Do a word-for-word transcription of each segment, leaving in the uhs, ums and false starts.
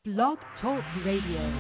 Blog Talk Radio.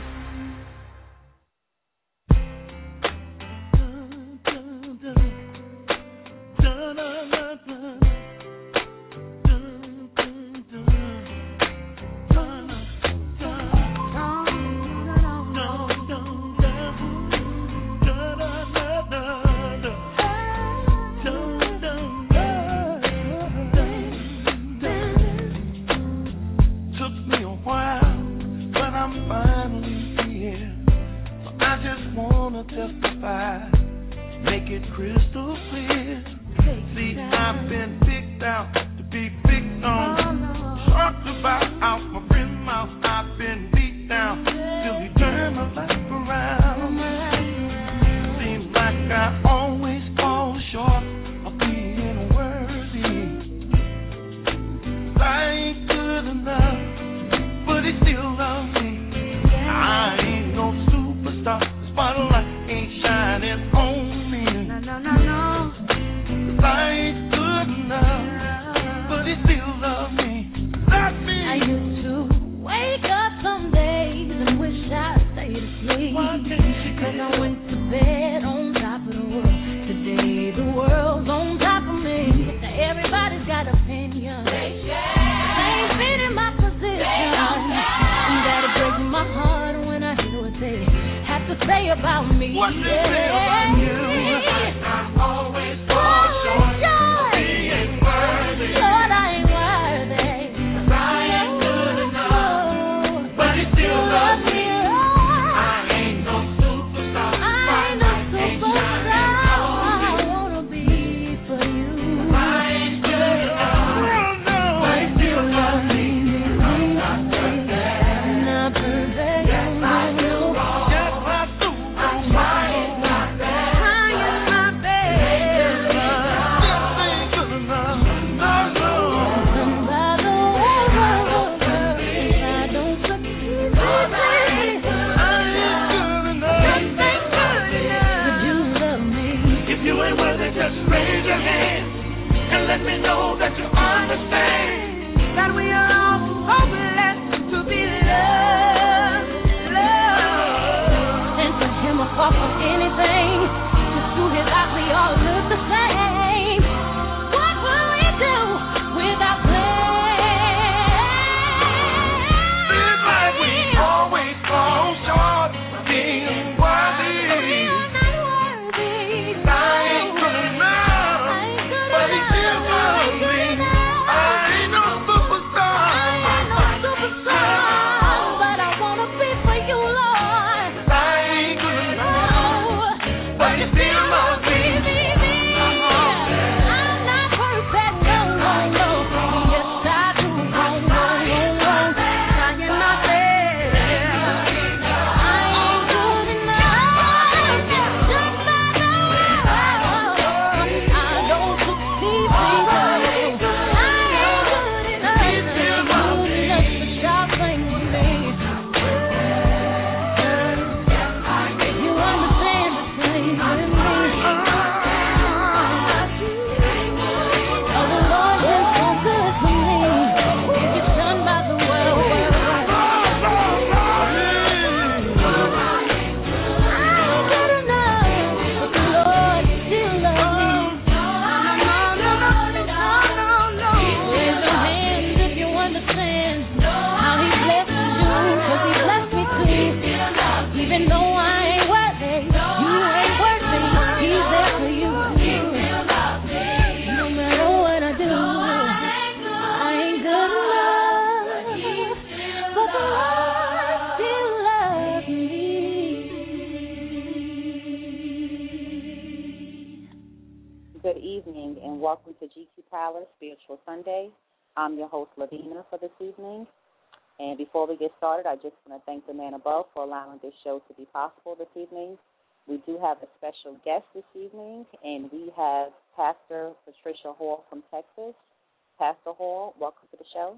I'm your host, Lavina, for this evening. And before we get started, I just want to thank the man above for allowing this show to be possible this evening. We do have a special guest this evening, and we have Pastor Patricia Hall from Texas. Pastor Hall, welcome to the show.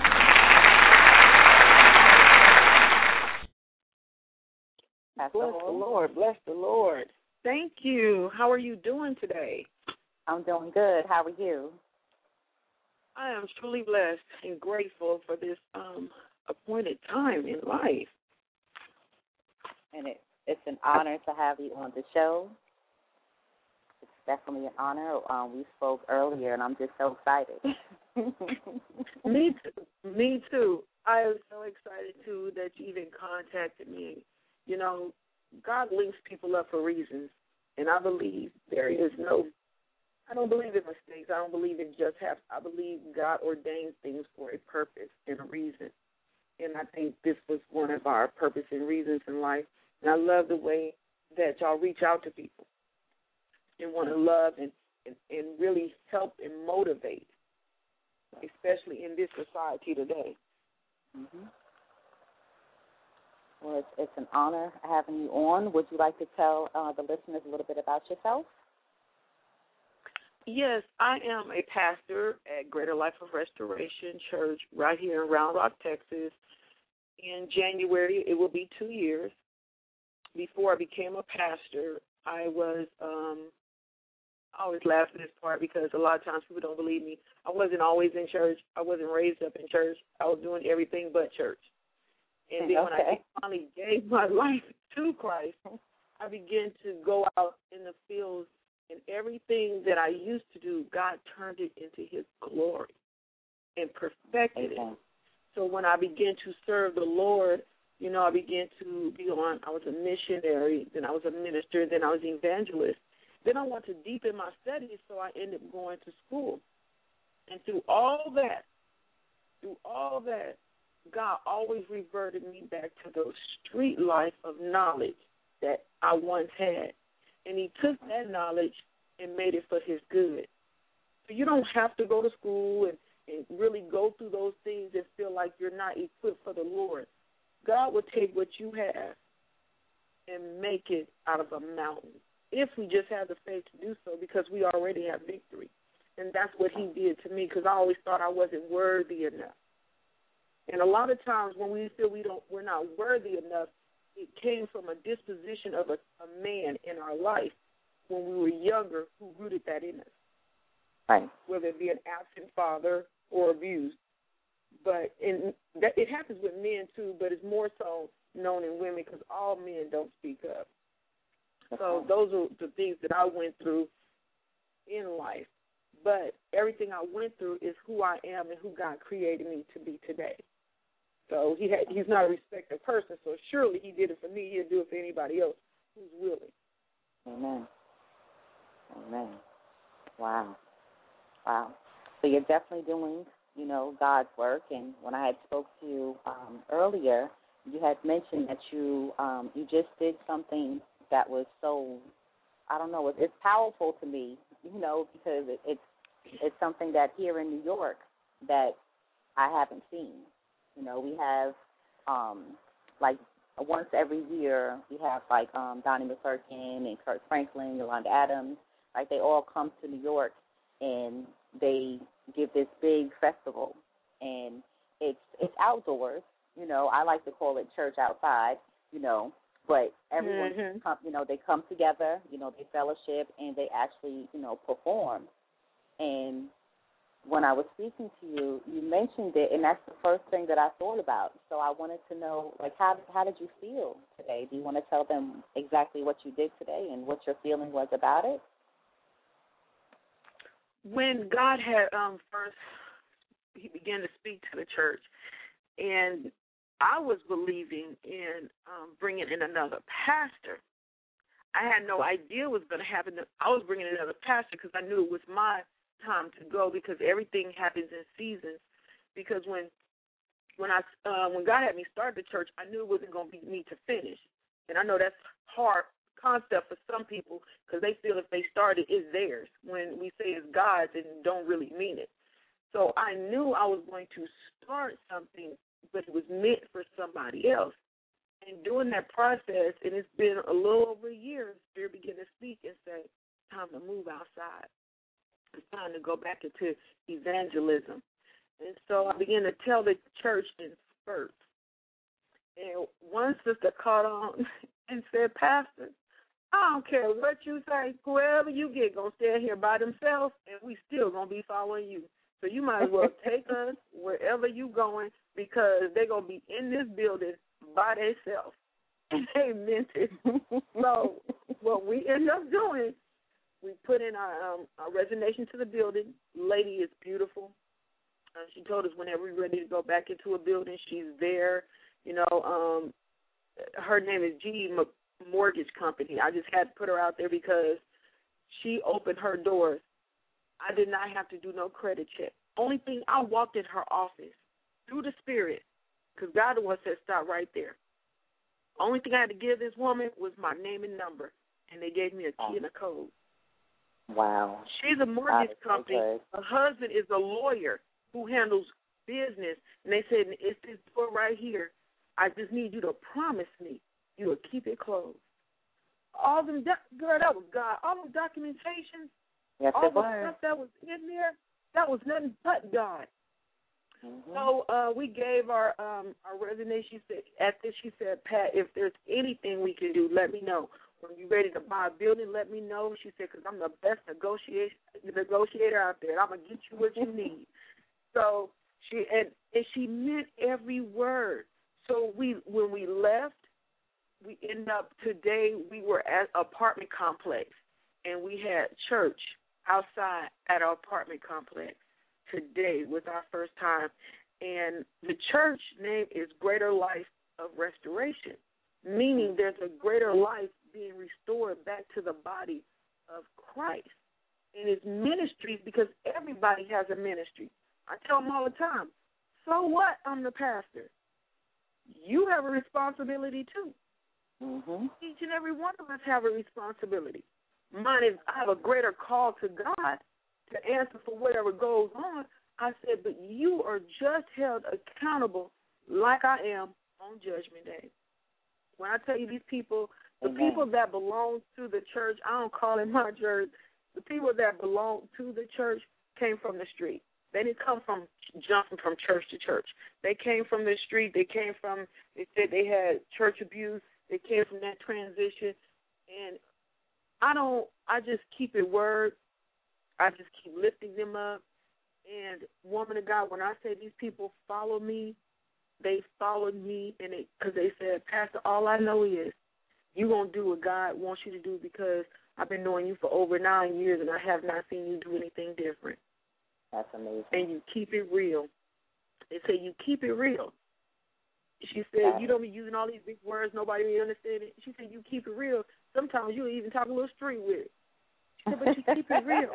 Pastor bless Hall. the Lord, bless the Lord. Thank you. How are you doing today? I'm doing good. How are you? I am truly blessed and grateful for this um, appointed time in life. And it, it's an honor to have you on the show. It's definitely an honor. Um, we spoke earlier, and I'm just so excited. Me too. Me too. I am so excited, too, that you even contacted me. You know, God links people up for reasons, and I believe there is no, I don't believe in mistakes. I don't believe in just half. I believe God ordains things for a purpose and a reason, and I think this was one of our purpose and reasons in life, and I love the way that y'all reach out to people and want to love and, and, and really help and motivate, especially in this society today. Mm-hmm. Well, it's, it's an honor having you on. Would you like to tell uh, the listeners a little bit about yourself? Yes, I am a pastor at Greater Life of Restoration Church right here in Round Rock, Texas. In January, it will be two years. Before I became a pastor, I was, um, I always laugh at this part because a lot of times people don't believe me. I wasn't always in church. I wasn't raised up in church. I was doing everything but church. And then okay. when I finally gave my life to Christ, I began to go out in the fields, and everything that I used to do, God turned it into His glory and perfected okay. it. So when I began to serve the Lord, you know, I began to be on, I was a missionary, then I was a minister, then I was an evangelist. Then I wanted to deepen my studies, so I ended up going to school. And through all that, through all that, God always reverted me back to the street life of knowledge that I once had. And He took that knowledge and made it for His good. So you don't have to go to school and, and really go through those things and feel like you're not equipped for the Lord. God will take what you have and make it out of a mountain, if we just have the faith to do so, because we already have victory. And that's what He did to me, because I always thought I wasn't worthy enough. And a lot of times when we feel we don't, we're not worthy enough, it came from a disposition of a, a man in our life when we were younger who rooted that in us. Right. Whether it be an absent father or abused. But in, that, it happens with men, too, but it's more so known in women because all men don't speak up. So those are the things that I went through in life. But everything I went through is who I am and who God created me to be today. So he had, he's not a respected person, so surely He did it for me. He'll do it for anybody else who's willing. Amen. Amen. Wow. Wow. So you're definitely doing, you know, God's work. And when I had spoke to you um, earlier, you had mentioned that you um, you just did something that was so, I don't know, it's powerful to me, you know, because it, it's it's something that here in New York that I haven't seen. You know, we have, um, like, once every year, we have, like, um, Donnie McClurkin and Kurt Franklin, Yolanda Adams. Like, they all come to New York, and they give this big festival. And it's it's outdoors. You know, I like to call it church outside, you know. But everyone, mm-hmm. come, you know, they come together, you know, they fellowship, and they actually, you know, perform. And when I was speaking to you, you mentioned it, and that's the first thing that I thought about. So I wanted to know, like, how how did you feel today? Do you want to tell them exactly what you did today and what your feeling was about it? When God had um, first, He began to speak to the church, and I was believing in um, bringing in another pastor. I had no idea what was going to happen. I was bringing in another pastor because I knew it was my time to go, because everything happens in seasons. Because when when I uh, when God had me start the church, I knew it wasn't going to be me to finish. And I know that's hard concept for some people because they feel if they start it, it's theirs. When we say it's God's and don't really mean it. So I knew I was going to start something, but it was meant for somebody else. And during that process, and it's been a little over a year, Spirit began to speak and say, it's time to move outside. It's time to go back into evangelism. And so I began to tell the church in spurts. And one sister caught on and said, Pastor, I don't care what you say. Whoever you get going to stand here by themselves, and we still going to be following you. So you might as well take us wherever you going. because they're going to be in this building by themselves. And they meant it. So what we end up doing, we put in our, um, our resignation to the building. Lady is beautiful. Uh, she told us whenever we're ready to go back into a building, she's there. You know, um, her name is G E Mortgage Company. I just had to put her out there because she opened her doors. I did not have to do no credit check. Only thing, I walked in her office through the Spirit, because God the one said stop right there. Only thing I had to give this woman was my name and number, and they gave me a key and a code. Wow. She's a mortgage company. Her husband is a lawyer who handles business, and they said, it's this door right here. I just need you to promise me you will keep it closed. All them, do- girl, that was God. All them documentation, yes, all it the was. stuff that was in there, that was nothing but God. Mm-hmm. So uh, we gave our um, our resignation. She said, at this, she said, Pat, if there's anything we can do, let me know. When you're ready to buy a building, let me know. She said, because I'm the best negotiator negotiator out there. I'm gonna get you what you need. So she and, and she meant every word. So we when we left, we ended up today. We were at an apartment complex, and we had church outside at our apartment complex. Today was our first time, and the church name is Greater Life of Restoration, meaning there's a greater life being restored back to the body of Christ. And it's ministries because everybody has a ministry. I tell them all the time, so what? I'm the pastor. You have a responsibility too. Mm-hmm. Each and every one of us have a responsibility. Mine is I have a greater call to God to answer for whatever goes on. I said, but you are just held accountable like I am on Judgment Day. When I tell you these people, the Amen. people that belong to the church, I don't call it my church, the people that belong to the church came from the street. They didn't come from jumping from church to church. They came from the street. They came from, they said they had church abuse. They came from that transition. And I don't, I just keep it word. I just keep lifting them up. And woman of God, when I say these people follow me, they followed me, and because they, they said, Pastor, all I know is you're going to do what God wants you to do because I've been knowing you for over nine years, and I have not seen you do anything different. That's amazing. And you keep it real. They say you keep it real. She said, you don't be using all these big words, nobody really understand it. She said, you keep it real. Sometimes you'll even talk a little street with it. She said, but you keep it real.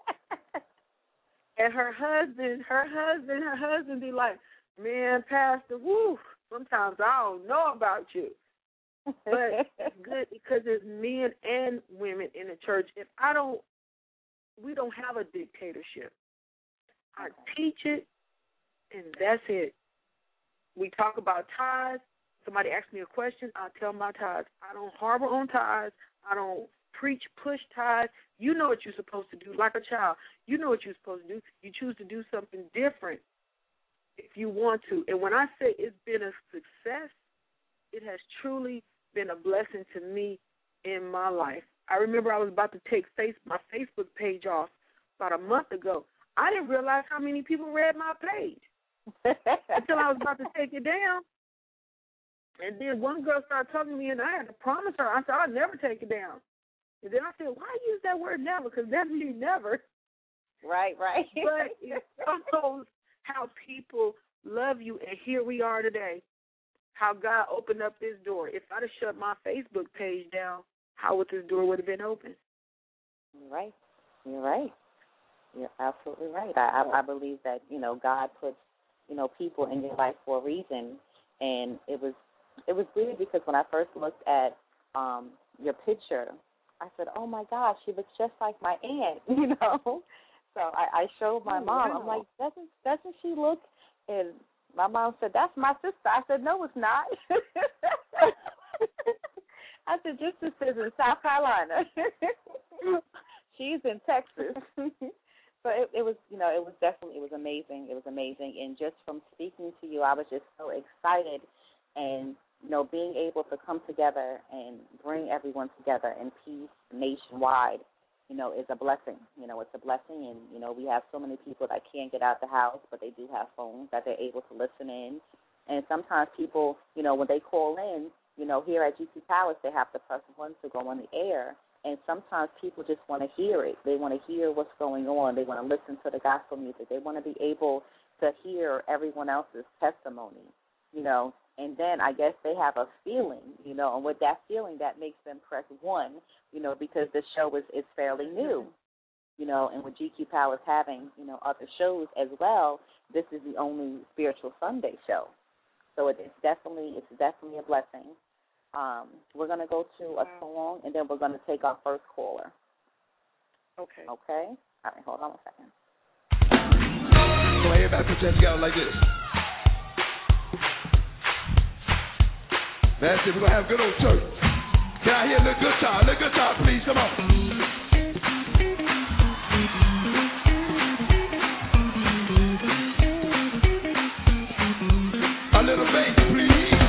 And her husband, her husband, her husband be like, man, Pastor, woo, sometimes I don't know about you. But it's good because there's men and women in the church. And I don't, we don't have a dictatorship. I teach it, and that's it. We talk about tithes. Somebody asks me a question, I tell them my tithes. I don't harbor on tithes. I don't preach, push tithes. You know what you're supposed to do, like a child. You know what you're supposed to do. You choose to do something different if you want to. And when I say it's been a success, it has truly been a blessing to me in my life. I remember I was about to take face, my Facebook page off about a month ago. I didn't realize how many people read my page until I was about to take it down. And then one girl started talking to me, and I had to promise her. I said, I'll never take it down. And then I said, why use that word never? Because that means never. Right, right. But it shows how people love you, and here we are today, how God opened up this door. If I'd have shut my Facebook page down, how would this door would have been open? You're right. You're right. You're absolutely right. I, I, I believe that, you know, God puts, you know, people in your life for a reason. And it was it was weird because when I first looked at um, your picture, I said, oh, my gosh, she looks just like my aunt, you know. So I, I showed my oh, mom. wow. I'm like, doesn't doesn't she look? And my mom said, that's my sister. I said, no, it's not. I said, your sister's in South Carolina. She's in Texas. So it, it was, you know, it was definitely, it was amazing. It was amazing. And just from speaking to you, I was just so excited. And, you know, being able to come together and bring everyone together in peace nationwide you know, is a blessing. You know, it's a blessing, and, you know, we have so many people that can't get out the house, but they do have phones that they're able to listen in. And sometimes people, you know, when they call in, you know, here at G C Palace, they have to press one to go on the air. And sometimes people just want to hear it. They want to hear what's going on. They want to listen to the gospel music. They want to be able to hear everyone else's testimony, you know. And then I guess they have a feeling, you know, and with that feeling, that makes them press one, you know, because the show is, is fairly new, you know, and with G Q Palace having, you know, other shows as well, this is the only Spiritual Sunday show. So it, it's definitely it's definitely a blessing. Um, we're going to go to a song, and then we're going to take our first caller. Okay. Okay? All right, hold on a second. So everybody put your hands together like this. That's it. We're going to have a good old church. Can I hear a little guitar? A little guitar, please. Come on. A little bass, please.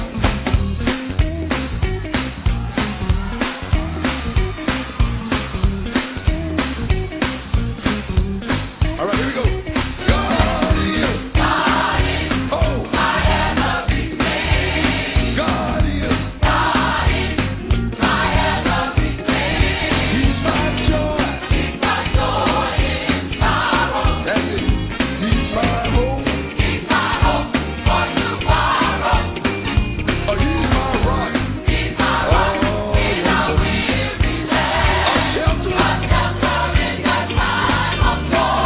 All right, here we go. God is, God is, oh, my everything. God is, God is, my everything. He's my joy. He's my joy in sorrow. That's it. He's my hope. He's my hope for tomorrow. Oh, he's my rock. He's my rock. Oh, in a weary land. A shelter. A shelter in the time of storm.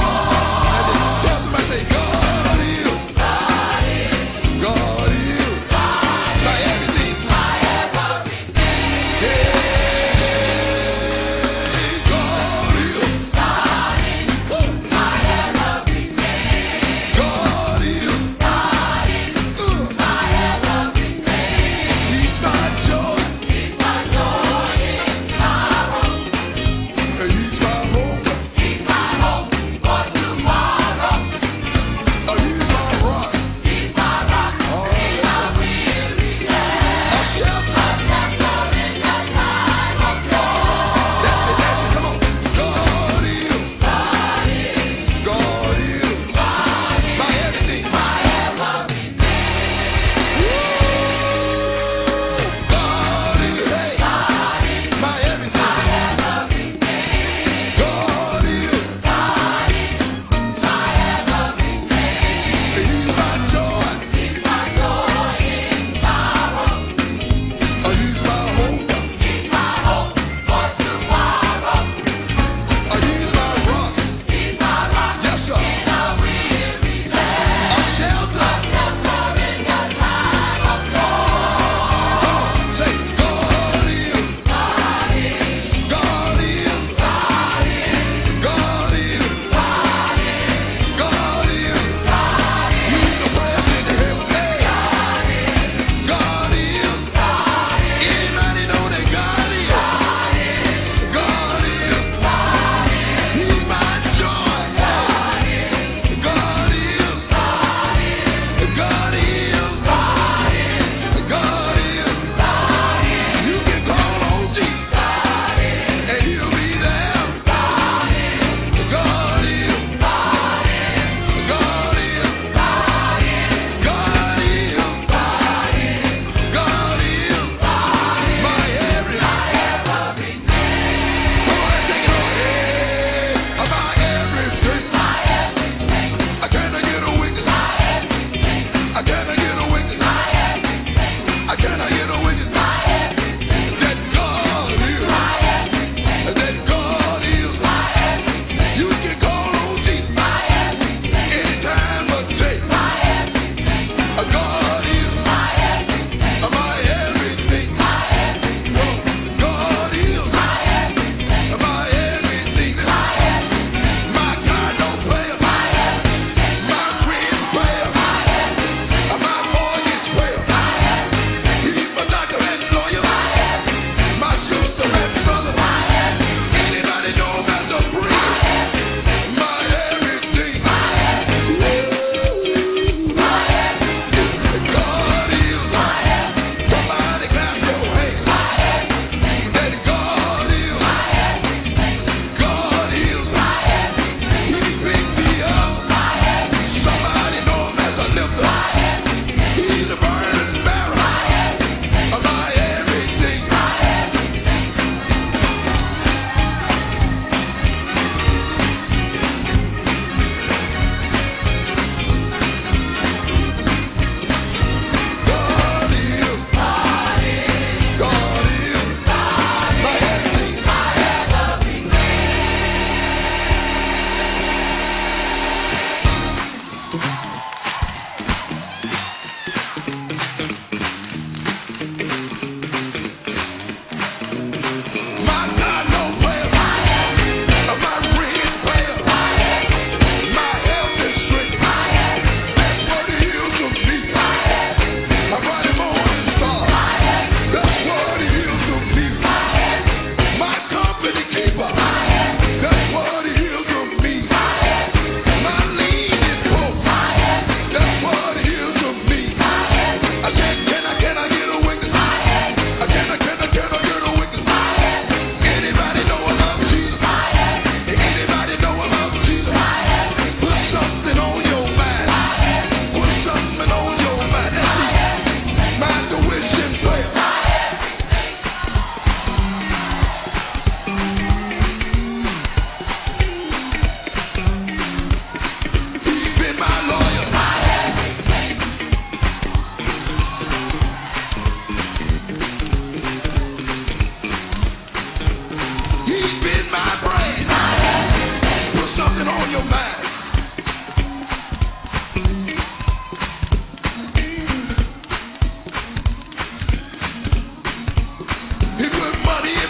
He's my doctor and lawyer.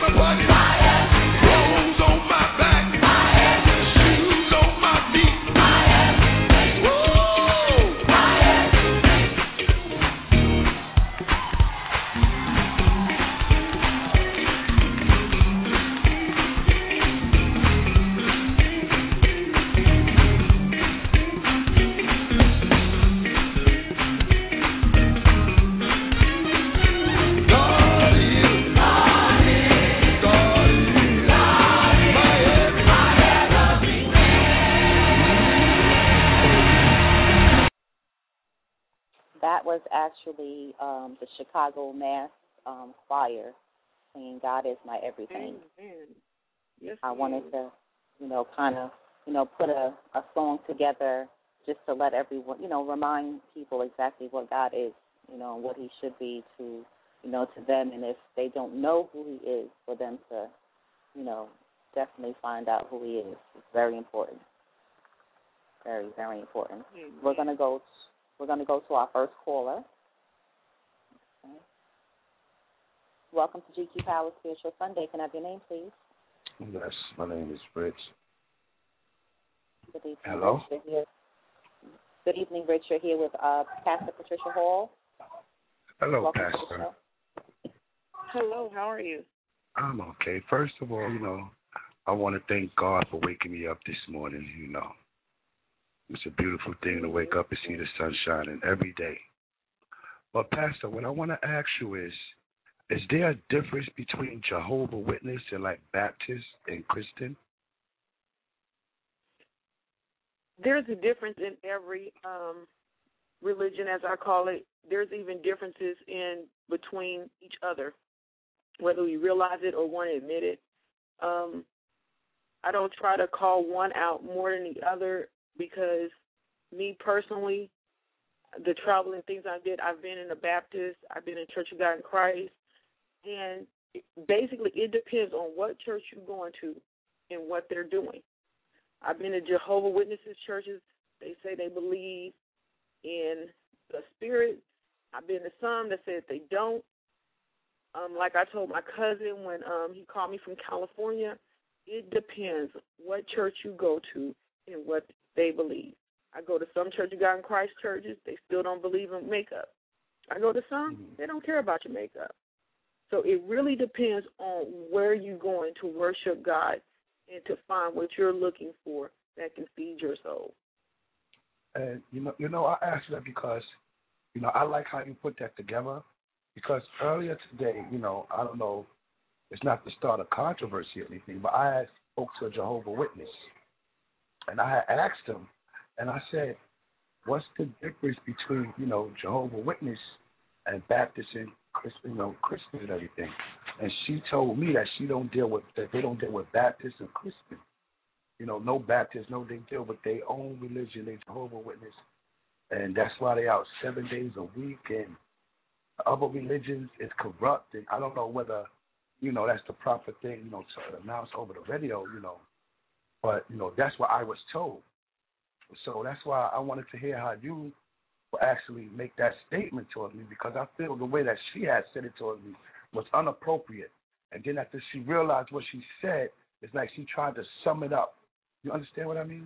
That was actually um, the Chicago Mass um, Choir singing "God Is My Everything." Amen. Yes, I wanted ma'am. to, you know, kind of, you know, put a, a song together just to let everyone, you know, remind people exactly what God is, you know, and what He should be to, you know, to them. And if they don't know who He is, for them to, you know, definitely find out who He is. It's very important. Very, very important. Amen. We're gonna go. We're gonna go to our first caller. Okay. Welcome to G Q Power Spiritual Sunday. Can I have your name, please? Yes, my name is Rich. Good evening, Hello? Rich. You're here. Good evening, Rich. You're here with uh, Pastor Patricia Hall. Hello, Welcome to the Pastor. show. Hello, how are you? I'm okay. First of all, you know, I want to thank God for waking me up this morning, you know. It's a beautiful thing to wake up and see the sun shining every day. But, Pastor, what I want to ask you is, is there a difference between Jehovah Witness and, like, Baptist and Christian? There's a difference in every um, religion, as I call it. There's even differences in between each other, whether we realize it or want to admit it. Um, I don't try to call one out more than the other because me personally, the traveling things I did, I've been in a Baptist, I've been in Church of God in Christ, and basically it depends on what church you're going to and what they're doing. I've been to Jehovah's Witnesses churches. They say they believe in the Spirit. I've been to some that said they don't. Um, like I told my cousin when um, he called me from California, it depends what church you go to and what they believe. I go to some Church of God in Christ churches. They still don't believe in makeup. I go to some, they don't care about your makeup. So it really depends on where you're going to worship God and to find what you're looking for that can feed your soul. And, you know, you know, I asked that because, you know, I like how you put that together because earlier today, you know, I don't know, it's not to start a controversy or anything, but I had spoke to a Jehovah's Witness, and I had asked him, and I said, what's the difference between, you know, Jehovah's Witness and Baptist and Christian, you know, Christian and everything? And she told me that she don't deal with, that they don't deal with Baptist and Christian. You know, no Baptist, no, they deal with their own religion, they Jehovah's Witness, and that's why they out seven days a week, and other religions is corrupt, and I don't know whether, you know, that's the proper thing, you know, to announce over the radio, you know, but, you know, that's what I was told. So that's why I wanted to hear how you will actually make that statement towards me, because I feel the way that she had said it towards me was inappropriate. And then after she realized what she said, it's like she tried to sum it up. You understand what I mean?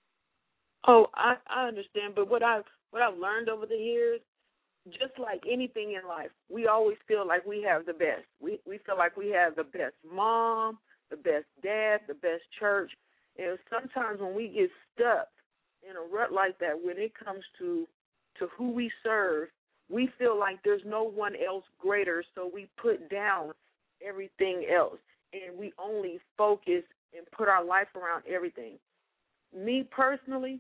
Oh, I, I understand. But what I've, what I've learned over the years, just like anything in life, we always feel like we have the best. We we feel like we have the best mom, the best dad, the best church. And sometimes when we get stuck in a rut like that, when it comes to to who we serve, we feel like there's no one else greater, so we put down everything else, and we only focus and put our life around everything. Me personally,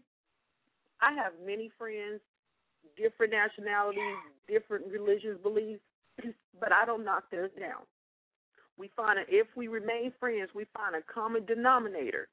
I have many friends, different nationalities, different religious beliefs, but I don't knock theirs down. We find a, if we remain friends, we find a common denominator,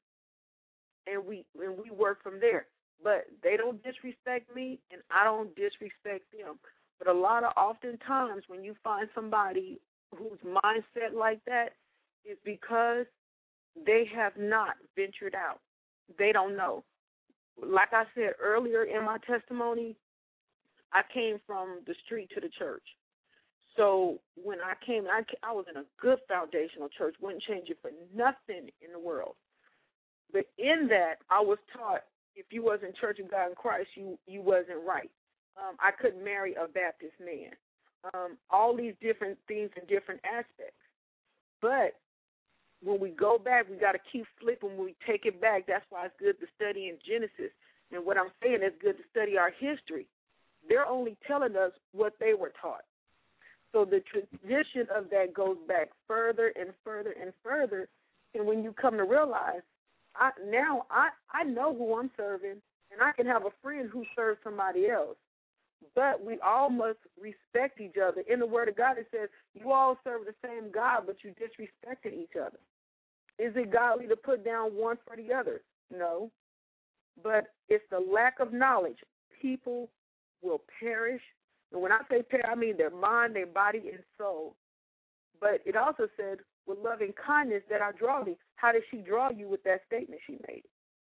and we and we work from there. But they don't disrespect me, and I don't disrespect them. But a lot of oftentimes when you find somebody whose mindset like that, is because they have not ventured out. They don't know. Like I said earlier in my testimony, I came from the street to the church. So when I came, I, I was in a good foundational church, wouldn't change it for nothing in the world. But in that, I was taught if you wasn't Church of God in Christ, you, you wasn't right. Um, I couldn't marry a Baptist man. Um, all these different things in different aspects. But when we go back, we got to keep flipping. When we take it back, that's why it's good to study in Genesis. And what I'm saying is good to study our history. They're only telling us what they were taught. So the tradition of that goes back further and further and further. And when you come to realize, I, now I, I know who I'm serving, and I can have a friend who serves somebody else. But we all must respect each other. In the Word of God, it says, you all serve the same God, but you disrespected each other. Is it godly to put down one for the other? No. But it's the lack of knowledge. People will perish. And when I say perish, I mean their mind, their body, and soul. But it also said, with loving kindness that I draw thee. How did she draw you with that statement she made?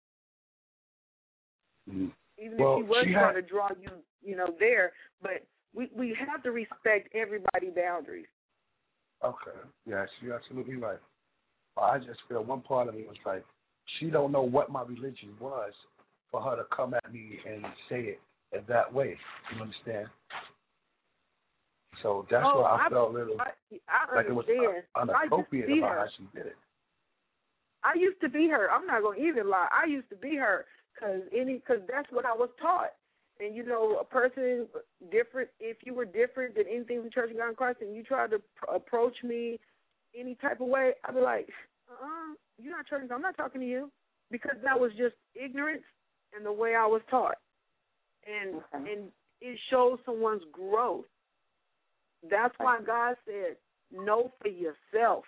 Mm-hmm. Even well, if she was she trying had... to draw you, you know, there. But we, we have to respect everybody's boundaries. Okay. Yes, you're absolutely right. I just feel one part of me was like, she don't know what my religion was for her to come at me and say it in that way. You understand? So that's oh, why I, I felt a little I, I like it was un- inappropriate about her. how she did it. I used to be her. I'm not going to even lie. I used to be her because any because that's what I was taught. And, you know, a person different, if you were different than anything in the Church of God in Christ and you tried to pr- approach me any type of way, I'd be like, uh-uh, you're not church. I'm not talking to you, because that was just ignorance and the way I was taught. And okay. and it shows someone's growth. That's why God said, know for yourself.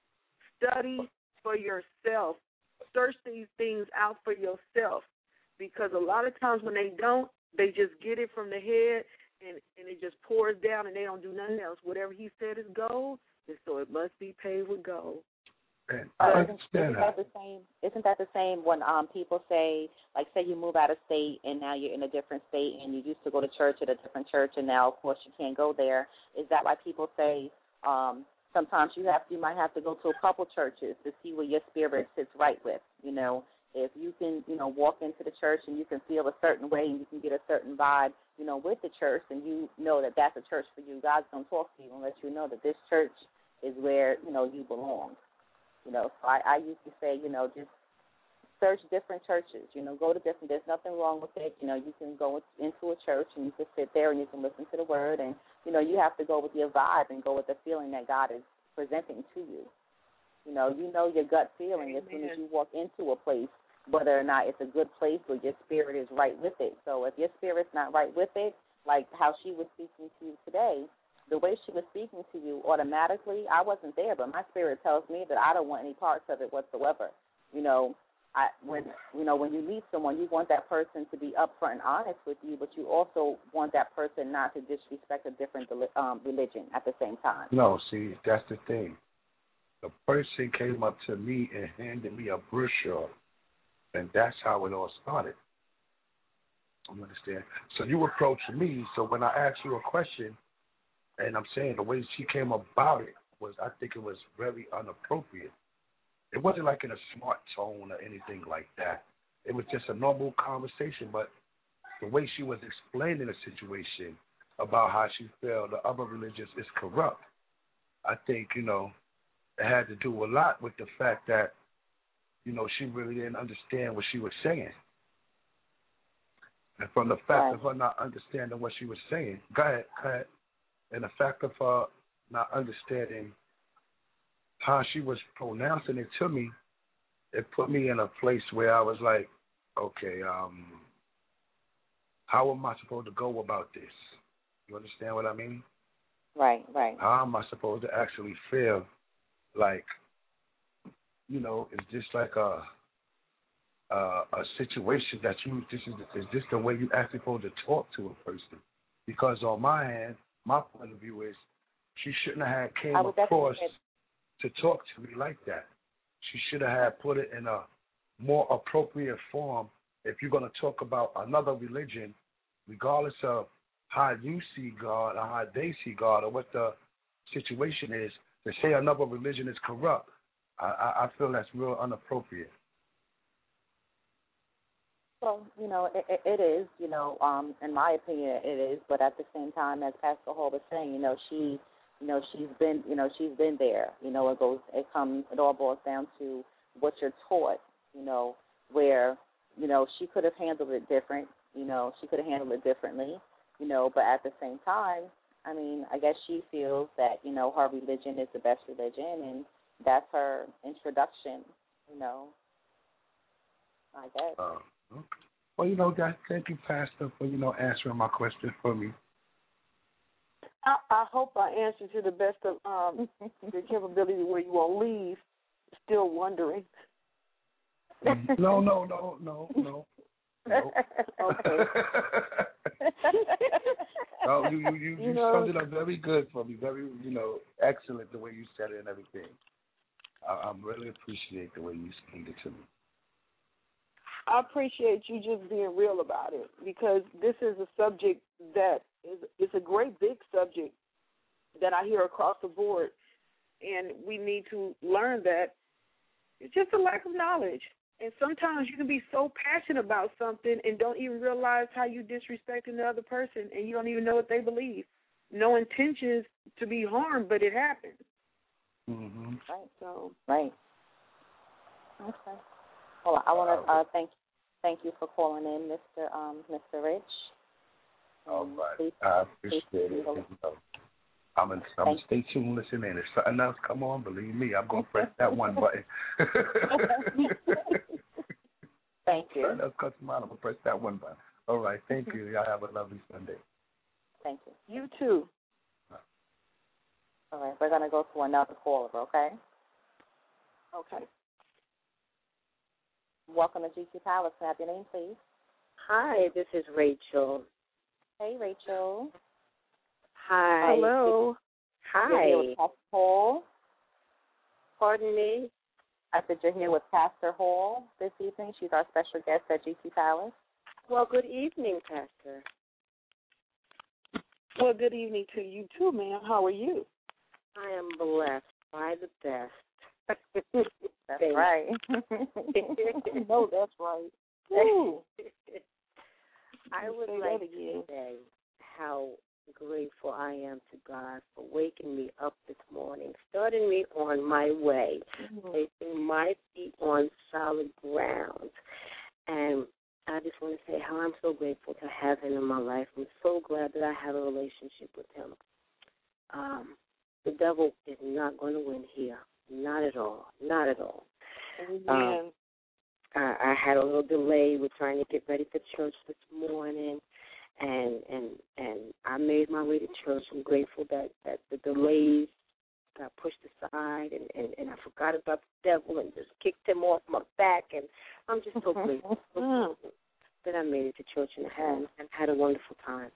Study for yourself. Search these things out for yourself. Because a lot of times when they don't, they just get it from the head and, and it just pours down and they don't do nothing else. Whatever he said is gold, and so it must be paid with gold. And I understand isn't that. that the same? Isn't that the same when um people say, like, say you move out of state and now you're in a different state and you used to go to church at a different church and now of course you can't go there? Is that why people say um sometimes you have you might have to go to a couple churches to see where your spirit sits right with? You know, if you can you know walk into the church and you can feel a certain way and you can get a certain vibe, you know, with the church, and you know that that's a church for you. God's gonna talk to you and let you know that this church is where you know you belong. You know, so I, I used to say, you know, just search different churches. You know, go to different. There's nothing wrong with it. You know, you can go into a church and you can sit there and you can listen to the word, and you know, you have to go with your vibe and go with the feeling that God is presenting to you. You know, you know your gut feeling as soon as you walk into a place, whether or not it's a good place or your spirit is right with it. So if your spirit's not right with it, like how she was speaking to you today, the way she was speaking to you, automatically, I wasn't there, but my spirit tells me that I don't want any parts of it whatsoever. You know, I when you know when you meet someone, you want that person to be upfront and honest with you, but you also want that person not to disrespect a different um, religion at the same time. No, see, that's the thing. The person came up to me and handed me a brochure, and that's how it all started. You understand? So you approached me, so when I asked you a question, and I'm saying the way she came about it was, I think it was very inappropriate. It wasn't like in a smart tone or anything like that. It was just a normal conversation, but the way she was explaining the situation about how she felt the other religions is corrupt, I think, you know, it had to do a lot with the fact that, you know, she really didn't understand what she was saying. And from the fact right. of her not understanding what she was saying, go ahead, go ahead. And the fact of her not understanding how she was pronouncing it to me, it put me in a place where I was like, okay, um, how am I supposed to go about this? You understand what I mean? Right, right. How am I supposed to actually feel like, you know, is this like a a, a situation that you, this is, is this the way you actually supposed to talk to a person? Because on my hand, my point of view is she shouldn't have had came across to talk to me like that. She should have had put it in a more appropriate form. If you're going to talk about another religion, regardless of how you see God or how they see God or what the situation is. To say another religion is corrupt, I, I, I feel that's real inappropriate. Well, you know, it, it, it is, you know, um, in my opinion, it is. But at the same time, as Pastor Hall was saying, you know, she, you know, she's been, you know, she's been there. You know, it goes, it comes, it all boils down to what you're taught. You know, where, you know, she could have handled it different. You know, she could have handled it differently. You know, but at the same time, I mean, I guess she feels that, you know, her religion is the best religion, and that's her introduction. You know, I guess. Uh, okay. Well, you know, that, thank you, Pastor, for, you know, answering my question for me. I, I hope I answered to the best of um, your capability where you won't leave still wondering. No, no, no, no, no. No. Okay. No, you you, you, You you know- summed it up very good for me. Very, you know, excellent the way you said it and everything. I, I really appreciate the way you explained it to me. I appreciate you just being real about it, because this is a subject that is it's a great big subject that I hear across the board, and we need to learn that it's just a lack of knowledge. And sometimes you can be so passionate about something and don't even realize how you disrespecting the other person, and you don't even know what they believe. No intentions to be harmed, but it happens. Mm-hmm. Right. So Right. Okay. Well, I want to uh, thank thank you for calling in, Mister Um, Mister Rich. All Um, right. please- I appreciate please- it. You know, I'm in, I'm Thank stay tuned, listen in. If something else come on, believe me, I'm gonna press that one button. Thank you. Something else comes to mind, I'm gonna press that one button. All right. Thank you. Y'all have a lovely Sunday. Thank you. you too. All right, we're gonna go to another caller. Okay. Okay. Welcome to G C Palace. Can I have your name, please? Hi, this is Rachel. Hey, Rachel. Hi. Hello. You're here Hi. with Pastor Hall. Pardon me? I said you're here with Pastor Hall this evening. She's our special guest at G C Palace. Well, good evening, Pastor. Well, good evening to you too, ma'am. How are you? I am blessed by the best. That's Thank right. No, that's right. Ooh. I would Say like that again. to say how grateful I am to God for waking me up this morning, starting me on my way, Mm-hmm. placing my feet on solid ground. And I just want to say how I'm so grateful to have him in my life. I'm so glad that I have a relationship with him. Um, the devil is not going to win here. Not at all. Not at all. Amen. Um, I, I had a little delay with trying to get ready for church this morning, and and and I made my way to church. I'm grateful that, that the delays got pushed aside, and, and, and I forgot about the devil and just kicked him off my back, and I'm just so grateful Mm. that I made it to church and had, and had a wonderful time.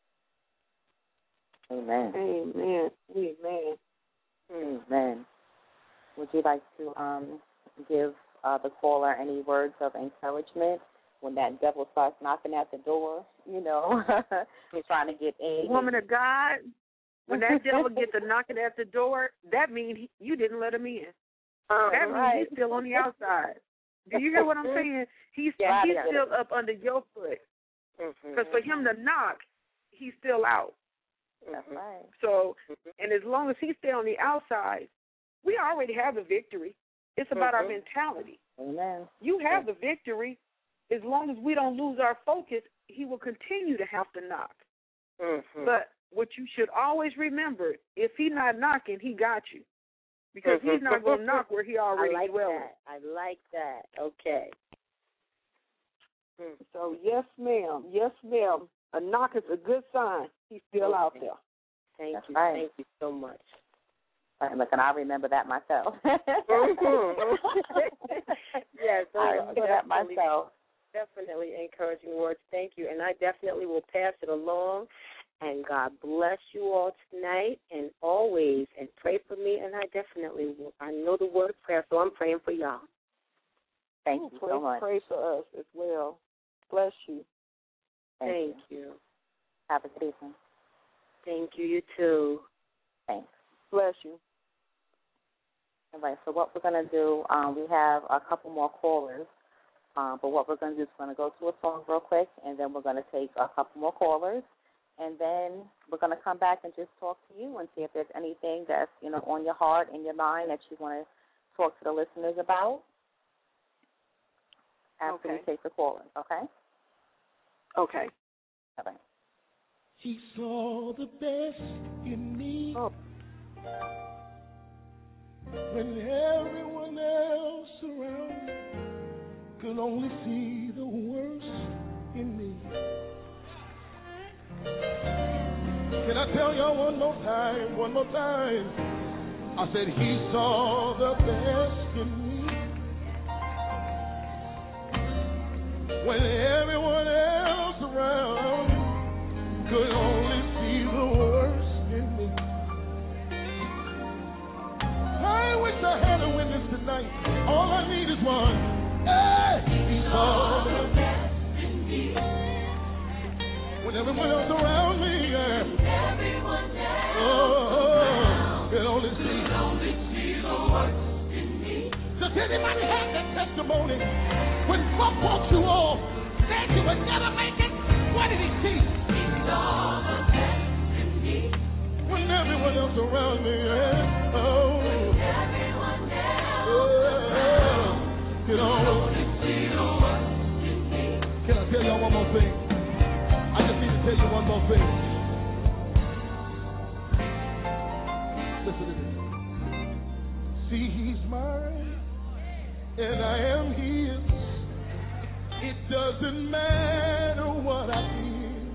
Amen. Amen. Amen. Amen. Would you like to um, give uh, the caller any words of encouragement when that devil starts knocking at the door? You know, trying to get in. Woman of God, when that devil gets to knocking at the door, that means he, you didn't let him in. Um, That means right. he's still on the outside. Do you hear what I'm saying? He's Yeah, he's yeah. still up under your foot. Because for him to knock, he's still out. That's right. So, and as long as he stay on the outside, we already have the victory. It's about our Mhm. mentality. Amen. You have the victory. As long as we don't lose our focus, he will continue to have to knock. Mm-hmm. But what you should always remember, if he's not knocking, he got you. Because he's not going to knock where he already I like dwells. that. I like that. Okay. Hmm. So, yes, ma'am. Yes, ma'am. A knock is a good sign. He's still out there. Thank That's you. right. Thank you so much. Right, look, and I remember that myself. Mhm. Yes, those I are remember that definitely- myself. Definitely encouraging words. Thank you. And I definitely will pass it along. And God bless you all tonight and always. And pray for me. And I definitely will. I know the word of prayer, so I'm praying for y'all. Thank you pray, so much. Pray for us as well. Bless you. Thank, Thank you. Have a good evening. Thank you. You too. Thanks. Bless you. All right, so what we're going to do, um, we have a couple more callers, uh, but what we're going to do is we're going to go to a song real quick, and then we're going to take a couple more callers, and then we're going to come back and just talk to you and see if there's anything that's, you know, on your heart and your mind that you want to talk to the listeners about after Okay. we take the callers, okay? Okay. All right. He saw the best in me Oh. when everyone else around could only see the worst in me. Can I tell y'all one more time, one more time? I said he saw the best in me when everyone else around could only see the worst in me. I wish I had a witness tonight. All I need is one. Hey, he saw the best in me when everyone else around me, yeah. Everyone else oh, could only see, could only see the worst in me. Does anybody have that testimony? When folk walked you off, said you would never make it, what did he see? He saw the best in me when everyone else around me, yeah. Oh, when everyone else oh, could only see the worst in me. Can I tell y'all one more thing? I just need to tell you one more thing. Listen to this. See, he's mine, and I am his. It doesn't matter what I did.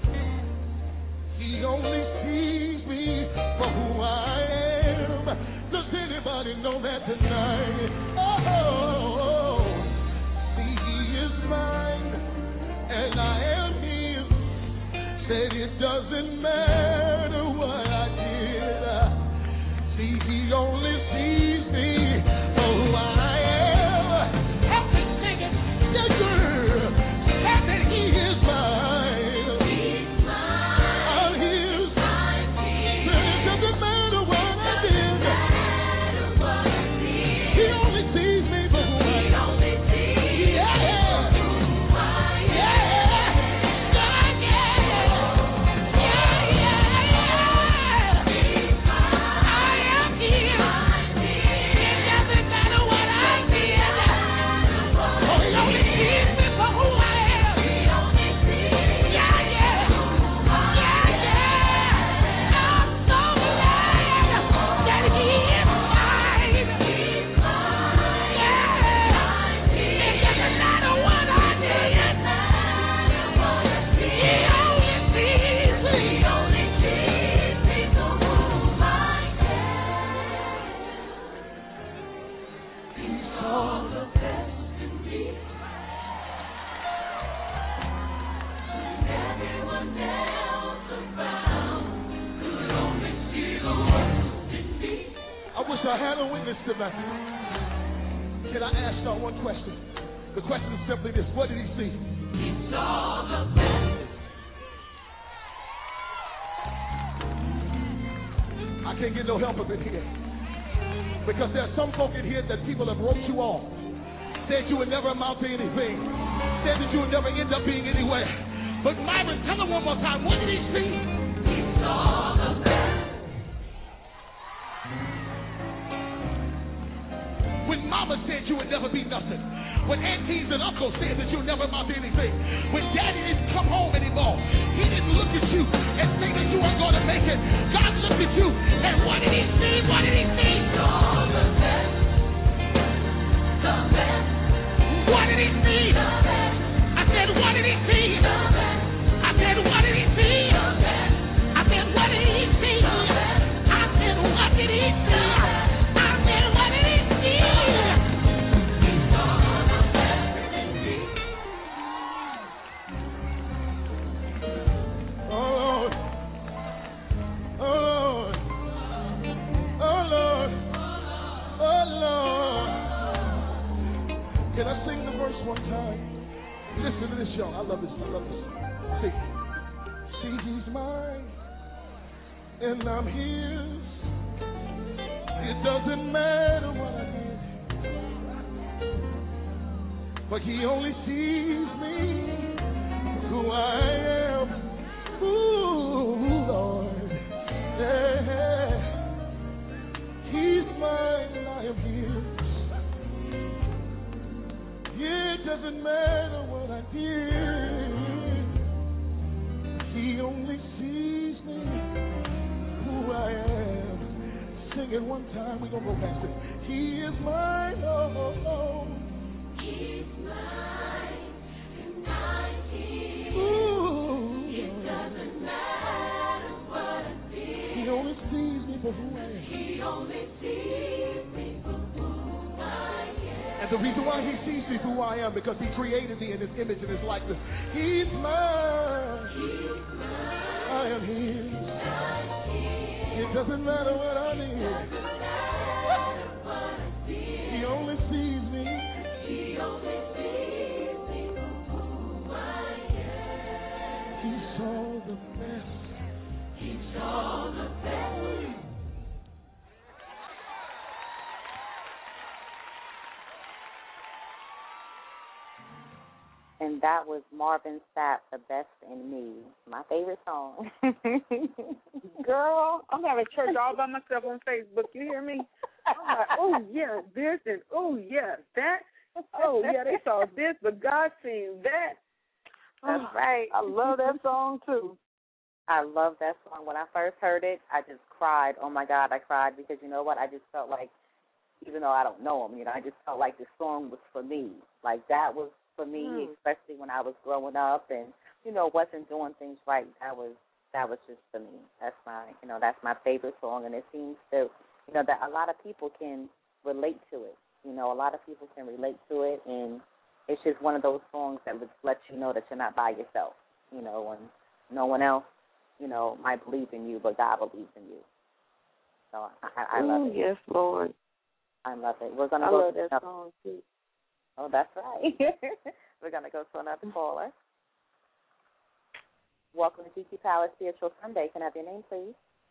He only sees me for who I am. Does anybody know that tonight? Oh, see, he is mine, and I am his. Said it doesn't matter what I did. See, he only sees me for who I am. Help me sing it, yeah, girl. Said that he is mine. He's mine. I'm his. I'm his. Said it doesn't matter what I did. Matter what I did. He only sees me for who I am. He only sees me yeah. for who I am. Yeah. I had a witness tonight. Can I ask y'all one question? The question is simply this: what did he see? He saw the best. I can't get no help up in here because there's some folk in here that people have wrote you off, said you would never amount to anything, said that you would never end up being anywhere. But Myron, tell him one more time: what did he see? He saw the best. When mama said you would never be nothing, when aunties and uncles said that you'll never amount to anything, when daddy didn't come home anymore, he didn't look at you and say that you weren't going to make it. God looked at you, and what did he see? What did he see? Saw the best, the best. What did he see? The best. I said, what did he see? The best. I said, what did he see? The best. I said, what did he see? The best. I said, what did he see? I said, what did he see? Can I sing the verse one time? Listen to this, y'all. I love this. I love this. See, See, he's mine, and I'm his. It doesn't matter what I did, but he only sees me for who I am. Ooh, Lord, yeah. He's mine and I am his. Yeah, it doesn't matter what I did, he only sees me who I am. Sing it one time, we're going to go past it. He is mine, oh, oh, oh. He's mine, and I'm his. Ooh, it doesn't matter what I did. he only sees me for who I am. He only sees me for who I am. And the reason why he sees me for who I am, because he created me in his image and his likeness. He's mine. He's mine. I am his. I'm his. It doesn't matter what I It did. doesn't matter what I did. He only sees me. He only sees me for who I am. He saw the best. He saw the best. And that was Marvin Sapp, The Best in Me, my favorite song. Girl, I'm having church all by myself on Facebook. You hear me? I'm like, oh, yeah, this and oh, yeah, that. Oh, yeah, they saw this, but God seen that. That's right. I love that song, too. I love that song. When I first heard it, I just cried. Oh, my God, I cried because, you know what, I just felt like, even though I don't know him, you know, I just felt like the song was for me. Like, that was for me, mm. especially when I was growing up and, you know, wasn't doing things right. That was that was just for me. That's my, you know, that's my favorite song, and it seems to, you know, that a lot of people can relate to it. You know, a lot of people can relate to it, and it's just one of those songs that lets you know that you're not by yourself, you know, and no one else, you know, might believe in you, but God believes in you. So I, I love Ooh, it. Yes, Lord. I love it. We're gonna I go love to that another. song, too. Oh, that's right. We're going to go to another caller. Welcome to Kiki Power Spiritual Sunday. Can I have your name, please?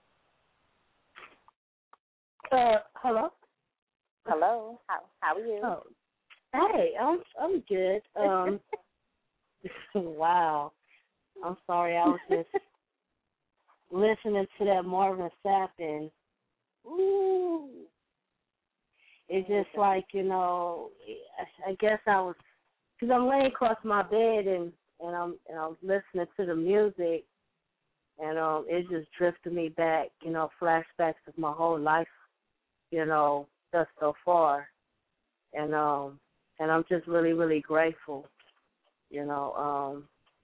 Uh, hello? Hello. How how are you? Oh, hey, I'm I'm good. Um, wow. I'm sorry. I was just listening to that Marvin Sapp and ooh. It's just like, you know, I, I guess I was, because I'm laying across my bed and, and I'm and I'm listening to the music, and um, it just drifted me back, you know, flashbacks of my whole life, you know, thus so far, and um, and I'm just really, really grateful, you know, um,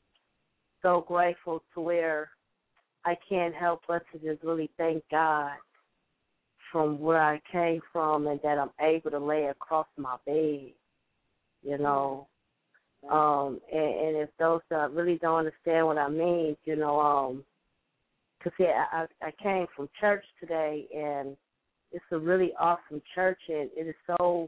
so grateful to where I can't help but to just really thank God from where I came from and that I'm able to lay across my bed, you know. Um, and, and if those that really don't understand what I mean, you know, um, because yeah, I, I came from church today, and it's a really awesome church, and it is so,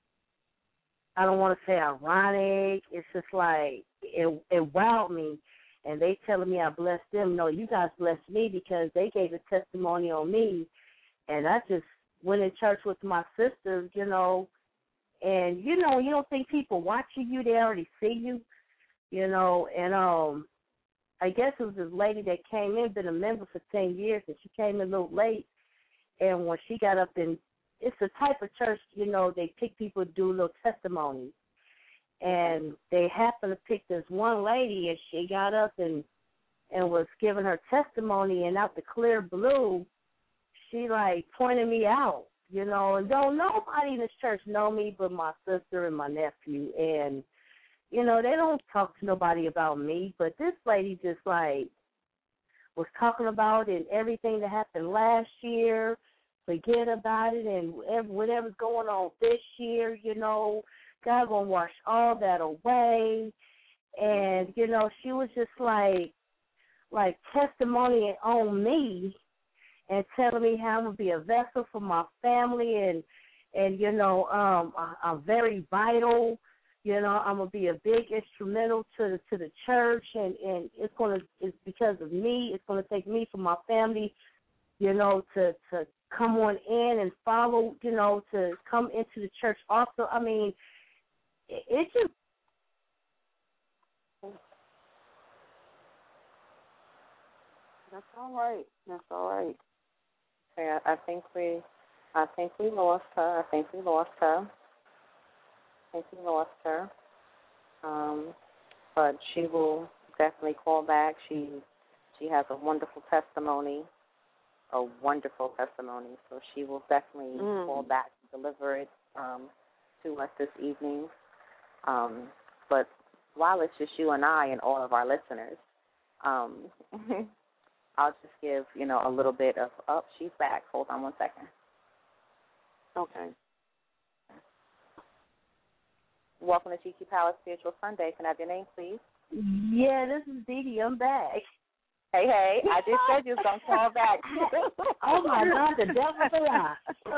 I don't want to say ironic, it's just like, it, it wowed me, and they telling me I blessed them. No, you guys blessed me because they gave a testimony on me. And I just went in church with my sisters, you know, and, you know, you don't think people watching you, they already see you, you know, and um, I guess it was this lady that came in, been a member for ten years, and she came in a little late, and when she got up in, it's the type of church, you know, they pick people to do little testimonies, and they happened to pick this one lady, and she got up and, and was giving her testimony, and out the clear blue, she, like, pointed me out, you know, and don't nobody in this church know me but my sister and my nephew. And, you know, they don't talk to nobody about me, but this lady just, like, was talking about it and everything that happened last year, forget about it, and whatever's going on this year, you know, God going to wash all that away. And, you know, she was just, like, like testimony on me, and telling me how I'm going to be a vessel for my family, and, and you know, um, I, I'm very vital, You know, I'm gonna be a big instrumental to the to the church, and and it's gonna it's because of me. It's gonna take me for my family, you know, to to come on in and follow, you know, to come into the church. Also, I mean, it, it's just. That's all right. That's all right. Okay, I, I think we, I think we lost her. I think we lost her. I think we lost her. Um, but she will definitely call back. She, she has a wonderful testimony, a wonderful testimony. So she will definitely mm. call back and deliver it um, to us this evening. Um, but while it's just you and I and all of our listeners. Um, I'll just give, you know, a little bit of, oh, she's back. Hold on one second. Okay. Welcome to G Q Palace Spiritual Sunday. Can I have your name, please? Yeah, this is Dee Dee. I'm back. Hey, hey, I just said you was going to call back. Oh, my God, the devil's a lie.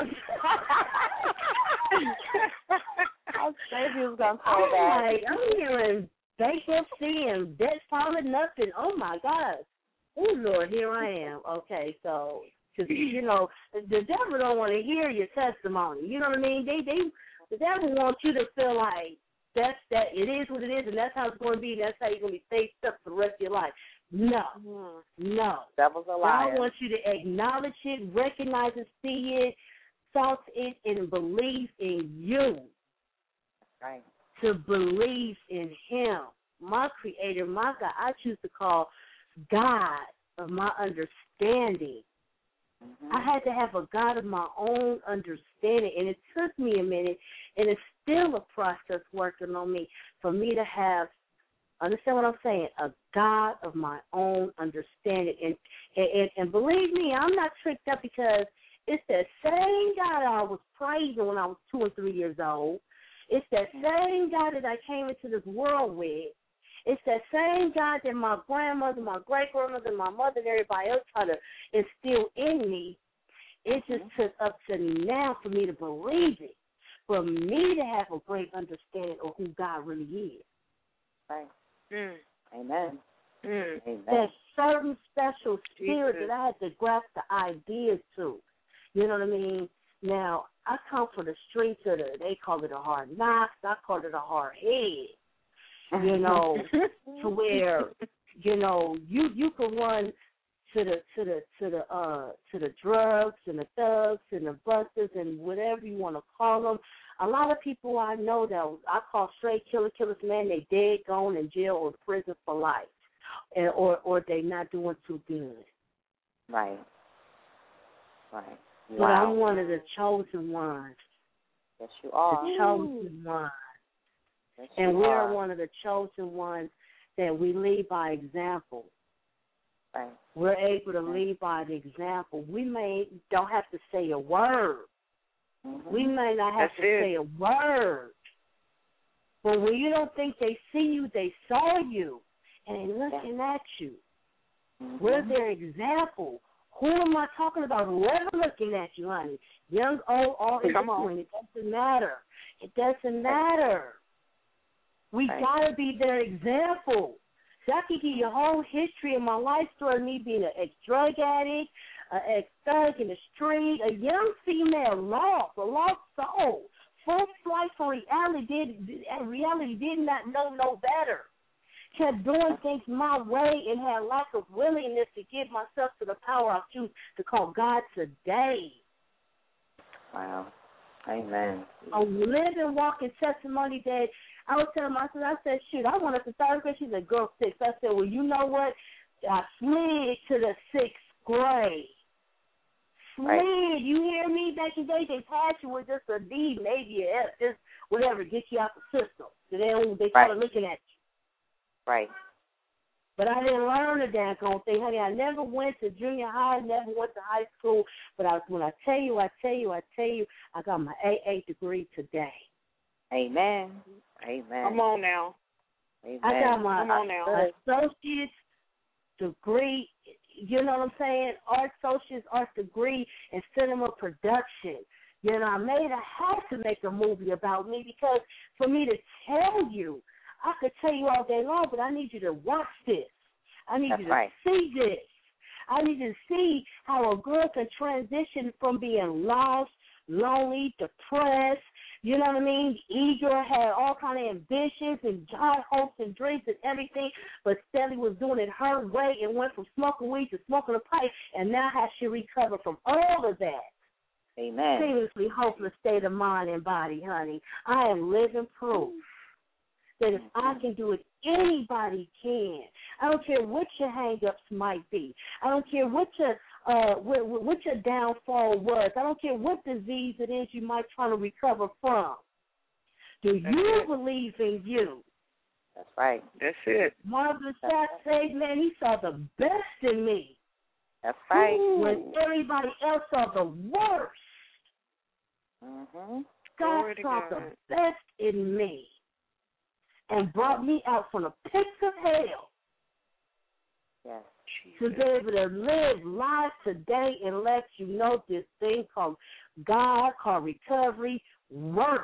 I said you was going to call back. Like, I'm hearing bankruptcy and debt piling up, and oh, my God. Oh, Lord, here I am. Okay, so, cause, you know, the devil don't want to hear your testimony. You know what I mean? They, they, the devil wants you to feel like that's that. It is what it is, and that's how it's going to be. That's how you're going to be faced up for the rest of your life. No, mm-hmm. no. Devil's a liar. God wants you to acknowledge it, recognize it, see it, salt it, and believe in you. Right. To believe in Him, my Creator, my God. I choose to call God of my understanding. Mm-hmm. I had to have a God of my own understanding, and it took me a minute, and it's still a process working on me for me to have, understand what I'm saying, a God of my own understanding. And, and, and believe me, I'm not tricked up because it's that same God I was praising when I was two and three years old. It's that same God that I came into this world with. It's that same God that my grandmother, my great-grandmother, my mother, and everybody else tried to instill in me. It just took up to now for me to believe it, for me to have a great understanding of who God really is. Right. Mm. Amen. Mm. Amen. That certain special spirit Jesus. That I had to grasp the ideas to. You know what I mean? Now, I come from the streets of the, they call it a hard knocks. I call it a hard head. You know, to where, you know, you you can run to the to the to the uh to the drugs and the thugs and the busters and whatever you want to call them. A lot of people I know that I call straight killer killers, man, they dead, gone in jail or prison for life, and or or they not doing too good. Right. Right. But Wow. I'm one of the chosen ones. Yes, you are. The chosen ones. Yes, and we're are. one of the chosen ones that we lead by example. Right. We're able to lead by the example. We may don't have to say a word. Mm-hmm. We may not have That's to it. say a word. But when you don't think they see you, they saw you, and they're looking yeah. at you. Mm-hmm. We're their example. Who am I talking about? Whoever looking at you, honey. Young, old, all in between. It doesn't matter. It doesn't matter. We right. got to be their example. So I can give you a whole history of my life story, me being an ex-drug addict, an ex-thug in the street, a young female lost, a lost soul, full flight for reality, did, reality did not know no better. Kept doing things my way and had lack of willingness to give myself to the power I choose to call God today. Wow. Amen. A living, walking testimony that I was telling myself, I said, shoot, I went up to third grade. She said, girl, six. I said, well, you know what? I slid to the sixth grade. Slid. Right. You hear me? Back in the day, they passed you with just a D, maybe a F, just whatever, get you out the system. So they, they started right. looking at you. Right. But I didn't learn the daggone thing, honey. I never went to junior high, never went to high school. But I, when I tell you, I tell you, I tell you, I got my A A degree today. Amen. Amen. Come on now. Amen. I got my Come on now. associate's degree, you know what I'm saying? Art associate's art degree in cinema production. You know, I made I had to make a movie about me because for me to tell you, I could tell you all day long, but I need you to watch this. I need That's you to right. see this. I need you to see how a girl can transition from being lost, lonely, depressed, you know what I mean, eager, had all kind of ambitions and high hopes and dreams and everything, but Sally was doing it her way and went from smoking weed to smoking a pipe, and now how she recovered from all of that. Amen. Seriously hopeless state of mind and body, honey. I am living proof that if I can do it, anybody can. I don't care what your hang-ups might be. I don't care what your uh, what, what your downfall was. I don't care what disease it is you might try to recover from. Do you believe in you? That's right. That's it. Marvin Sapp said, man, he saw the best in me. That's right. When everybody else saw the worst. Mm-hmm. God Glory to saw God. the best in me and brought me out from the pits of hell Yes. to be able to live life today and let you know this thing called God, called recovery, works.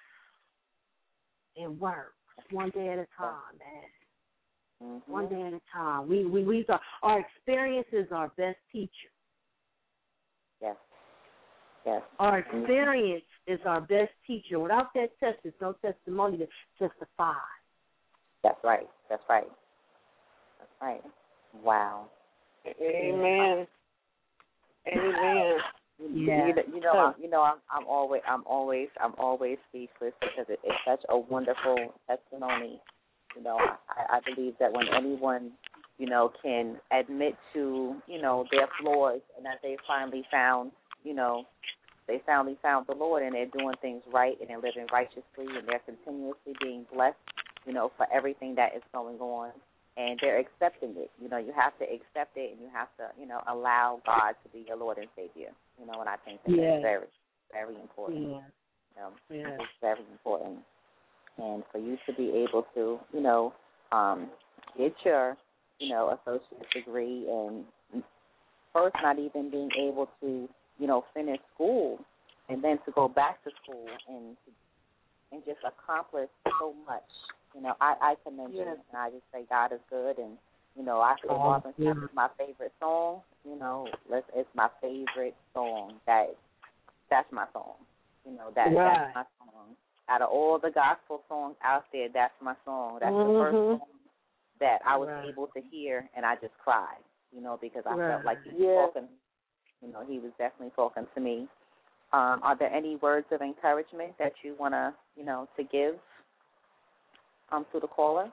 It works one day at a time, man. Mm-hmm. One day at a time. We we we are, our experience is our best teacher. Yes. Yes. Our experience is our best teacher. Without that test, there's no testimony to testify. That's right. That's right. That's right. Wow. Amen. Amen. Yeah. You, you know, I, you know, I'm, I'm always, I'm always, I'm always speechless because it, it's such a wonderful testimony. You know, I, I believe that when anyone, you know, can admit to, you know, their flaws and that they finally found, you know, they finally found the Lord and they're doing things right and they're living righteously and they're continuously being blessed, you know, for everything that is going on. And they're accepting it. You know, you have to accept it and you have to, you know, allow God to be your Lord and Savior. You know, and I think that Yeah. that's very, very important. Yeah. You know, Yeah. it's very important. And for you to be able to, you know, um, get your, you know, associate's degree and first not even being able to, you know, finish school and then to go back to school and and just accomplish so much. You know, I, I commend you, Yes. and I just say God is good, and, you know, I say Oh, Marvin yeah. Sapp is my favorite song. You know, let's, it's my favorite song. That That's my song. You know, that Right. that's my song. Out of all the gospel songs out there, that's my song. That's Mhm. the first song that I was Right. able to hear, and I just cried, you know, because I Right. felt like he was Yes. talking, you know, he was definitely talking to me. Um, are there any words of encouragement that you want to, you know, to give um, to the caller?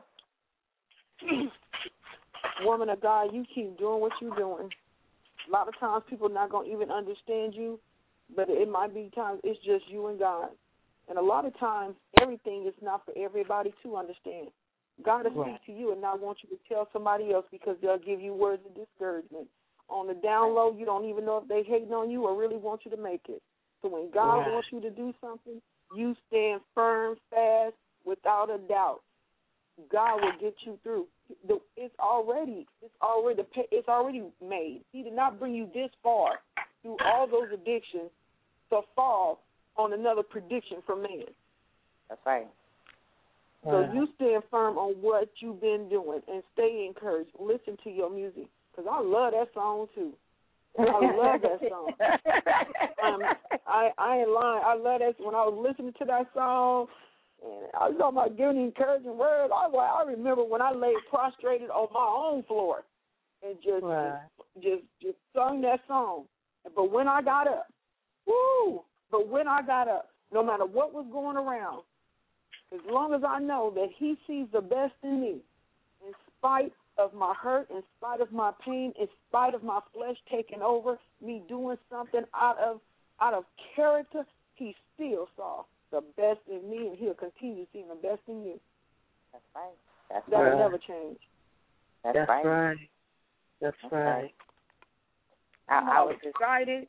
Woman of God, you keep doing what you're doing. A lot of times people are not going to even understand you, but it might be times it's just you and God. And a lot of times everything is not for everybody to understand. God will Right. speak to you and not want you to tell somebody else because they'll give you words of discouragement. On the down low, you don't even know if they hating on you or really want you to make it. So when God Right. wants you to do something, you stand firm, fast, without a doubt. God will get you through. The- It's already, it's already, it's already made. He did not bring you this far through all those addictions to fall on another prediction from man. That's right. So Right. you stand firm on what you've been doing and stay encouraged. Listen to your music because I love that song too. I love that song. um, I I ain't lying. I love that. When I was listening to that song, and I was talking about giving encouraging words, I was like, I remember when I laid prostrated on my own floor and just Right. just just sung that song. But when I got up, woo! But when I got up, no matter what was going around, as long as I know that He sees the best in me, in spite of my hurt, in spite of my pain, in spite of my flesh taking over, me doing something out of out of character, He still saw the best in me, and He'll continue seeing the best in you. That's right. That's That'll right. Right. never change. That's, That's right. right. That's That's right. right. I, I'm I all was just excited.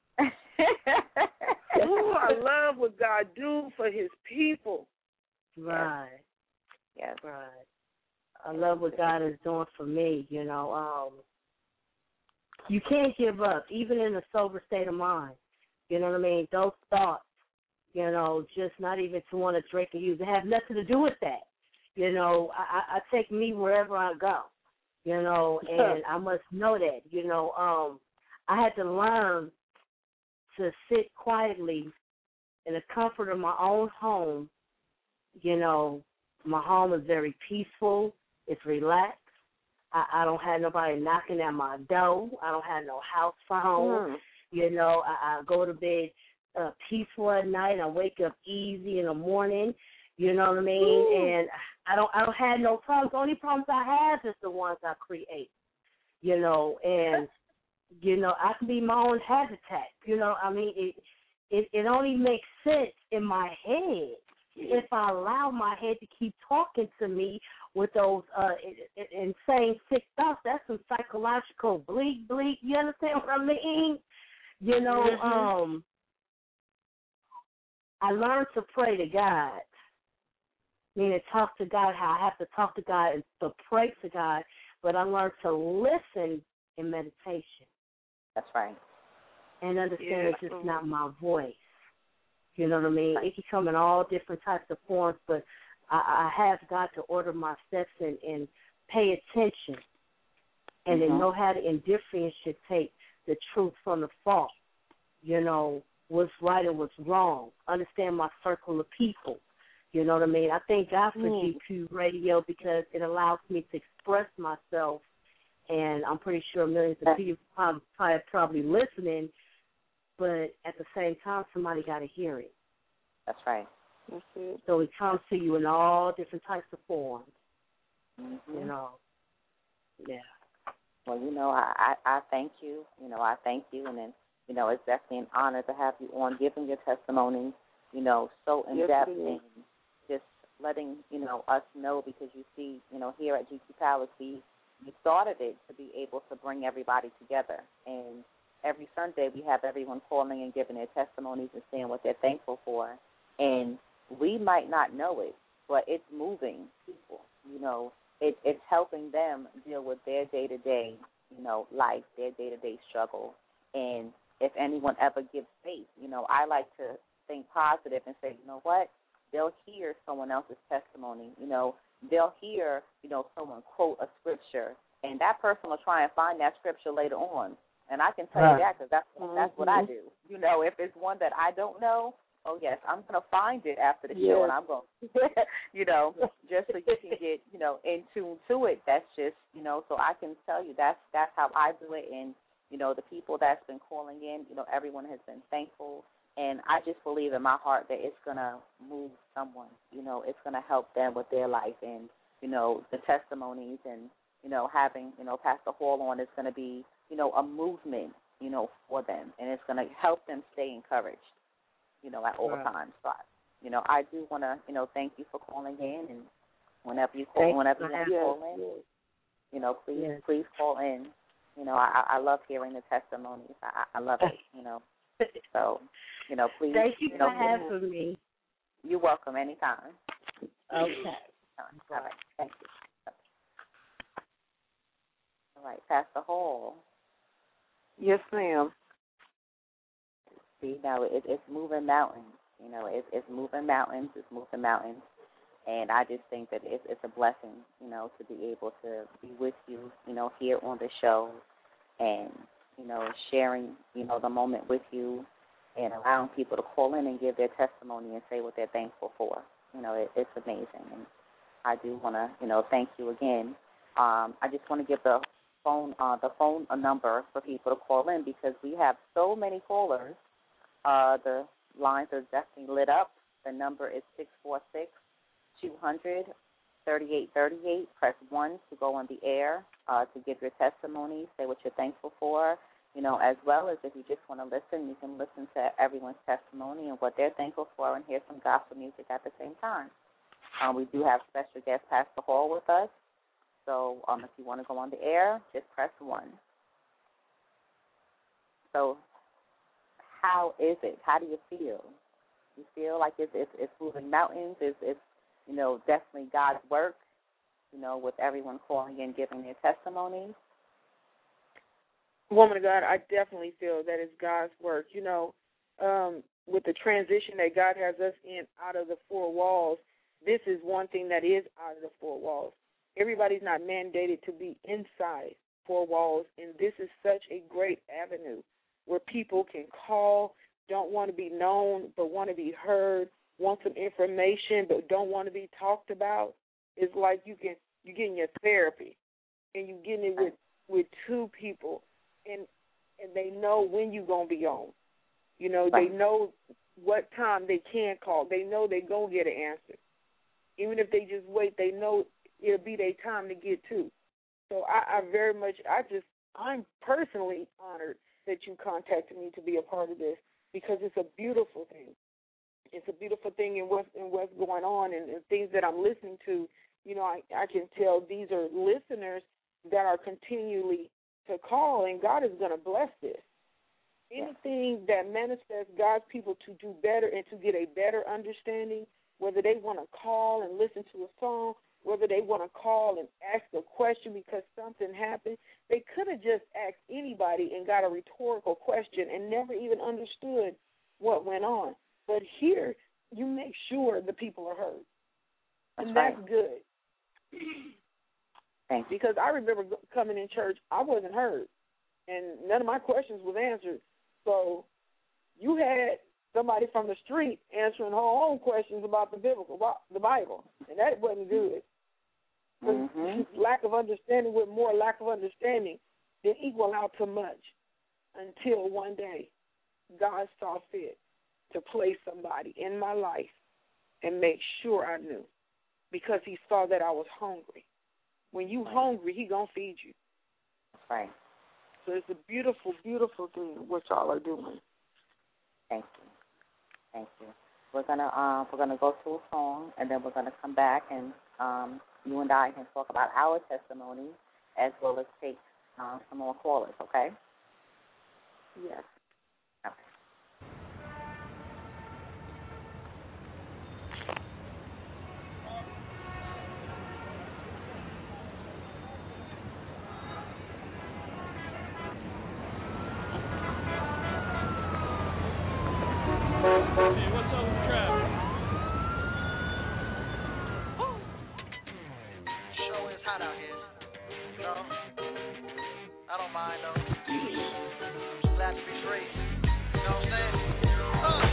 Ooh, I love what God do for His people. Right. yes. Right. I love what God is doing for me, you know. Um, you can't give up, even in a sober state of mind. You know what I mean? Those thoughts, you know, just not even to want to drink and use. It have nothing to do with that. You know, I, I take me wherever I go, you know, and I must know that, you know. Um, I had to learn to sit quietly in the comfort of my own home. You know, my home is very peaceful. It's relaxed. I, I don't have nobody knocking at my door. I don't have no house phone. Mm. You know, I, I go to bed uh, peaceful at night. I wake up easy in the morning. You know what I mean? Ooh. And I don't, I don't have no problems. The only problems I have is the ones I create. You know, and you know, I can be my own habitat. You know, I mean, it, it, it only makes sense in my head if I allow my head to keep talking to me with those uh, insane sick thoughts. That's some psychological bleak, bleak. You understand what I mean? You know, mm-hmm. um, I learned to pray to God, meaning talk to God how I have to talk to God and to pray to God, but I learned to listen in meditation. That's right. And understand yeah. it's just not my voice. You know what I mean? It can come in all different types of forms, but I, I have got to order my steps and, and pay attention and mm-hmm. then know how to differentiate the truth from the false. You know, what's right and what's wrong. Understand my circle of people. You know what I mean? I thank God for mm. G Q Radio because it allows me to express myself, and I'm pretty sure millions of people probably, probably listening, but at the same time, somebody got to hear it. That's right. That's it. So it comes to you in all different types of forms. Mm-hmm. You know, yeah. Well, you know, I, I, I thank you. You know, I thank you, and then, you know, it's definitely an honor to have you on, giving your testimony, you know, so in-depth and just letting, you know, us know because you see, you know, here at G Q Palace, we, we started it to be able to bring everybody together. And every Sunday we have everyone calling and giving their testimonies and saying what they're thankful for. And we might not know it, but it's moving people. You know, it, it's helping them deal with their day-to-day, you know, life, their day-to-day struggle. And if anyone ever gives faith, you know, I like to think positive and say, you know what, they'll hear someone else's testimony. You know, they'll hear, you know, someone quote a scripture, and that person will try and find that scripture later on. And I can tell right. you that because that's, mm-hmm. that's what I do. You know, if it's one that I don't know, oh, yes, I'm going to find it after the yes. show, and I'm going to, you know, just so you can get, you know, in tune to it. That's just, you know, so I can tell you that's that's how I do it. And, you know, the people that's been calling in, you know, everyone has been thankful. And I just believe in my heart that it's going to move someone. You know, it's going to help them with their life. And, you know, the testimonies and, you know, having, you know, Pastor Hall on is going to be, you know, a movement, you know, for them. And it's going to help them stay encouraged, you know, at all right. times. So, you know, I do want to, you know, thank you for calling in. And whenever you call, whenever you want to call in, you know, please, yes. please call in. You know, I, I love hearing the testimonies. I, I love it, you know. So, you know, please. Thank you, you know, for having me. You're welcome anytime. Okay. All right. Thank you. All right. Pastor Hall. Yes, ma'am. See, now it, it's moving mountains. You know, it, it's moving mountains. It's moving mountains. And I just think that it's, it's a blessing, you know, to be able to be with you, you know, here on the show and, you know, sharing, you know, the moment with you and allowing people to call in and give their testimony and say what they're thankful for. You know, it, it's amazing. And I do want to, you know, thank you again. Um, I just want to give the phone uh, the phone a number for people to call in because we have so many callers. Uh, the lines are definitely lit up. The number is six four six, two hundred, thirty-eight thirty-eight. Press one to go on the air uh, to give your testimony, say what you're thankful for. You know, as well as if you just want to listen, you can listen to everyone's testimony and what they're thankful for and hear some gospel music at the same time. Um, we do have special guest Pastor Hall with us. So um, if you want to go on the air, just press one. So how is it? How do you feel? You feel like it's, it's, it's moving mountains? It's, it's, you know, definitely God's work, you know, with everyone calling in, giving their testimonies? Woman of God, I definitely feel that it's God's work. You know, um, with the transition that God has us in out of the four walls, this is one thing that is out of the four walls. Everybody's not mandated to be inside four walls, and this is such a great avenue where people can call, don't want to be known but want to be heard, want some information but don't want to be talked about. It's like you can you're getting your therapy, and you're getting it with, with two people, and and they know when you're going to be on. You know, they know what time they can call. They know they're going to get an answer. Even if they just wait, they know it'll be their time to get to. So I, I very much, I just, I'm personally honored that you contacted me to be a part of this, because it's a beautiful thing. It's a beautiful thing in what's, in what's going on, and, and things that I'm listening to. You know, I, I can tell these are listeners that are continually to call, and God is going to bless this. Anything that manifests God's people to do better and to get a better understanding, whether they want to call and listen to a song, whether they want to call and ask a question because something happened, they could have just asked anybody and got a rhetorical question and never even understood what went on. But here, you make sure the people are heard. And that's, that's good. Thanks. Because I remember coming in church, I wasn't heard, and none of my questions was answered. So you had somebody from the street answering her own questions about the biblical, the Bible, and that wasn't good. Mm-hmm. Lack of understanding with more lack of understanding didn't equal out to much until one day God saw fit to place somebody in my life and make sure I knew, because he saw that I was hungry. When you hungry, he going to feed you. That's right. So it's a beautiful, beautiful thing what y'all are doing. Thank you. Thank you. We're gonna uh, we're gonna go to a song, and then we're gonna come back, and um, you and I can talk about our testimony as well as take uh, some more callers. Okay? Yes. Okay. Hey, what's up with traffic? Sure is hot out here. You know? I don't mind though. I'm just glad to be free. You know what I'm saying? Uh.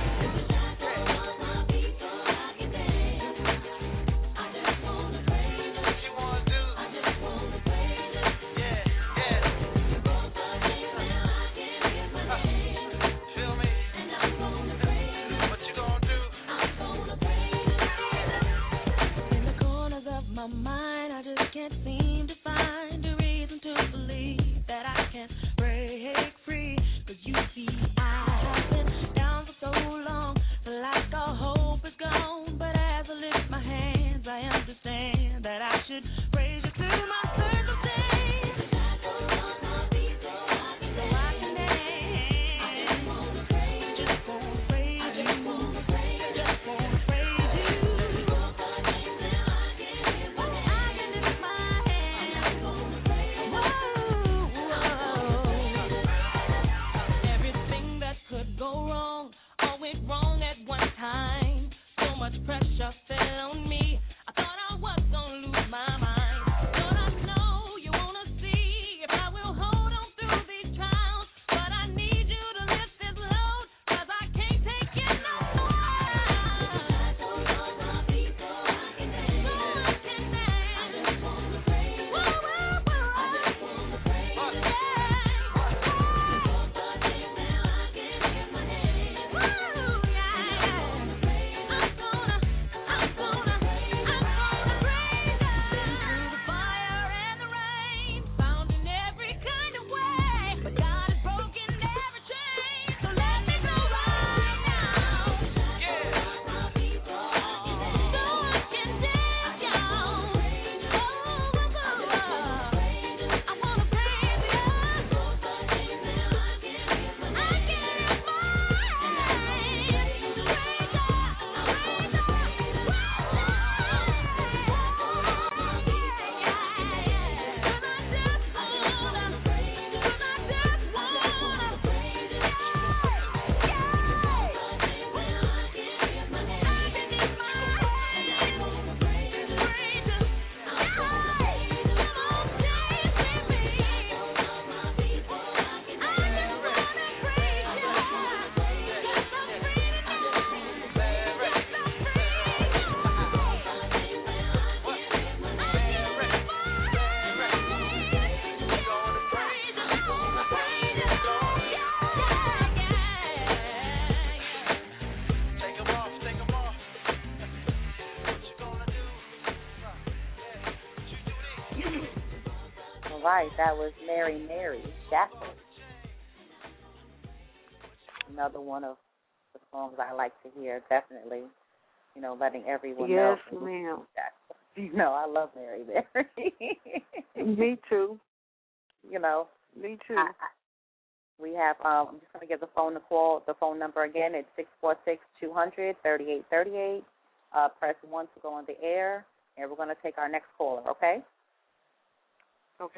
My mind, I just can't seem to find a reason to believe that I can break free. Cause you see, I have been down for so long, like all hope is gone. But as I lift my hands, I understand that I should praise you through my circumstance. Pressure fell on me. I thought I was gonna lose my mind. Lord, I know you wanna see if I will hold on through these trials. But I need you to lift this load, cause I can't take it no more. I don't know my people, I can dance. So I can dance. I just wanna praise you. Whoa, whoa, whoa. I just wanna praise you. Because I did now, I can lift my hands. Woo, yeah. I'm gonna right, that was Mary Mary Stafford. Another one of the songs I like to hear, definitely. You know, letting everyone yes, know. ma'am. You know, I love Mary Mary. Me too. You know. Me too. I, I, we have, um, I'm just going to give the phone the call, the phone number again. It's six four six, two hundred, thirty-eight thirty-eight. Uh, press one to go on the air, and we're going to take our next caller, okay? Okay.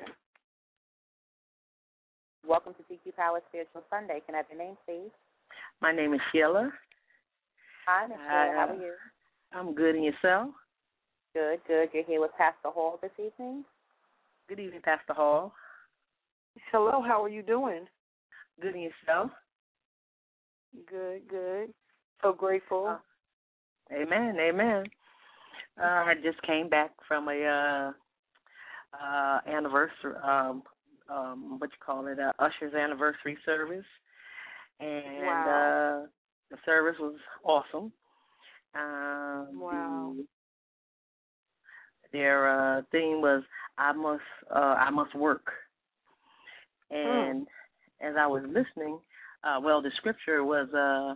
Welcome to T Q Power Spiritual Sunday. Can I have your name, please? My name is Sheila. Hi, Miz Sheila. How are you? I'm good, and yourself? Good, good. You're here with Pastor Hall this evening? Good evening, Pastor Hall. Hello, how are you doing? Good, and yourself? Good, good. So grateful. Uh, amen, amen. Uh, I just came back from a uh, uh, anniversary, um, um, what you call it, uh, Usher's anniversary service. And wow. uh, the service was awesome. Um, wow. The, their uh, theme was I must uh, I must work. And hmm. as I was listening, uh, well, the scripture was uh,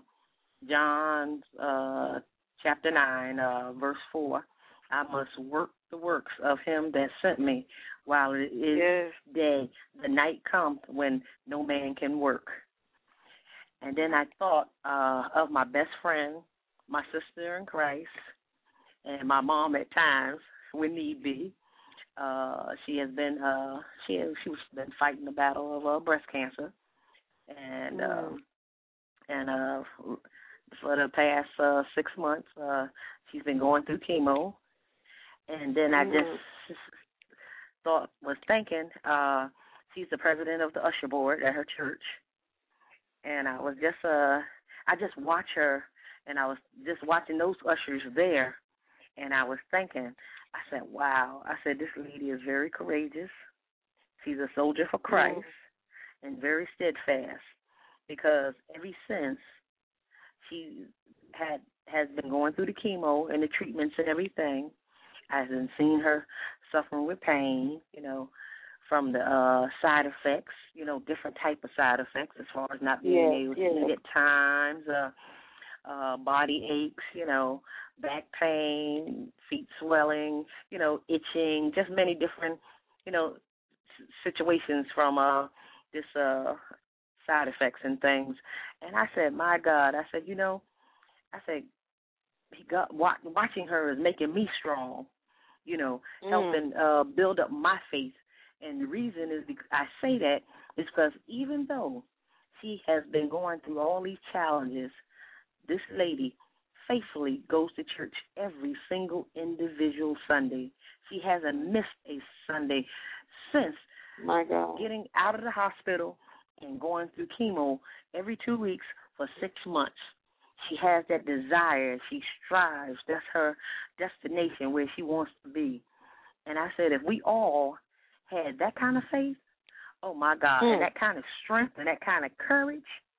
John uh, chapter nine, uh, verse four. I must work the works of him that sent me while it is yes. day. The night comes when no man can work. And then I thought uh, of my best friend, my sister in Christ, and my mom at times when need be. Uh, she has been uh, she has, she's been fighting the battle of uh, breast cancer, and mm. um, and uh, for the past uh, six months, uh, she's been going through chemo. And then I mm. just thought was thinking uh, she's the president of the usher board at her church. And I was just, uh, I just watch her, and I was just watching those ushers there, and I was thinking, I said, wow. I said, this lady is very courageous. She's a soldier for Christ mm. and very steadfast, because ever since she had has been going through the chemo and the treatments and everything, I've been seeing her suffering with pain, you know, from the uh, side effects, you know, different type of side effects as far as not being yes, able to yes. eat at times, uh, uh, body aches, you know, back pain, feet swelling, you know, itching, just many different, you know, s- situations from uh, this uh, side effects and things. And I said, my God, I said, you know, I said, he got, watching her is making me strong, you know, mm. helping uh, build up my faith. And the reason is because I say that is because even though she has been going through all these challenges, this lady faithfully goes to church every single individual Sunday. She hasn't missed a Sunday since My God. getting out of the hospital and going through chemo every two weeks for six months. She has that desire. She strives. That's her destination, where she wants to be. And I said, if we all had that kind of faith, oh, my God, mm. and that kind of strength and that kind of courage,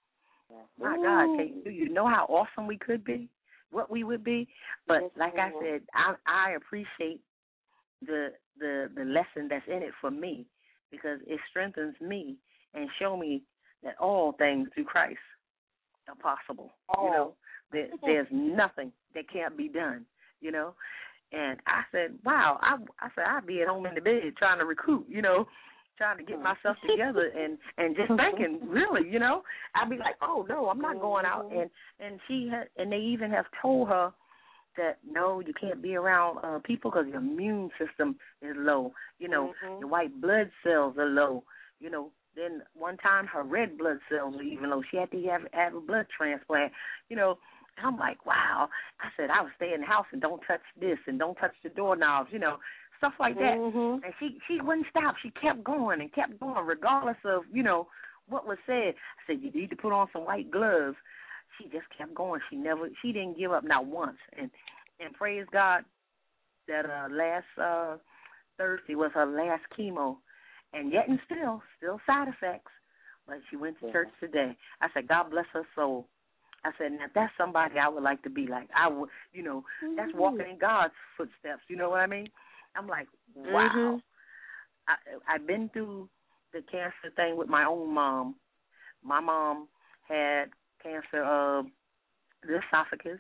my Ooh. God, can you, do you know how awesome we could be, what we would be? But yes, like I said, I, I appreciate the, the the lesson that's in it for me, because it strengthens me and show me that all things through Christ are possible. Oh. You know, there, there's nothing that can't be done, you know. And I said, wow, I, I said, I'd be at home in the bed trying to recruit, you know, trying to get myself together and, and just thinking, really, you know. I'd be like, oh, no, I'm not going out. And, and she had, and they even have told her that, no, you can't be around uh, people because your immune system is low. You know, mm-hmm. your white blood cells are low. You know, then one time her red blood cells were even low. She had to have, have a blood transplant, you know. And I'm like, wow. I said, I would stay in the house and don't touch this and don't touch the doorknobs, you know, stuff like that. Mm-hmm. And she, she wouldn't stop. She kept going and kept going regardless of, you know, what was said. I said, you need to put on some white gloves. She just kept going. She never, she didn't give up not once. And and praise God that uh, last uh, Thursday was her last chemo. And yet and still, still side effects. But she went to church today. I said, God bless her soul. I said, now that's somebody I would like to be like. I would, you know, that's walking in God's footsteps. You know what I mean? I'm like, wow. I, I've been through the cancer thing with my own mom. My mom had cancer of the esophagus,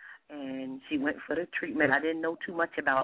and she went for the treatment. I didn't know too much about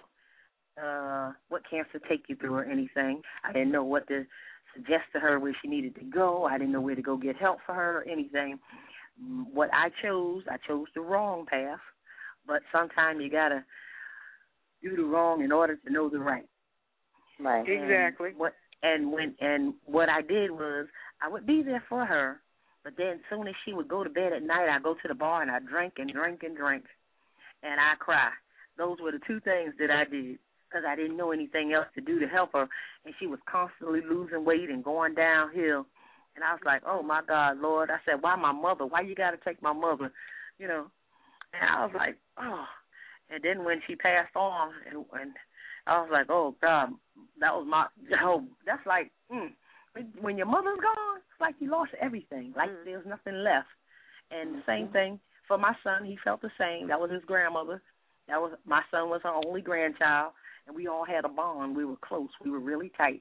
uh, what cancer take you through or anything. I didn't know what to suggest to her where she needed to go. I didn't know where to go get help for her or anything. What I chose, I chose the wrong path, but sometimes you got to do the wrong in order to know the right. Right. Exactly. And what and when and what I did was I would be there for her, but then as soon as she would go to bed at night, I'd go to the bar and I'd drink and drink and drink, and I'd cry. Those were the two things that I did because I didn't know anything else to do to help her, and she was constantly losing weight and going downhill. And I was like, oh, my God, Lord. I said, why my mother? Why you got to take my mother? You know. And I was like, oh. And then when she passed on, and, and I was like, oh, God, that was my, oh, that's like, mm, when your mother's gone, it's like you lost everything. Like mm. there's nothing left. And the same thing for my son. He felt the same. That was his grandmother. That was my son was her only grandchild, and we all had a bond. We were close. We were really tight.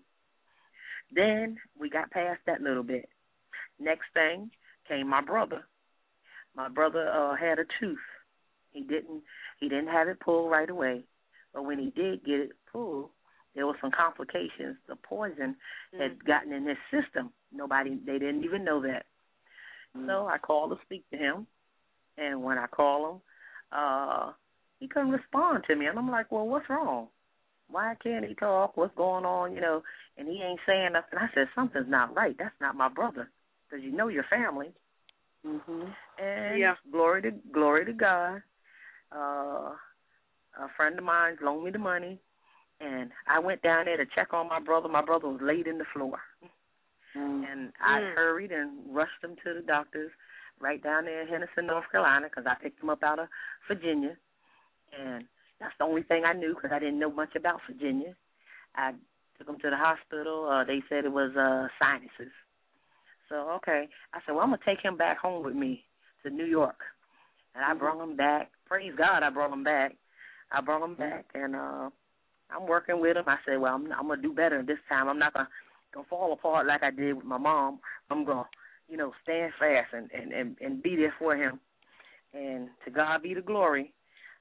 Then we got past that little bit. Next thing came my brother. My brother uh, had a tooth. He didn't he didn't have it pulled right away, but when he did get it pulled, there were some complications. The poison mm. had gotten in his system. Nobody they didn't even know that. Mm. So I called to speak to him, and when I called him, uh, he couldn't respond to me, and I'm like, well, what's wrong? Why can't he talk? What's going on? You know, and he ain't saying nothing. I said, something's not right. That's not my brother, because you know your family. Mm-hmm. And yeah. glory to glory to God. Uh, a friend of mine loaned me the money, and I went down there to check on my brother. My brother was laid in the floor, mm. and I mm. hurried and rushed him to the doctors right down there in Henderson, North Carolina, because I picked him up out of Virginia, and that's the only thing I knew because I didn't know much about Virginia. I took him to the hospital. Uh, they said it was uh, sinuses. So, okay. I said, well, I'm going to take him back home with me to New York. And I mm-hmm. brought him back. Praise God, I brought him back. I brought him back, and uh, I'm working with him. I said, well, I'm, I'm going to do better this time. I'm not going to fall apart like I did with my mom. I'm going to, you know, stand fast and, and, and, and be there for him. And to God be the glory.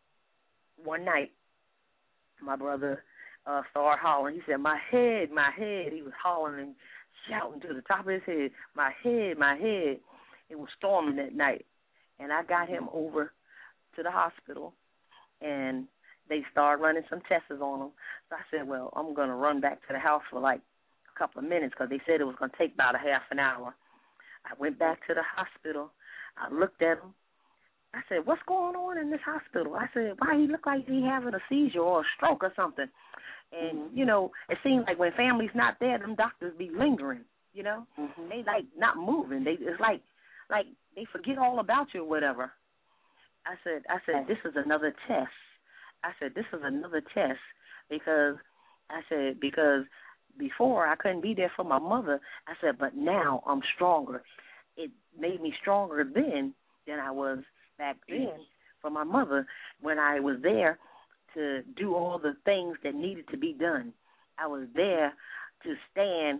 One night, my brother uh, started hollering. He said, my head, my head. He was hollering and shouting to the top of his head, my head, my head. It was storming that night. And I got him over to the hospital, and they started running some tests on him. So I said, well, I'm going to run back to the house for like a couple of minutes because they said it was going to take about a half an hour. I went back to the hospital. I looked at him. I said, what's going on in this hospital? I said, why he look like he having a seizure or a stroke or something? And, mm-hmm. you know, it seems like when family's not there, them doctors be lingering, you know. Mm-hmm. They, like, not moving. They It's like like they forget all about you or whatever. I said, I said, this is another test. I said, this is another test because, I said, because before I couldn't be there for my mother. I said, but now I'm stronger. It made me stronger then than I was back then for my mother when I was there to do all the things that needed to be done. I was there to stand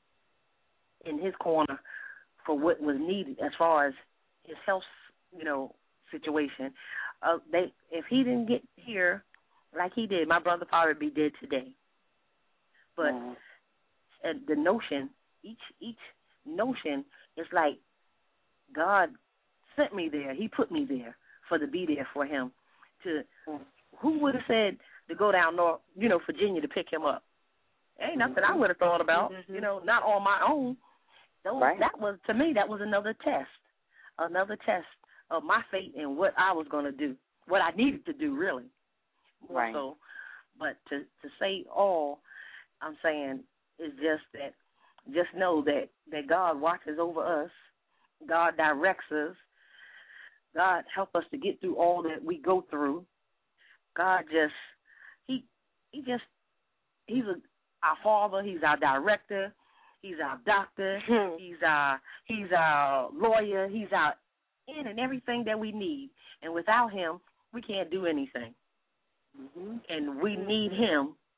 in his corner for what was needed as far as his health, you know, situation. Uh, they, if he didn't get here like he did, my brother probably be dead today. But mm. and the notion, each each notion is like God sent me there. He put me there for to be there for him. To mm. Who would have said to go down north, you know, Virginia to pick him up? Ain't nothing mm-hmm. I would have thought about, mm-hmm. you know, not on my own. Those, right. That was, to me, that was another test, another test of my faith and what I was going to do, what I needed to do, really. Right. So, but to, to say all, I'm saying is just that, just know that, that God watches over us, God directs us, God help us to get through all that we go through. God just, he, he just, he's a, our father, he's our director, he's our doctor, he's our, he's our lawyer, he's our in and everything that we need. And without him, we can't do anything. Mm-hmm. And we need him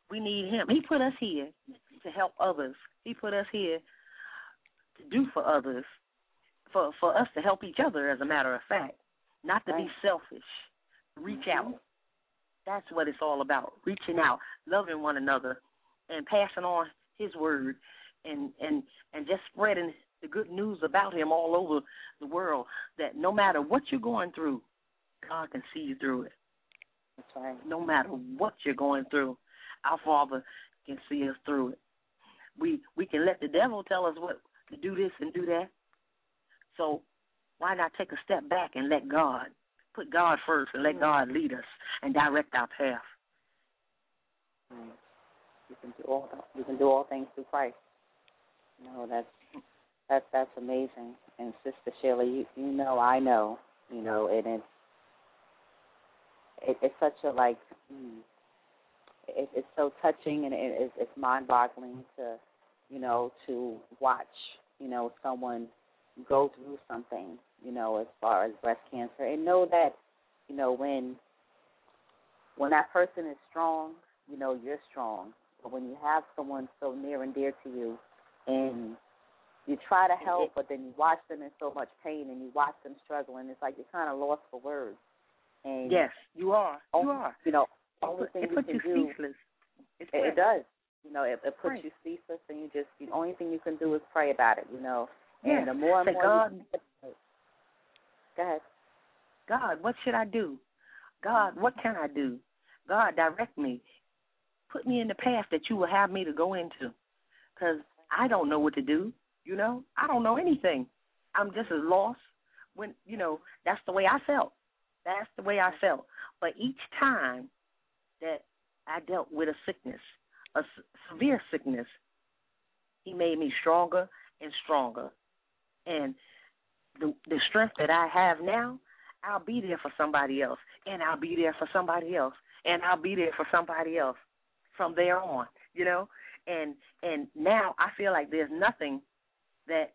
We need him. He put us here to help others. He put us here to do for others, for, for us to help each other, as a matter of fact, not to Right. be selfish. Reach Mm-hmm. out. That's what it's all about, reaching out, loving one another, and passing on his word, and, and, and just spreading the good news about him all over the world, that no matter what you're going through, God can see you through it. That's right. No matter what you're going through, our Father can see us through it. We we can let the devil tell us what to do this and do that. So why not take a step back and let God, put God first and let Mm-hmm. God lead us and direct our path. Right. You can do all you can do all things through Christ. You know, that's that's that's amazing. And Sister Sheila, you you know I know, you know, and it's it, it's such a like mm, it, it's so touching, and it, it's, it's mind-boggling to you know to watch you know someone go through something, you know, as far as breast cancer, and know that you know when when that person is strong, you know you're strong. But when you have someone so near and dear to you, and you try to help, but then you watch them in so much pain, and you watch them struggle, and it's like you're kind of lost for words. And Yes, you are. You only, are. You know, It only put- thing it you puts can you do. speechless. It's It, it does. You know, it, it puts Right. you speechless, and you just the only thing you can do is pray about it. You know, and Yeah. the more and Say, more. God, You, go ahead. God, what should I do? God, what can I do? God, direct me. Put me in the path that you will have me to go into, because I don't know what to do, you know. I don't know anything. I'm just as lost when, you know, that's the way I felt. That's the way I felt. But each time that I dealt with a sickness, a s- severe sickness, he made me stronger and stronger. And the the strength that I have now, I'll be there for somebody else, and I'll be there for somebody else, and I'll be there for somebody else from there on, you know. And and now I feel like there's nothing that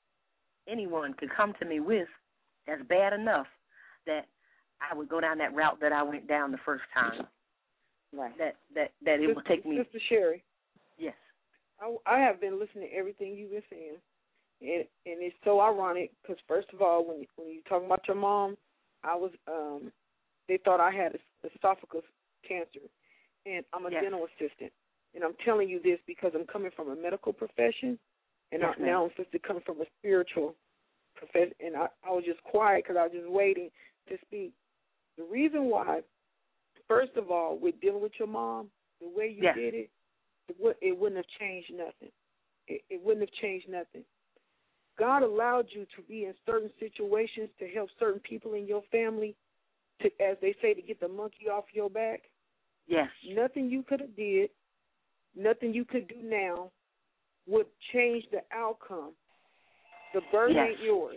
anyone could come to me with that's bad enough that I would go down that route that I went down the first time. Right. That that that it Sister, would take me. Sister Sherry, Yes. I, I have been listening to everything you've been saying, and and it's so ironic because first of all, when you, when you talking about your mom, I was um, they thought I had esophagus cancer, and I'm a Yes. dental assistant, and I'm telling you this because I'm coming from a medical profession, and Yes, I, ma'am. now I'm supposed to come from a spiritual profession, and I, I was just quiet because I was just waiting to speak. The reason why, first of all, with dealing with your mom, the way you Yes. did it, it, would, it wouldn't have changed nothing. It, it wouldn't have changed nothing. God allowed you to be in certain situations to help certain people in your family, to, as they say, to get the monkey off your back. Yes. Nothing you could have did, nothing you could do now would change the outcome. The burden Yes. ain't yours.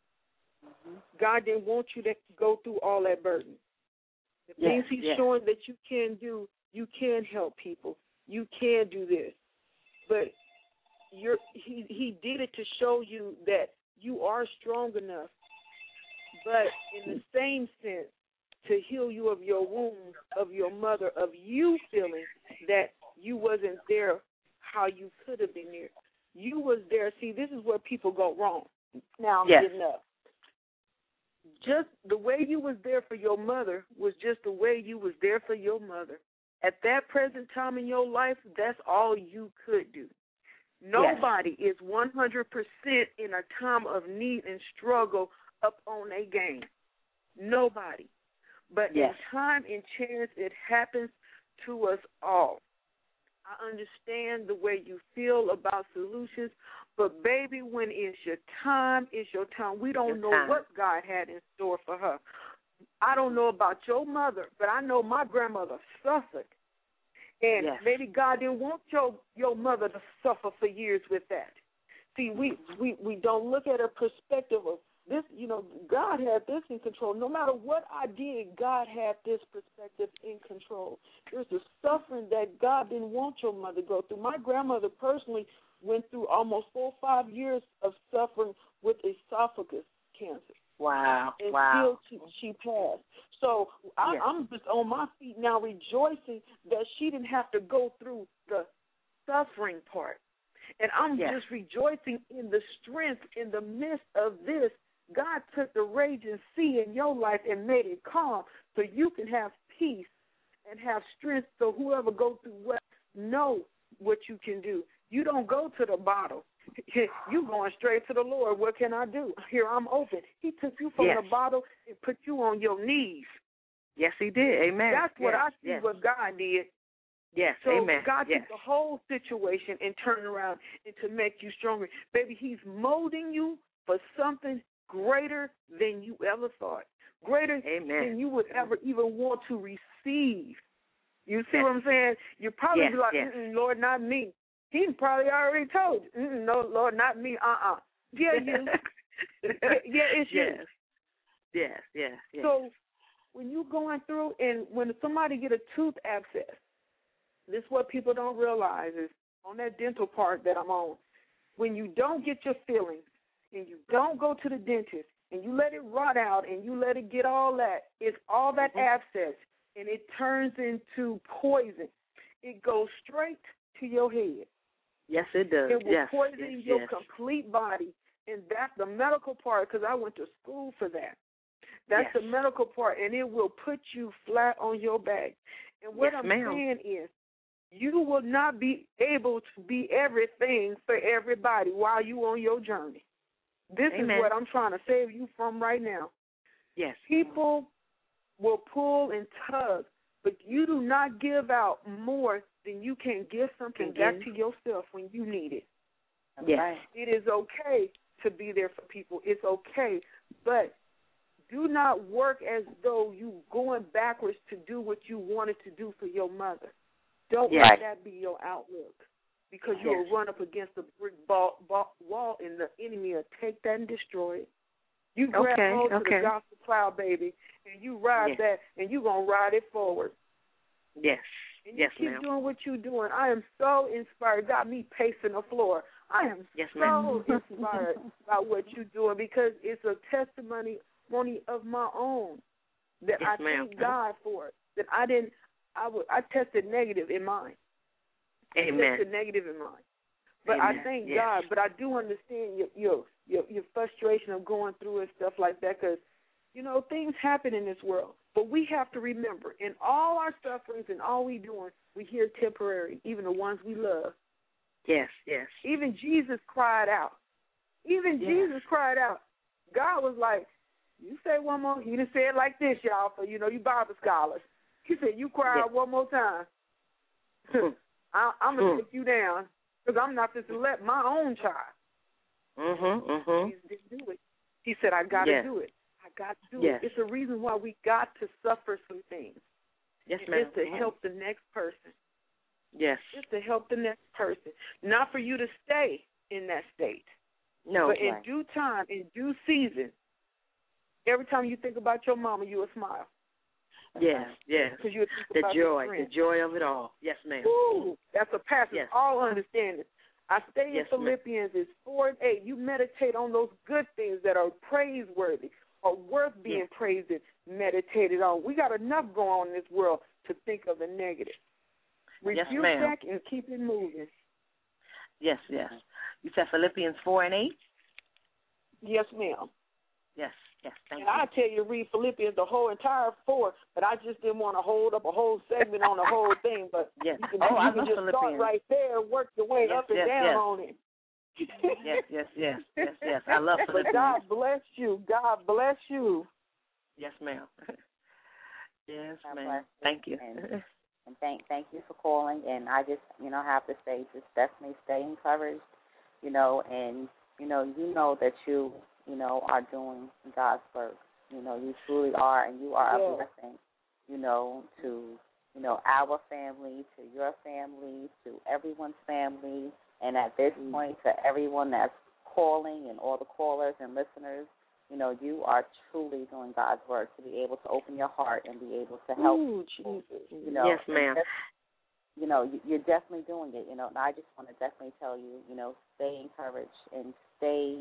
God didn't want you to go through all that burden. The Yes, things he's yes. showing that you can do, you can help people. You can do this. But you're he he did it to show you that you are strong enough, but in the same sense, to heal you of your wounds, of your mother, of you feeling that you wasn't there how you could have been there. You was there. See, this is where people go wrong. Now I'm Yes. getting up. Just the way you was there for your mother was just the way you was there for your mother. At that present time in your life, that's all you could do. Nobody is one hundred percent in a time of need and struggle up on a game. Nobody. But Yes. in time and chance, it happens to us all. I understand the way you feel about solutions, but, baby, when it's your time, it's your time. We don't Your know time. what God had in store for her. I don't know about your mother, but I know my grandmother suffered. And Yes. maybe God didn't want your, your mother to suffer for years with that. See, we, we, we don't look at a perspective of this, you know, God had this in control. No matter what I did, God had this perspective in control. There's a suffering that God didn't want your mother to go through. My grandmother personally went through almost four or five years of suffering with esophagus cancer. Wow. And Wow. still she, she passed. So I, Yes. I'm just on my feet now rejoicing that she didn't have to go through the suffering part. And I'm Yes. just rejoicing in the strength in the midst of this. God took the raging sea in your life and made it calm so you can have peace and have strength so whoever goes through what know what you can do. You don't go to the bottle. You going straight to the Lord. What can I do? Here, I'm open. He took you from Yes. the bottle and put you on your knees. Yes, he did. Amen. That's what yes. I see yes. what God did. Yes. So Amen. God yes. took the whole situation and turned it around and to make you stronger. Baby, he's molding you for something greater than you ever thought, greater Amen. than you would ever even want to receive. You see Yes. what I'm saying? You probably Yes, be like, yes. Mm-mm, Lord, not me. He probably already told you, Mm-mm, no, Lord, not me. Uh-uh. Yeah, you. yeah, yeah, it's yes. you. Yes, yes, yes. So when you're going through and when somebody get a tooth abscess, this is what people don't realize is on that dental part that I'm on, when you don't get your fillings and you don't go to the dentist and you let it rot out and you let it get all that, it's all that mm-hmm. abscess and it turns into poison. It goes straight to your head. Yes, it does. It will yes, poison yes, your yes. complete body, and that's the medical part because I went to school for that. That's yes. the medical part, and it will put you flat on your back. And what yes, I'm ma'am. saying is you will not be able to be everything for everybody while you're on your journey. This Amen. is what I'm trying to save you from right now. Yes. People will pull and tug, but you do not give out more than you can give something Can back give. to yourself when you need it. Yes. It is okay to be there for people. It's okay, but do not work as though you going backwards to do what you wanted to do for your mother. Don't yes. let that be your outlook, because you yes. will run up against a brick ball, ball, wall, and the enemy will take that and destroy it. You grab okay. hold okay. to the gospel plow, baby, and you ride yes. that, and you're going to ride it forward. Yes. And you yes, keep ma'am. doing what you're doing. I am so inspired. Got me pacing the floor. I am yes, so ma'am. inspired by what you're doing because it's a testimony of my own that yes, I ma'am. thank God for. That I didn't. I would. I tested negative in mine. Amen. I tested negative in mine. But Amen. I thank yes. God. But I do understand your your your, your frustration of going through and stuff like that because you know things happen in this world. But we have to remember, in all our sufferings and all we doing, we hear temporary, even the ones we love. Yes, yes. Even Jesus cried out. Even yes. Jesus cried out. God was like, you say one more. He didn't say it like this, y'all, for, you know, you Bible scholars. He said, you cry yes. out one more time. I, I'm going to take you down because I'm not just to let my own child. Mm-hmm, mm-hmm. He didn't do it. He said, I got to yes. do it. I got to do yes. it. It's a reason why we got to suffer some things. Yes, and ma'am. It's to help the next person. Yes. It's to help the next person. Not for you to stay in that state. No. But in right. due time, in due season, every time you think about your mama, you will smile. Yes, yes. Because you think the about joy, your the joy of it all. Yes, ma'am. Ooh, that's a passage. Yes. All understanding. I stay yes, in Philippians. Ma'am. It's four and eight. You meditate on those good things that are praiseworthy or worth being yes. praised and meditated on. We got enough going on in this world to think of the negative. Rebuke yes, ma'am. that and keep it moving. Yes, yes. You said Philippians four and eight? Yes, ma'am. Yes, yes. Thank and you. I tell you, read Philippians, the whole entire four, but I just didn't want to hold up a whole segment on the whole thing. But yes. you can, oh, you I can love just Philippians. start right there, work your way yes, up and yes, down yes. on it. yes, yes, yes, yes, yes. I love Philippians. But God bless you. God bless you. Yes, ma'am. yes, God ma'am. bless you. Thank you. And, and thank thank you for calling. And I just, you know, have to say, just definitely stay encouraged, you know, and, you know, you know that you, you know, are doing God's work. You know, you truly are, and you are yeah. a blessing, you know, to, you know, our family, to your family, to everyone's family, and at this mm-hmm. point, to everyone that's calling and all the callers and listeners. You know, you are truly doing God's work to be able to open your heart and be able to help Ooh, people. Jesus. You know, yes, ma'am. You know, you're definitely doing it. You know, and I just want to definitely tell you, you know, stay encouraged and stay,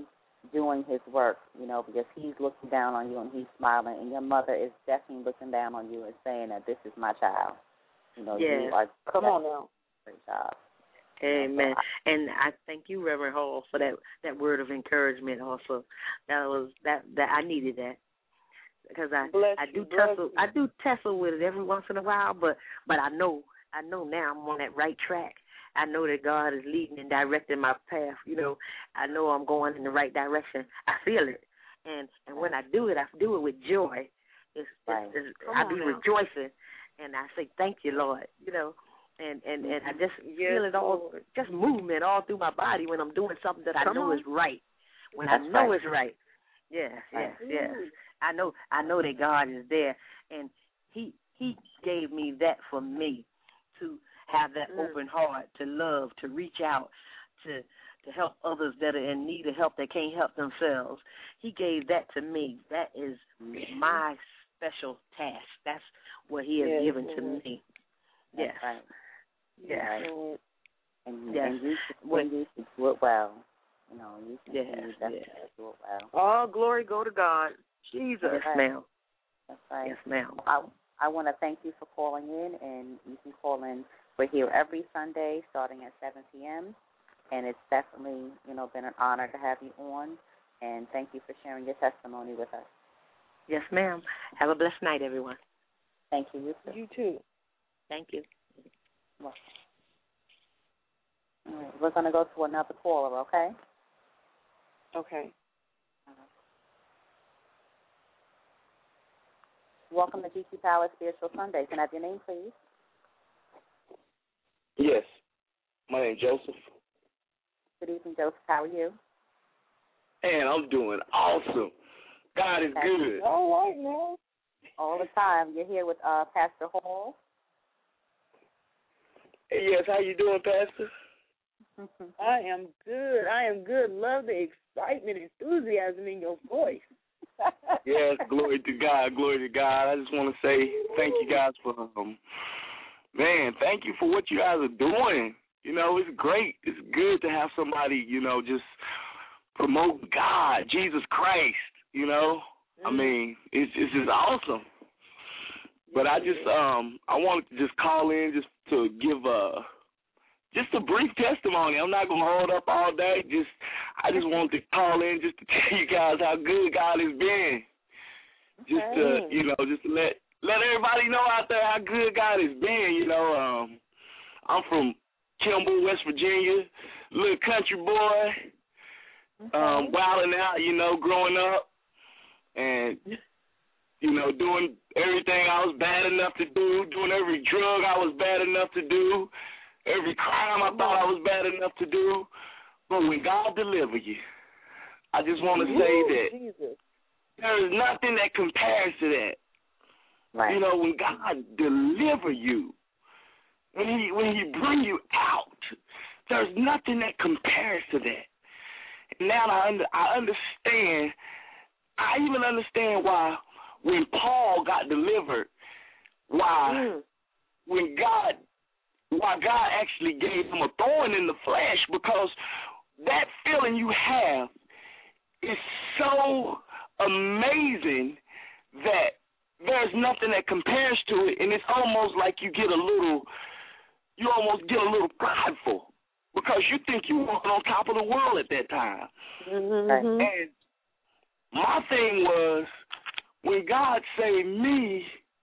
doing his work, you know, because he's looking down on you and he's smiling, and your mother is definitely looking down on you and saying that this is my child. You know, Yes. you are Come on now. great job. Amen. And I thank you, Reverend Hall, for that, that word of encouragement. Also, that was that that I needed that because I Bless I do you, bless tussle you. I do tussle with it every once in a while, but but I know I know now I'm on that right track. I know that God is leading and directing my path. You know, I know I'm going in the right direction. I feel it, and and when I do it, I do it with joy. It's, Right. it's, it's Come I on be now. rejoicing, and I say thank you, Lord. You know. And, and, and I just Yes, feel it all, Lord. just movement all through my body when I'm doing something that I Come know on. is right. When That's I know right. it's right. Yes, yes, Right. yes. I know I know that God is there, and He He gave me that for me to have that Mm. open heart, to love, to reach out, to to help others that are in need of help that can't help themselves. He gave that to me. That is my special task. That's what He has Yes, given to Lord. me. That's Yes. right. Yes. Right. And, Yes. and you When- continue to do it well. You know, you Yes, continue definitely yes. to do it well. All glory go to God. Jesus. Yes, Right. ma'am. That's right. Yes, ma'am. I, I want to thank you for calling in, and you can call in. We're here every Sunday starting at seven p.m., and it's definitely, you know, been an honor to have you on, and thank you for sharing your testimony with us. Yes, ma'am. Have a blessed night, everyone. Thank you, you too. You too. Thank you. Well, all right, we're going to go to another caller, okay? Okay. Welcome to G Q Power Spiritual Sunday. Can I have your name, please? Yes. My name's Joseph. Good evening, Joseph. How are you? And I'm doing awesome. God is good. All right, now. All the time. You're here with uh, Pastor Hall. Hey, yes, how you doing, Pastor? I am good. I am good. Love the excitement, enthusiasm in your voice. Yes, glory to God, glory to God. I just want to say thank you guys for, um, man, thank you for what you guys are doing. You know, it's great. It's good to have somebody, you know, just promote God, Jesus Christ, you know. I mean, it's, it's just awesome. But I just, um, I wanted to just call in just to give a, just a brief testimony. I'm not going to hold up all day. Just, I just wanted to call in just to tell you guys how good God has been. Just to, you know, just to let, let everybody know out there how good God has been, you know. Um, I'm from Kimball, West Virginia, little country boy, um, wilding out, you know, growing up, and, you know, doing everything I was bad enough to do, doing every drug I was bad enough to do, every crime I thought I was bad enough to do. But when God delivered you, I just want to say that Jesus. there is nothing that compares to that. Right. You know, when God deliver you, when he when he bring you out, there's nothing that compares to that. And now I under, I understand. I even understand why when Paul got delivered, why Mm. when God why God actually gave him a thorn in the flesh, because that feeling you have is so amazing that there's nothing that compares to it, and it's almost like you get a little, you almost get a little prideful because you think you're walking on top of the world at that time. Mm-hmm. And my thing was, when God saved me,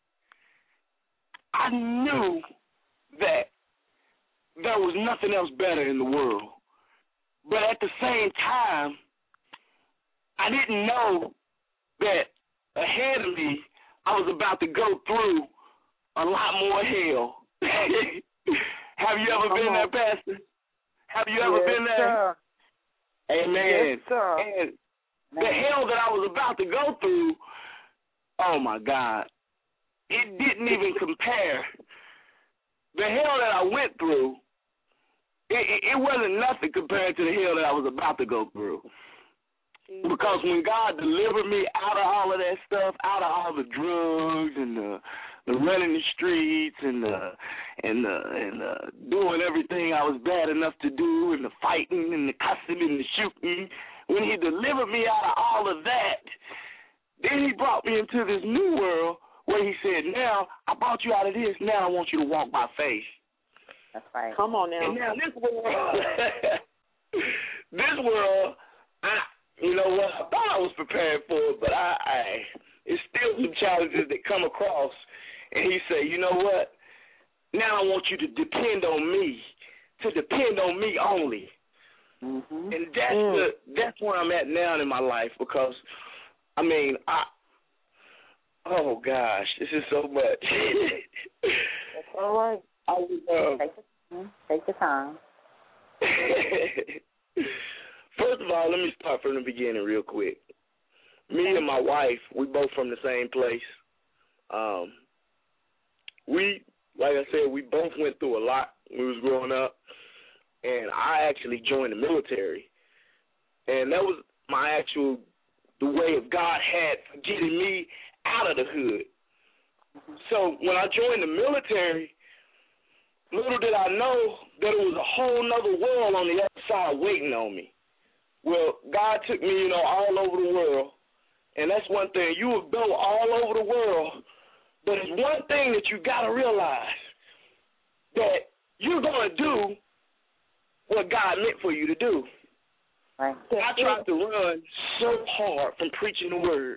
I knew that there was nothing else better in the world. But at the same time, I didn't know that ahead of me, I was about to go through a lot more hell. Have you ever been there, Pastor? Have you ever Yes, been there? sir. Amen. Yes, sir. And the hell that I was about to go through, oh, my God, it didn't even compare. The hell that I went through, it, it, it wasn't nothing compared to the hell that I was about to go through. Because when God delivered me out of all of that stuff, out of all the drugs and the the running the streets and the and the and the doing everything I was bad enough to do, and the fighting and the cussing and the shooting when he delivered me out of all of that, then he brought me into this new world where he said, now I brought you out of this, now I want you to walk by faith. That's right. Come on now. And now this world, this world, I, you know what, I thought I was prepared for it, but I, I, it's still some challenges that come across. And he said, you know what, now I want you to depend on me, to depend on me only. Mm-hmm. And that's Mm. the, that's where I'm at now in my life because, I mean, I, oh gosh, this is so much. That's all right. I was, um, Take your, take your time. First of all, let me start from the beginning real quick. Me and my wife, we both from the same place. Um, we, like I said, we both went through a lot when we was growing up, and I actually joined the military, and that was my actual, the way of God had for getting me out of the hood. So when I joined the military, little did I know that it was a whole nother world on the other side waiting on me. Well, God took me, you know, all over the world, and that's one thing. You will go all over the world, but there's one thing that you got to realize, that you're going to do what God meant for you to do. Right. I tried to run so hard from preaching the word.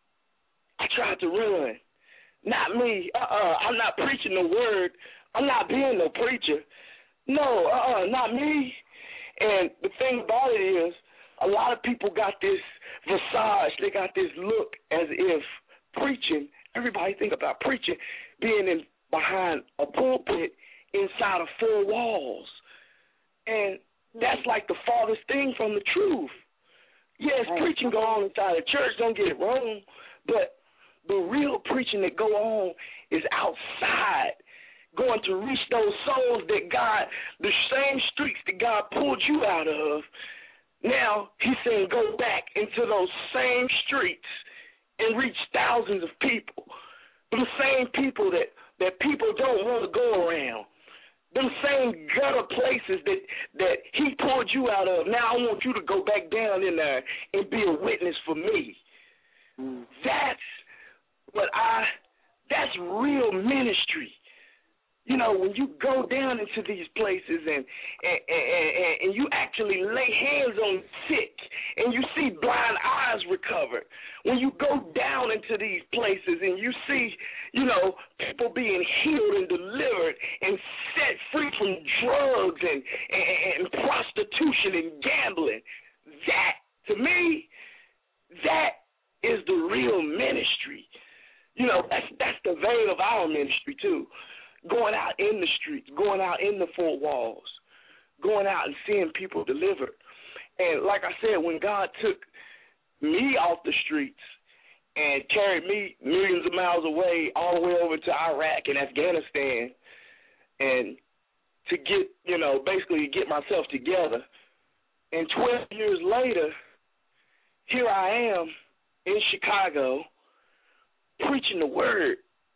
I tried to run. Not me. Uh-uh. I'm not preaching the word. I'm not being no preacher. No, uh-uh, not me. And the thing about it is, a lot of people got this visage. They got this look as if preaching, everybody think about preaching, being in behind a pulpit inside of four walls. And that's like the farthest thing from the truth. Yes, preaching go on inside the church, don't get it wrong, but the real preaching that go on is outside, going to reach those souls that God, the same streets that God pulled you out of. Now he's saying go back into those same streets and reach thousands of people, the same people that, that people don't want to go around. Them same gutter places that, that he pulled you out of, now I want you to go back down in there and be a witness for me. Mm. That's what I, that's real ministry. You know, when you go down into these places and and, and, and you actually lay hands on the sick and you see blind eyes recovered, when you go down into these places and you see, you know, people being healed and delivered and set free from drugs and, and, and prostitution and gambling, that, to me, that is the real ministry. You know, that's, that's the vein of our ministry, too. Going out in the streets, going out in the four walls, going out and seeing people delivered. And like I said, when God took me off the streets and carried me millions of miles away all the way over to Iraq and Afghanistan and to get, you know, basically get myself together, and twelve years later, here I am in Chicago preaching the word.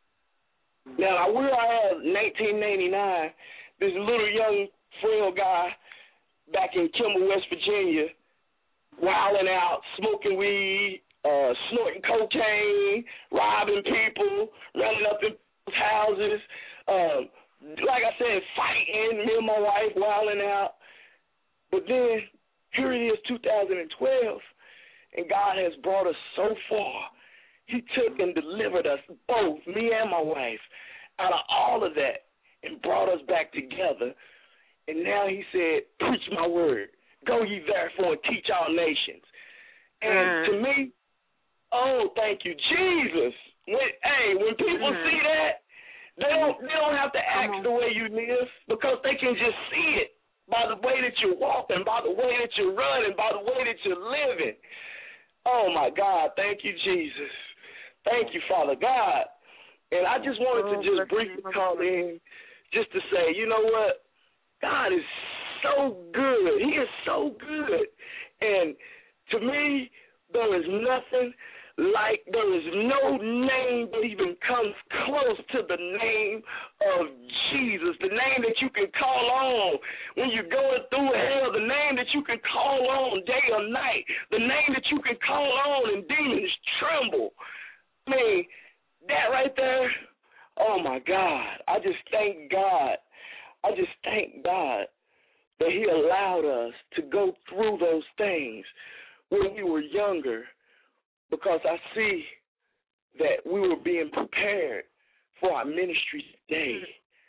Now, where I am in nineteen ninety-nine, this little young, frail guy back in Kimball, West Virginia, wilding out, smoking weed, uh, snorting cocaine, robbing people, running up in people's houses, um, like I said, fighting, me and my wife wilding out. But then, here it is, two thousand twelve, and God has brought us so far. He took and delivered us both, me and my wife, out of all of that and brought us back together. And now he said, preach my word. Go ye therefore and teach all nations. And mm. to me, oh, thank you, Jesus. When, hey, when people mm. see that, they don't, they don't have to act the way you live because they can just see it by the way that you're walking, by the way that you're running, by the way that you're living. Oh, my God, thank you, Jesus. Thank you, Father God. And I just wanted to just briefly call in just to say, you know what? God is so good. He is so good. And to me, there is nothing like, there is no name that even comes close to the name of Jesus, the name that you can call on when you're going through hell, the name that you can call on day or night, the name that you can call on and demons tremble. I mean, that right there, oh, my God. I just thank God. I just thank God that he allowed us to go through those things when we were younger, because I see that we were being prepared for our ministry today.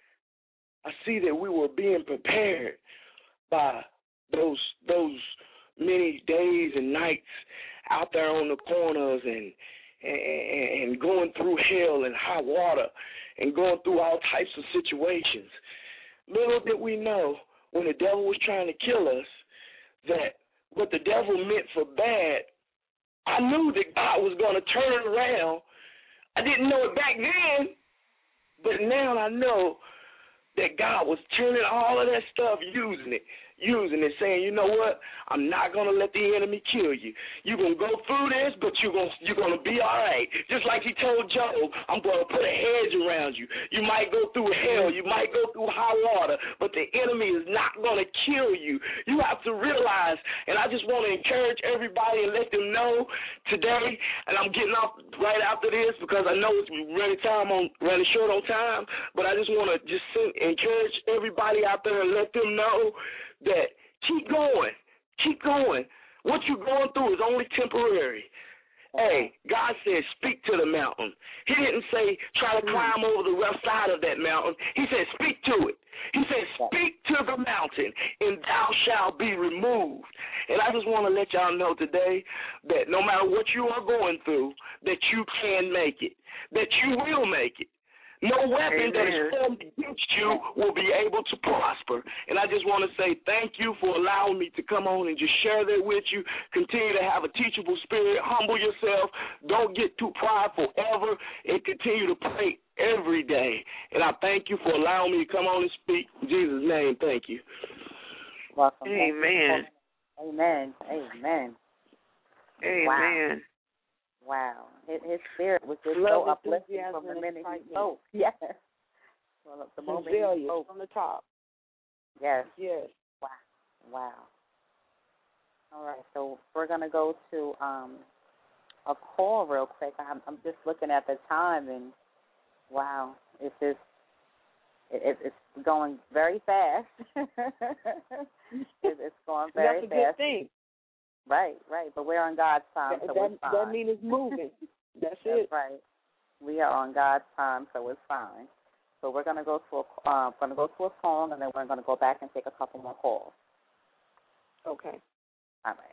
I see that we were being prepared by those those many days and nights out there on the corners and and, and going through hell and high water and going through all types of situations. Little did we know when the devil was trying to kill us that what the devil meant for bad, I knew that God was going to turn it around. I didn't know it back then, but now I know that God was turning all of that stuff, using it, using it, saying, you know what, I'm not going to let the enemy kill you. You're going to go through this, but you're going you're going to be all right. Just like he told Job, I'm going to put a hedge around you. You might go through hell. You might go through high water, but the enemy is not going to kill you. You have to realize, and I just want to encourage everybody and let them know today, and I'm getting off right after this because I know it's running time on running short on time, but I just want to just send, encourage everybody out there and let them know that keep going, keep going. What you're going through is only temporary. Hey, God said speak to the mountain. He didn't say try to climb over the rough side of that mountain. He said speak to it. He said speak to the mountain, and thou shalt be removed. And I just want to let y'all know today that no matter what you are going through, that you can make it, that you will make it. No weapon Amen. That is formed against you will be able to prosper. And I just want to say thank you for allowing me to come on and just share that with you. Continue to have a teachable spirit. Humble yourself. Don't get too prideful ever. And continue to pray every day. And I thank you for allowing me to come on and speak. In Jesus' name, thank you. Welcome. Amen. Amen. Amen. Amen. Wow. Wow. His, his spirit was just Love so uplifting from the minute he spoke. Yes. Well, the moment he spoke. From the top. Yes. Yes. Wow. Wow. All right. So we're going to go to um, a call real quick. I'm, I'm just looking at the time, and wow, it's just it, it, it's going very fast. it, it's going very That's a fast. good thing. Right, right. But we're on God's time, that, so that, it's fine. That means it's moving. That's, That's it. right. We are on God's time, so it's fine. So we're going to go to a uh, going to go to a song, and then we're going to go back and take a couple more calls. Okay. All right.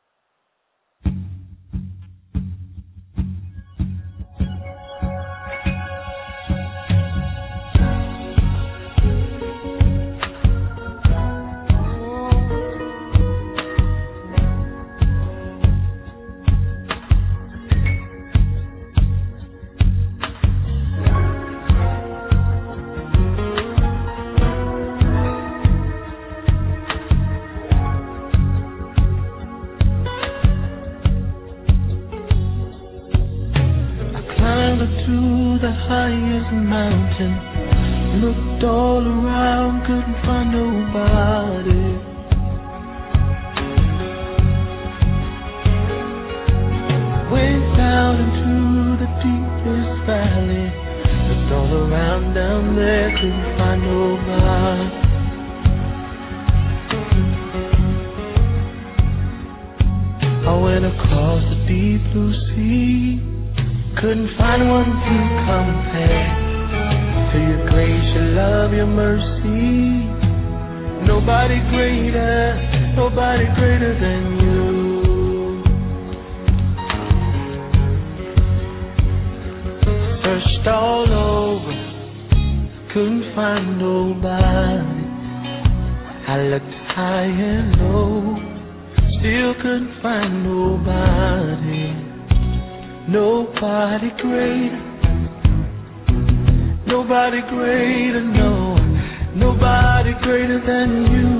The highest mountain, looked all around, couldn't find nobody. Went down into the deepest valley, looked all around down there, couldn't find nobody. I went across the deep blue sea, couldn't find one to compare to your grace, your love, your mercy. Nobody greater, nobody greater than you. Searched all over, couldn't find nobody. I looked high and low, still couldn't find nobody. Nobody greater, nobody greater, no, nobody greater than you.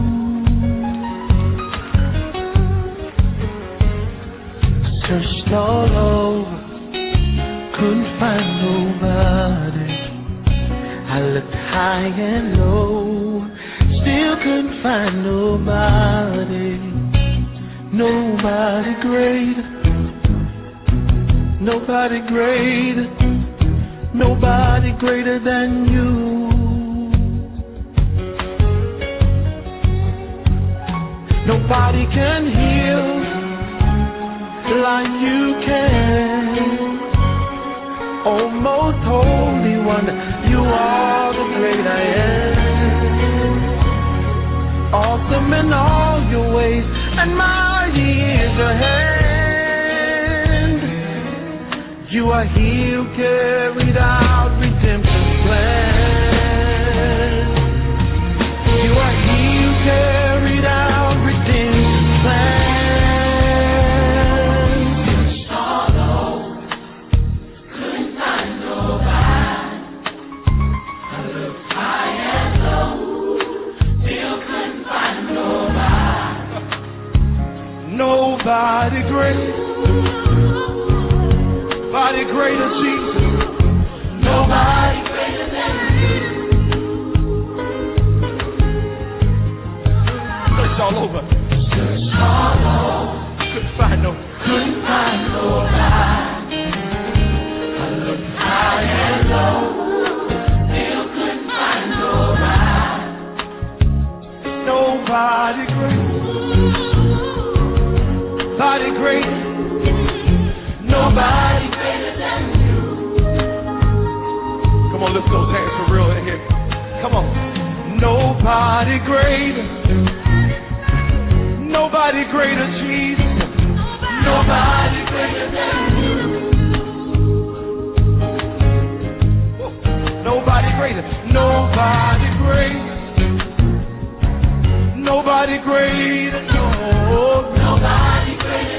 Searched all over, couldn't find nobody. I looked high and low, still couldn't couldn't find nobody, nobody greater, nobody greater, nobody greater than you. Nobody can heal like you can. Oh, most holy one, you are the great I am. Awesome in all your ways, and mighty is your hand. You are He who carried out redemption's plan. You are He who carried out redemption's plan. Nobody great, nobody greater, Jesus. Nobody greater than you. Search all over. Search all over. Couldn't find no. Couldn't find nobody. I looked high and low. Still couldn't find nobody. Nobody great. Nobody great, nobody greater than you. Come on, lift those hands for real in here. Come on. Nobody greater, nobody greater, Jesus. Nobody greater than you. Nobody greater, nobody greater, nobody greater, no, nobody.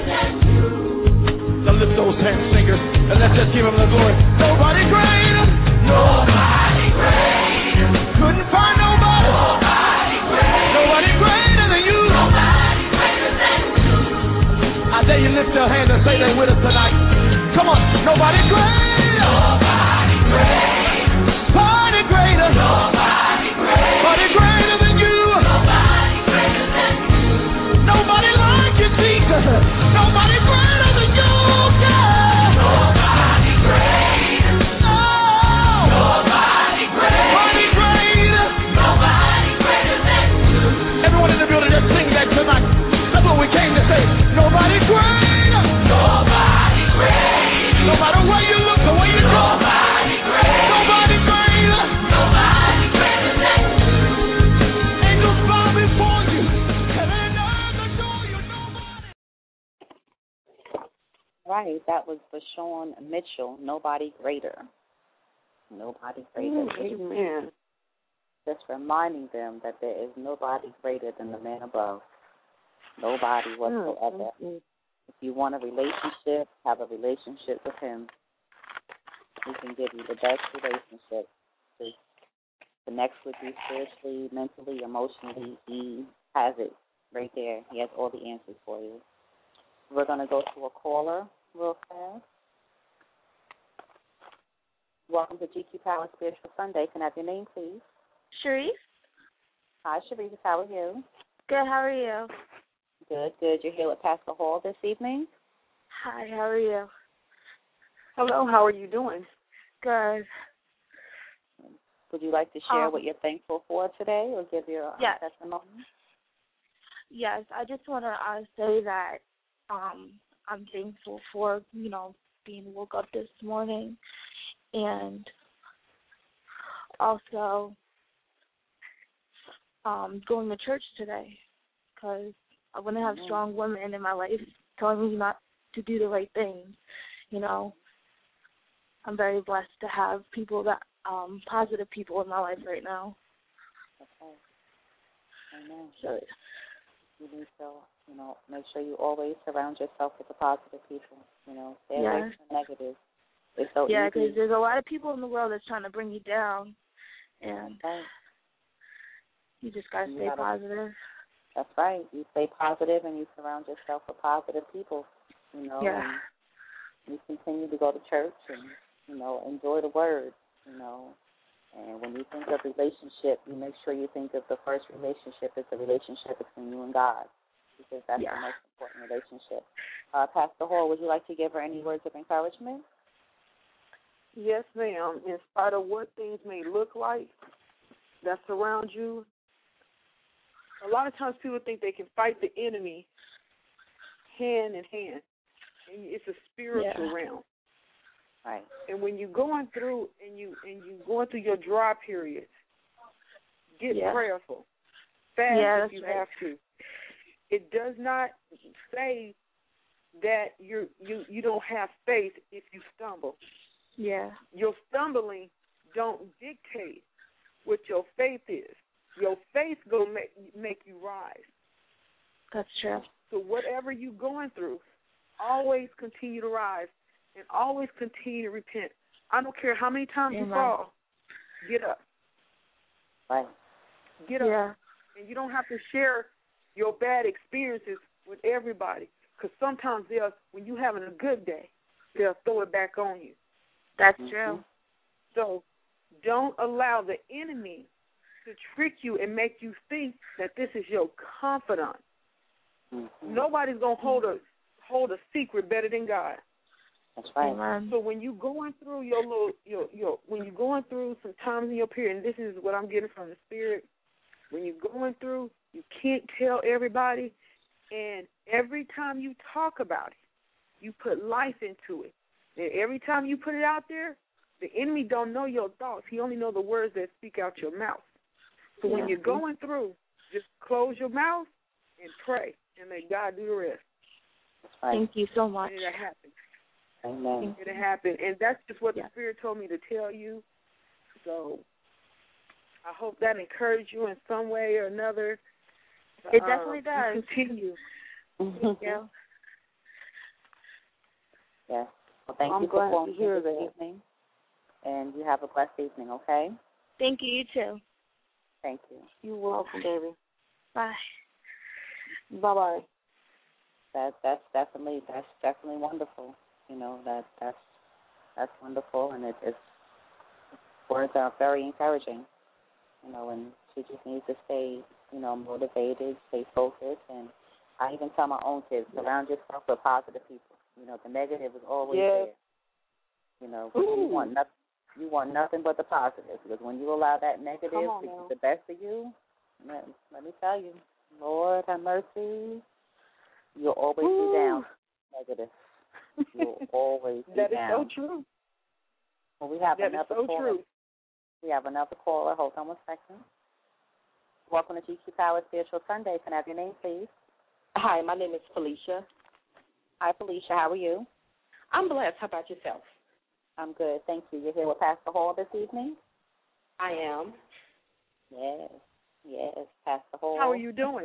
Now lift those hands, singers, and let's just give Him the glory. Nobody greater, nobody greater. Couldn't find nobody, nobody greater, nobody greater than you, nobody greater than you. I dare you lift your hand and say that with us tonight. Come on, nobody greater, nobody greater, nobody greater, nobody greater, nobody greater than you, nobody greater than you. Nobody like you, Jesus. Nobody greater than you. Nobody greater. Oh. Nobody greater. Nobody greater. Nobody greater than you. Everyone in the building, just sing that tonight. That's what we came to say. Nobody greater. Nobody greater. No matter where you look or where you go. Nobody greater. Nobody greater. Nobody greater than you. Angels bow before you. Heaven and earth adore you. Nobody. Right, that was for Sean Mitchell, Nobody Greater. Nobody greater. Amen. Just reminding them that there is nobody greater than the man above. Nobody whatsoever. Mm-hmm. If you want a relationship, have a relationship with Him. He can give you the best relationship to connect with you spiritually, mentally, emotionally. He has it right there. He has all the answers for you. We're going to go to a caller real fast. Welcome to G Q Power Spiritual Sunday. Can I have your name, please? Sharice. Hi, Sharice. How are you? Good. How are you? Good, good. You're here with Pastor Hall this evening? Hi. How are you? Hello. How are you doing? Good. Would you like to share um, what you're thankful for today or give your yes. testimony? Yes. I just want to uh, say that um, I'm thankful for, you know, being woke up this morning, and also um, going to church today, because I want to have strong women in my life telling me not to do the right things. You know, I'm very blessed to have people that, um, positive people in my life right now. Okay. I know. So, you need to, you know, make sure you always surround yourself with the positive people. You know, stay yeah. away from the negative. It's so yeah, easy. because there's a lot of people in the world that's trying to bring you down, and okay. you just got to stay gotta, positive. That's right. You stay positive and you surround yourself with positive people, you know. Yeah. And you continue to go to church and, you know, enjoy the word, you know. And when you think of relationship, you make sure you think of the first relationship as the relationship between you and God, because that's Yeah. the most important relationship. Uh, Pastor Hall, would you like to give her any words of encouragement? Yes, ma'am. In spite of what things may look like that surround you, a lot of times people think they can fight the enemy hand in hand. And it's a spiritual Yeah. realm. Right. And when you're going through and you and you going through your dry periods, get Yeah. prayerful. Fast Yeah, if that's you right. have to. It does not say that you're you you don't have faith if you stumble. Yeah. Your stumbling don't dictate what your faith is. Your faith gonna make make you rise. That's true. So whatever you're going through, always continue to rise and always continue to repent. I don't care how many times you Amen. fall. Get up. Right. Get up. Yeah. And you don't have to share your bad experiences with everybody, because sometimes they'll, when you're having a good day, they'll throw it back on you. That's Mhm. true. So don't allow the enemy to trick you and make you think that this is your confidant. Mm-hmm. Nobody's gonna hold a hold a secret better than God. That's right. Amen. So when you're going through your little your your when you're going through some times in your period, and this is what I'm getting from the Spirit, when you're going through, you can't tell everybody, and every time you talk about it, you put life into it. And every time you put it out there, the enemy don't know your thoughts. He only know the words that speak out your mouth. So when Yeah. you're going through, just close your mouth and pray, and let God do the rest. That's right. Thank you so much. And it'll happen. Amen. It'll happen. And that's just what Yeah. the Spirit told me to tell you. So I hope that encouraged you in some way or another. It Um, definitely does. you Continue. Thank Yeah. Yes. Well, thank I'm you for glad to calling hear this that. evening, and you have a blessed evening, okay? Thank you, you too. Thank you. You're welcome, baby. Bye. Bye-bye. That that's definitely that's definitely wonderful. You know, that that's that's wonderful, and it, it's words are very encouraging. You know, and she just needs to stay, you know, motivated, stay focused, and I even tell my own kids, surround yourself with positive people. You know, the negative is always Yes. there. You know, you want nothing. You want nothing but the positive, because when you allow that negative Come on to now. get the best of you, let, let me tell you, Lord have mercy, you'll always Ooh. be down negative. You'll always be That is down. so true. Well, we have That is another so caller. true. We have another caller. Hold on one second. Welcome to G Q Power Spiritual Sunday. Can I have your name, please? Hi, my name is Felicia. Hi, Felicia. How are you? I'm blessed. How about yourself? I'm good. Thank you. You're here with Pastor Hall this evening? I am. Yes. Yes, Pastor Hall. How are you doing?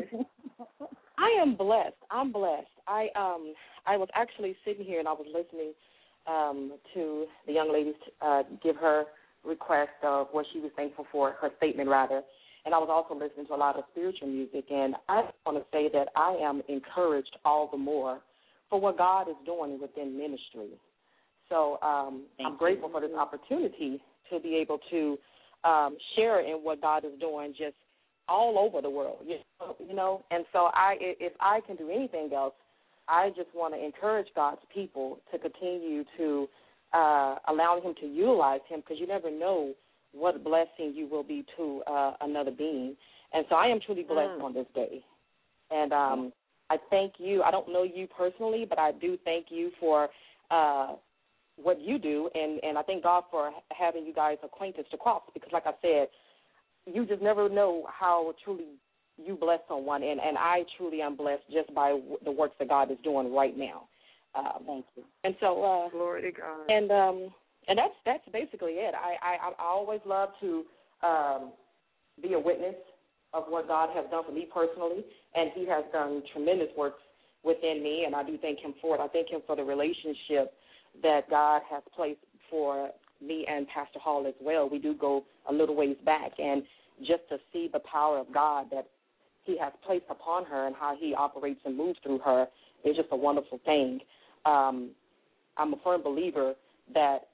I am blessed. I'm blessed. I um I was actually sitting here and I was listening um to the young lady uh, give her request of what she was thankful for, her statement rather. And I was also listening to a lot of spiritual music, and I want to say that I am encouraged all the more for what God is doing within ministry. So um, I'm grateful for this opportunity to be able to um, share in what God is doing just all over the world, you know, you know. And so I, if I can do anything else, I just want to encourage God's people to continue to uh, allow him to utilize him, because you never know what blessing you will be to uh, another being. And so I am truly blessed Mm. on this day. And um, I thank you. I don't know you personally, but I do thank you for uh, what you do, and, and I thank God for having you guys acquaintance to cross, because like I said, you just never know how truly you bless someone, and, and I truly am blessed just by w- the works that God is doing right now. Um, Thank you. And so, uh, Glory to God. and um, and that's that's basically it. I, I I always love to um, be a witness of what God has done for me personally, and he has done tremendous works within me, and I do thank him for it. I thank him for the relationship that God has placed for me and Pastor Hall as well. We do go a little ways back, and just to see the power of God that he has placed upon her and how he operates and moves through her is just a wonderful thing. Um, I'm a firm believer that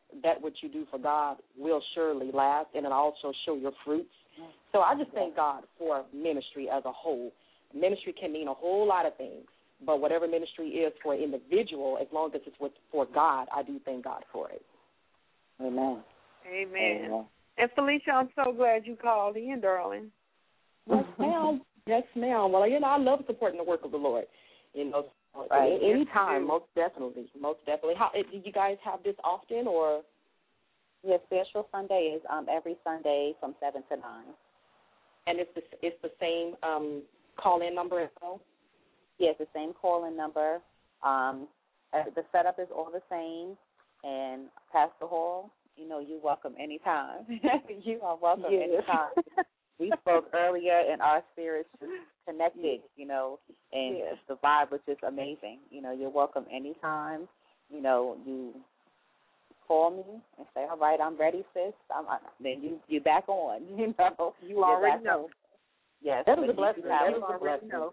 that what you do for God will surely last, and it also show your fruits. So I just thank God for ministry as a whole. Ministry can mean a whole lot of things, but whatever ministry is for an individual, as long as it's with, for God, I do thank God for it. Amen. Amen. Amen. And Felicia, I'm so glad you called in, darling. Yes, ma'am. Yes, ma'am. Well, you know, I love supporting the work of the Lord. You know, right. any time, most definitely, most definitely. How do you guys have this often, or? Yes, Spiritual Sunday is um, every Sunday from seven to nine. And it's the it's the same um, call-in number as well? Yes, the same call-in number. Um, uh, the setup is all the same. And Pastor Hall, you know, you're welcome anytime. You are welcome yes. anytime. We spoke earlier, and our spirits just connected, you know, and yes. the vibe was just amazing. You know, you're welcome anytime. You know, you call me and say, all right, I'm ready, sis. I'm, I, then you, you're back on, you know. You already know. On. Yes. That is a blessing. That is a blessing. Know.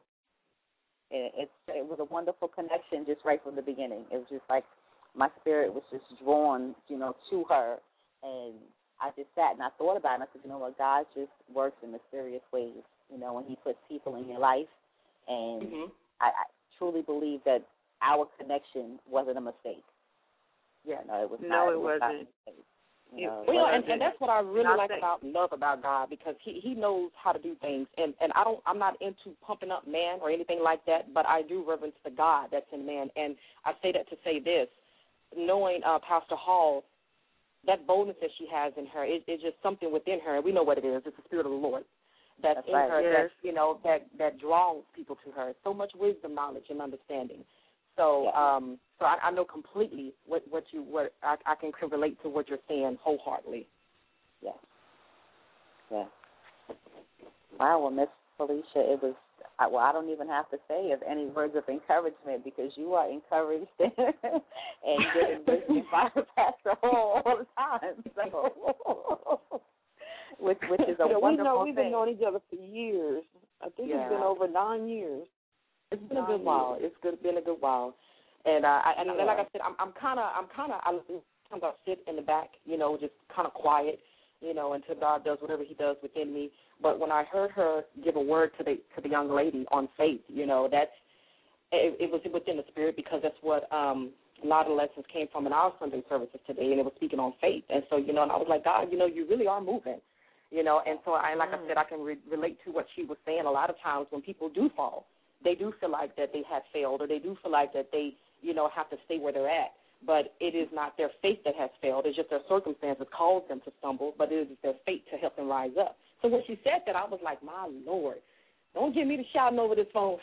It, it, it was a wonderful connection just right from the beginning. It was just like my spirit was just drawn, you know, to her. And I just sat and I thought about it, and I said, you know what, God just works in mysterious ways, you know, when he puts people in your life. And mm-hmm. I, I truly believe that our connection wasn't a mistake. Yeah, no, it was no, not. it, it was wasn't. Not you know, well, and, and that's what I really Not like that. about love about God, because he, he knows how to do things, and, and I don't I'm not into pumping up man or anything like that, but I do reverence the God that's in man, and I say that to say this, knowing uh, Pastor Hall, that boldness that she has in her, it, it's just something within her, and we know what it is. It's the Spirit of the Lord that's, that's in right. her, yes. that you know that that draws people to her. So much wisdom, knowledge, and understanding. So, yeah. um, so I, I know completely what, what you what I, I can relate to what you're saying wholeheartedly. Yes. Yes. Wow. Well, Miss Felicia, it was. I, well, I don't even have to say of any words of encouragement, because you are encouraged and getting wisdom by Pastor Hall all the time. So, which which is a you know, wonderful we know we've thing. been knowing each other for years. I think Yeah. it's been over nine years. It's been a good while. It's good, been a good while, and uh, I, and, yeah. and like I said, I'm I'm kind of I'm kind of I sometimes I sit in the back, you know, just kind of quiet, you know, until God does whatever He does within me. But when I heard her give a word to the to the young lady on faith, you know, that's it, it was within the spirit, because that's what um, a lot of the lessons came from in our Sunday services today, and it was speaking on faith. And so, you know, and I was like, God, you know, you really are moving, you know. And so, I like mm. I said, I can re- relate to what she was saying. A lot of times when people do fall, they do feel like that they have failed, or they do feel like that they, you know, have to stay where they're at. But it is not their faith that has failed. It's just their circumstances caused them to stumble, but it is their faith to help them rise up. So when she said that, I was like, my Lord, don't get me to shouting over this phone.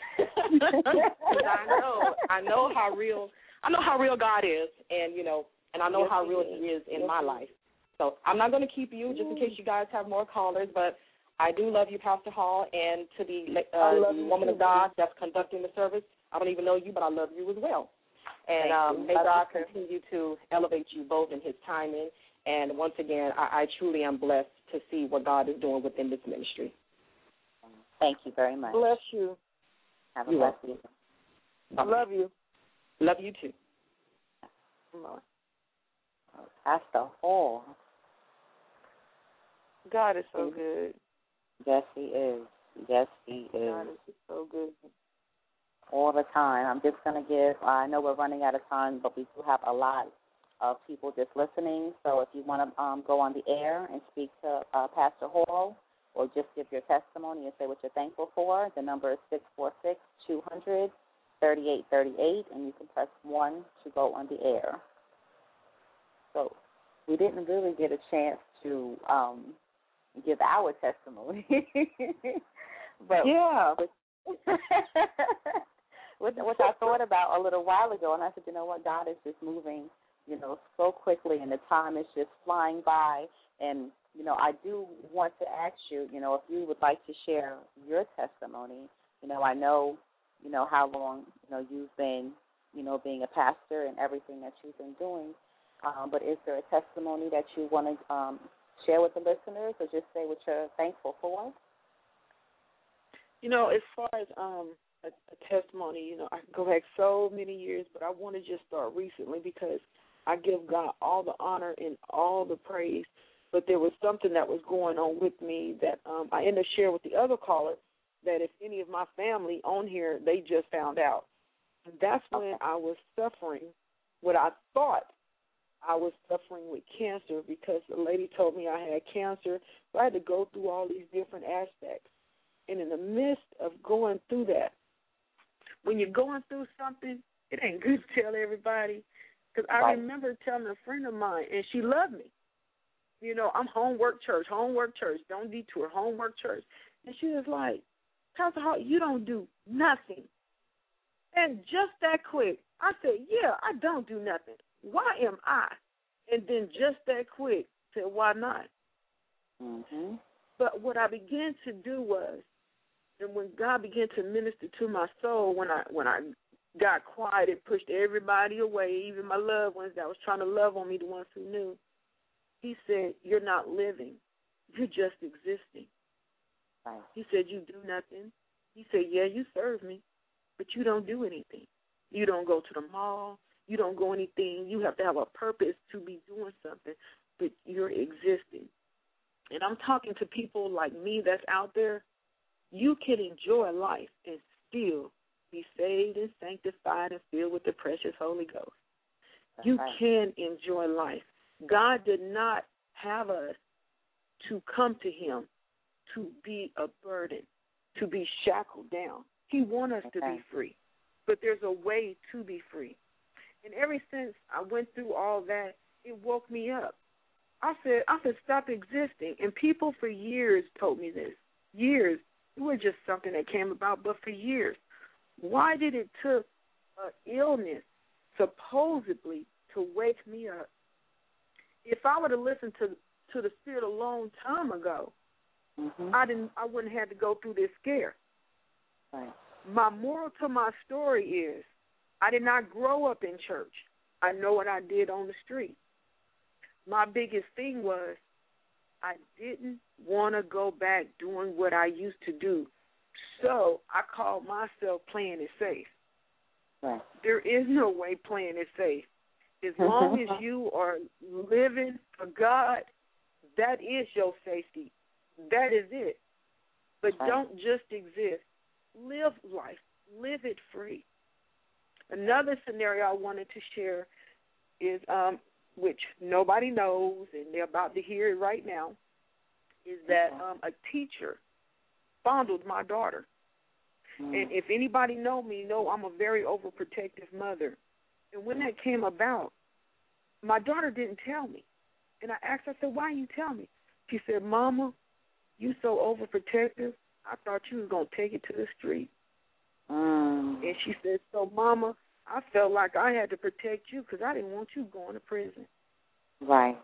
I know, I know how real, I know how real God is, and, you know, and I know yes, how real is. He is in yes, my life. So I'm not going to keep you, just in case you guys have more callers, but I do love you, Pastor Hall, and to the, uh, the woman of God that's conducting the service. I don't even know you, but I love you as well. And um, may God continue to elevate you both in His timing. And once again, I, I truly am blessed to see what God is doing within this ministry. Thank you very much. Bless you. Have a You're blessed welcome. evening. I love you. Love you too. Pastor Hall. God is so good. Yes, He is. Yes, He is. God is so good. All the time. I'm just going to give, I know we're running out of time, but we do have a lot of people just listening. So if you want to um, go on the air and speak to uh, Pastor Hall, or just give your testimony and say what you're thankful for, the number is six four six, two hundred, thirty-eight thirty-eight, and you can press one to go on the air. So we didn't really get a chance to um, give our testimony. But yeah. which, which I thought about a little while ago, and I said, you know what, God is just moving, you know, so quickly, and the time is just flying by. And, you know, I do want to ask you, you know, if you would like to share your testimony. You know, I know, you know, how long, you know, you've been, you know, being a pastor and everything that you've been doing. Um, but is there a testimony that you want to um, share with the listeners, or just say what you're thankful for? You know, as far as um, a, a testimony, you know, I can go back so many years, but I want to just start recently, because I give God all the honor and all the praise. But there was something that was going on with me that um, I ended up sharing with the other caller, that if any of my family on here, they just found out. And that's when I was suffering what I thought I was suffering with cancer, because the lady told me I had cancer. So I had to go through all these different aspects. And in the midst of going through that, when you're going through something, it ain't good to tell everybody. Because I Right. remember telling a friend of mine, and she loved me. You know, I'm homework church, homework church, don't detour, homework church. And she was like, Pastor Hall, you don't do nothing. And just that quick, I said, yeah, I don't do nothing. Why am I? And then just that quick, said, why not? Mm-hmm. But what I began to do was, and when God began to minister to my soul, when I when I got quiet and pushed everybody away, even my loved ones that was trying to love on me, the ones who knew, he said, you're not living. You're just existing. Right. He said, you do nothing. He said, yeah, you serve me, but you don't do anything. You don't go to the mall. You don't go anything. You have to have a purpose to be doing something, but you're existing. And I'm talking to people like me that's out there. You can enjoy life and still be saved and sanctified and filled with the precious Holy Ghost. That's You right. can enjoy life. God did not have us to come to him to be a burden, to be shackled down. He wants us Okay. to be free, but there's a way to be free. And ever since I went through all that, it woke me up. I said, I said, stop existing. And people for years told me this. Years. It was just something that came about, but for years. Why did it took an illness supposedly to wake me up? If I would have listened to to the Spirit a long time ago, mm-hmm. I didn't. I wouldn't have to go through this scare. Right. My moral to my story is, I did not grow up in church. I know what I did on the street. My biggest thing was I didn't want to go back doing what I used to do. So I called myself playing it safe. Right. There is no way playing it safe. As long as you are living for God, that is your safety. That is it. But Right. don't just exist. Live life. Live it free. Another scenario I wanted to share is, um, which nobody knows, and they're about to hear it right now, is that um, a teacher fondled my daughter. Mm. And if anybody know me, know I'm a very overprotective mother. And when that came about, my daughter didn't tell me. And I asked her, I said, why didn't you tell me? She said, Mama, you so overprotective, I thought you was going to take it to the street. Mm. And she said, so, Mama, I felt like I had to protect you because I didn't want you going to prison. Right.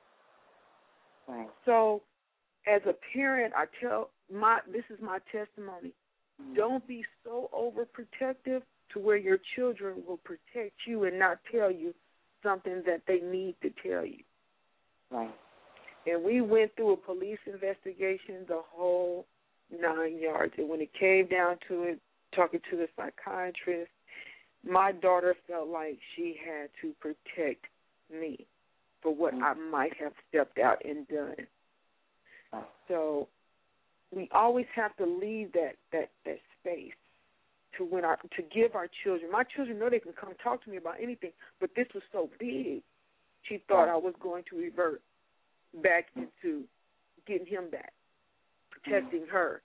Right. So, as a parent, I tell my this is my testimony. Mm. Don't be so overprotective to where your children will protect you and not tell you something that they need to tell you. Right. And we went through a police investigation, the whole nine yards. And when it came down to it, talking to the psychiatrist, my daughter felt like she had to protect me for what Mm. I might have stepped out and done. Right. So we always have to leave that, that, that space to when our to give our children. My children know they can come talk to me about anything, but this was so big. She thought Right. I was going to revert back into getting him back, protecting mm. her.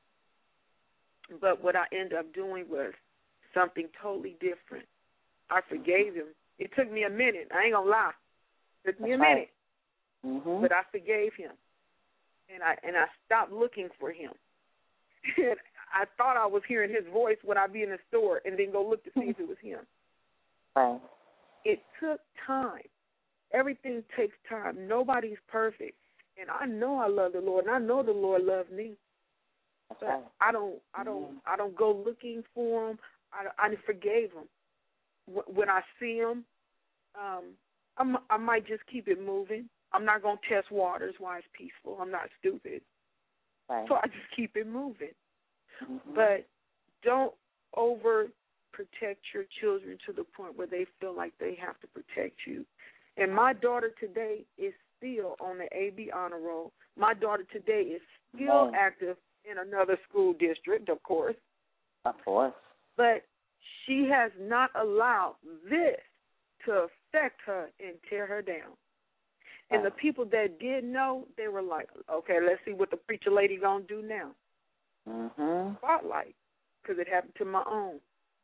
But what I ended up doing was something totally different. I forgave him. It took me a minute. I ain't gonna lie. It took me That's a minute. Right. Mm-hmm. But I forgave him. And I and I stopped looking for him. And I thought I was hearing his voice when I'd be in the store and then go look to see if it was him. Right. It took time. Everything takes time. Nobody's perfect. And I know I love the Lord, and I know the Lord loves me. That's But right. I don't, I don't, Mm-hmm. I don't go looking for him. I, I forgave him. When I see him, um, I'm, I might just keep it moving. I'm not gonna test waters while it's peaceful. I'm not stupid, Right. so I just keep it moving. Mm-hmm. But don't over protect your children to the point where they feel like they have to protect you. And my daughter today is still on the A B honor roll. My daughter today is still Amen. active in another school district, of course. Of course. But she has not allowed this to affect her and tear her down. And the people that did know, they were like, okay, let's see what the preacher lady going to do now. Mm-hmm. Spotlight, because it happened to my own.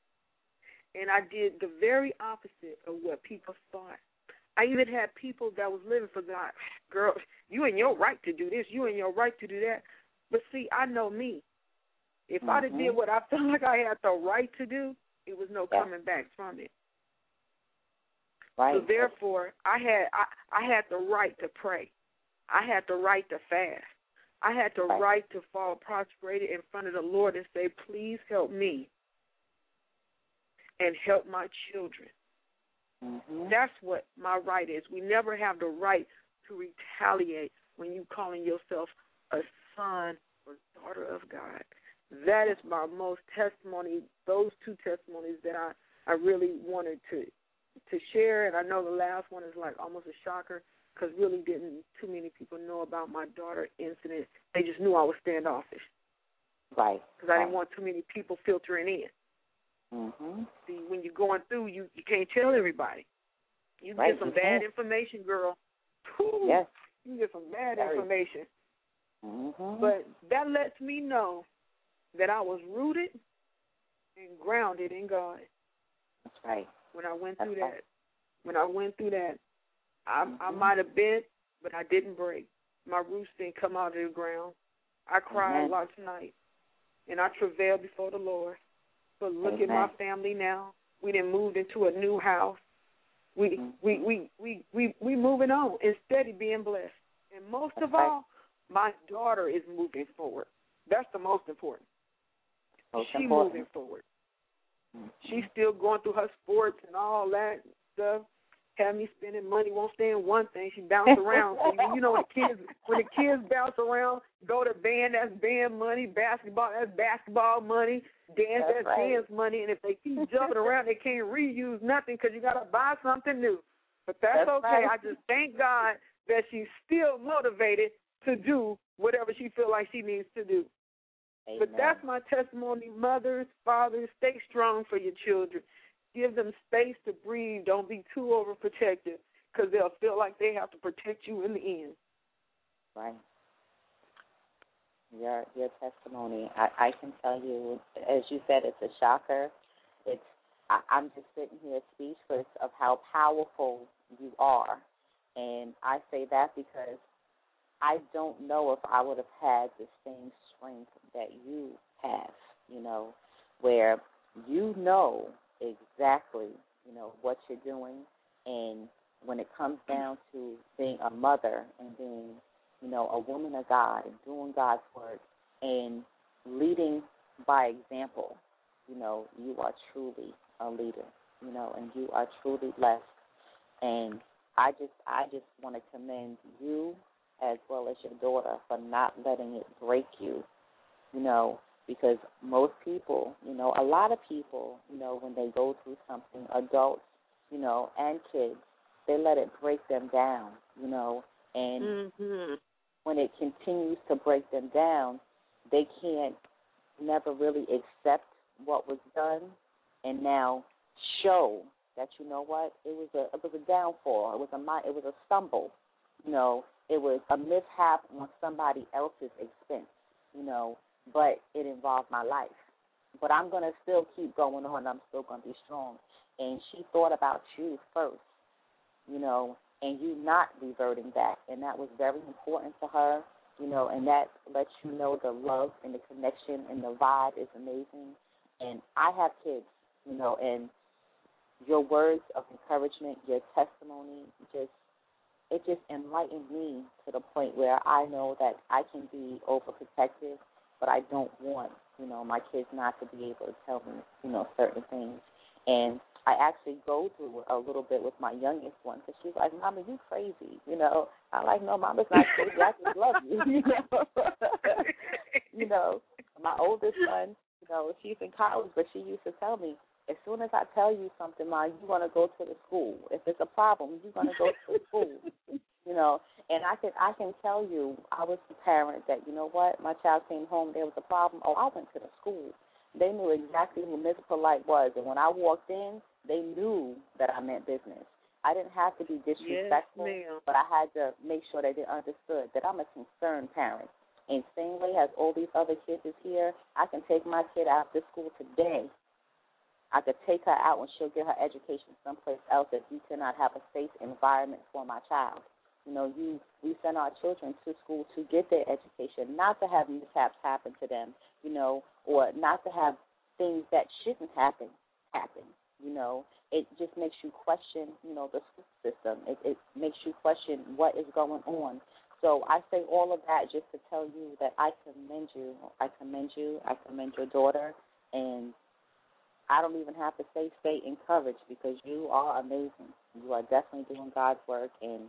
And I did the very opposite of what people thought. I even had people that was living for God. Girl, you in your right to do this. You in your right to do that. But see, I know me. If mm-hmm. I'd have did what I felt like I had the right to do, it was no yeah. coming back from it. Right. So therefore, I had I, I had the right to pray. I had the right to fast. I had the right. right to fall prostrated in front of the Lord and say, please help me and help my children. Mm-hmm. That's what my right is. We never have the right to retaliate when you calling yourself a son or daughter of God. That is my most testimony, those two testimonies that I, I really wanted to to share. And I know the last one is like almost a shocker because really didn't too many people know about my daughter incident. They just knew I was standoffish. Right. Because I right. didn't want too many people filtering in. Mm-hmm. See, when you're going through, you, you can't tell everybody. You right. get some you bad can. information, girl. Whew, yes. You get some bad Very. information. Mm-hmm. But that lets me know that I was rooted and grounded in God. That's right. When I went That's through right. that, when I went through that, I, mm-hmm. I might have bent, but I didn't break. My roots didn't come out of the ground. I cried Amen. last night, and I travailed before the Lord. But look Amen. at my family now. We done moved into a new house. We mm-hmm. we, we, we, we, we moving on instead of being blessed. And most That's of right. all, my daughter is moving forward. That's the most important. Most She's important. moving forward. Mm-hmm. She's still going through her sports and all that stuff. Have me spending money, won't stay in one thing. She bounce around. So you, you know when the kids when the kids bounce around, go to band, that's band money, basketball, that's basketball money, dance, that's, that's right. dance money. And if they keep jumping around, they can't reuse nothing because you got to buy something new. But that's, that's okay. right. I just thank God that she's still motivated to do whatever she feel like she needs to do. Amen. But that's my testimony. Mothers, fathers, stay strong for your children. Give them space to breathe. Don't be too overprotective because they'll feel like they have to protect you in the end. Right. Your your testimony, I, I can tell you, as you said, it's a shocker. It's I, I'm just sitting here speechless of how powerful you are. And I say that because I don't know if I would have had the same strength that you have, you know, where you know exactly, you know, what you're doing. And when it comes down to being a mother and being, you know, a woman of God and doing God's work and leading by example, you know, you are truly a leader, you know, and you are truly blessed. And I just I just want to commend you as well as your daughter for not letting it break you, you know, because most people, you know, a lot of people, you know, when they go through something, adults, you know, and kids, they let it break them down, you know, and mm-hmm. when it continues to break them down, they can't never really accept what was done and now show that, you know what, it was a it was a downfall, it was a it was a stumble, you know, it was a mishap on somebody else's expense, you know, but it involved my life. But I'm going to still keep going on. I'm still going to be strong. And she thought about you first, you know, and you not reverting back. And that was very important to her, you know, and that lets you know the love and the connection and the vibe is amazing. And I have kids, you know, and your words of encouragement, your testimony, just it just enlightened me to the point where I know that I can be overprotective, but I don't want, you know, my kids not to be able to tell me, you know, certain things. And I actually go through a little bit with my youngest one because she's like, Mama, you crazy, you know. I'm like, no, Mama's not crazy. I just love you, you know. You know, my oldest son, you know, know, she's in college, but she used to tell me, as soon as I tell you something, Ma, you're going to go to the school. If it's a problem, you're going to go to the school. You know, and I can I can tell you, I was the parent that, you know what, my child came home, there was a problem. Oh, I went to the school. They knew exactly who Miss Polite was, and when I walked in, they knew that I meant business. I didn't have to be disrespectful, yes, but I had to make sure that they understood that I'm a concerned parent. And same way as all these other kids is here, I can take my kid out of school today. I could take her out and she'll get her education someplace else if you cannot have a safe environment for my child. You know, you we send our children to school to get their education, not to have mishaps happen to them, you know, or not to have things that shouldn't happen happen. You know, it just makes you question, you know, the school system. It, it makes you question what is going on. So I say all of that just to tell you that I commend you. I commend you. I commend your daughter. And I don't even have to say stay encouraged because you are amazing. You are definitely doing God's work. And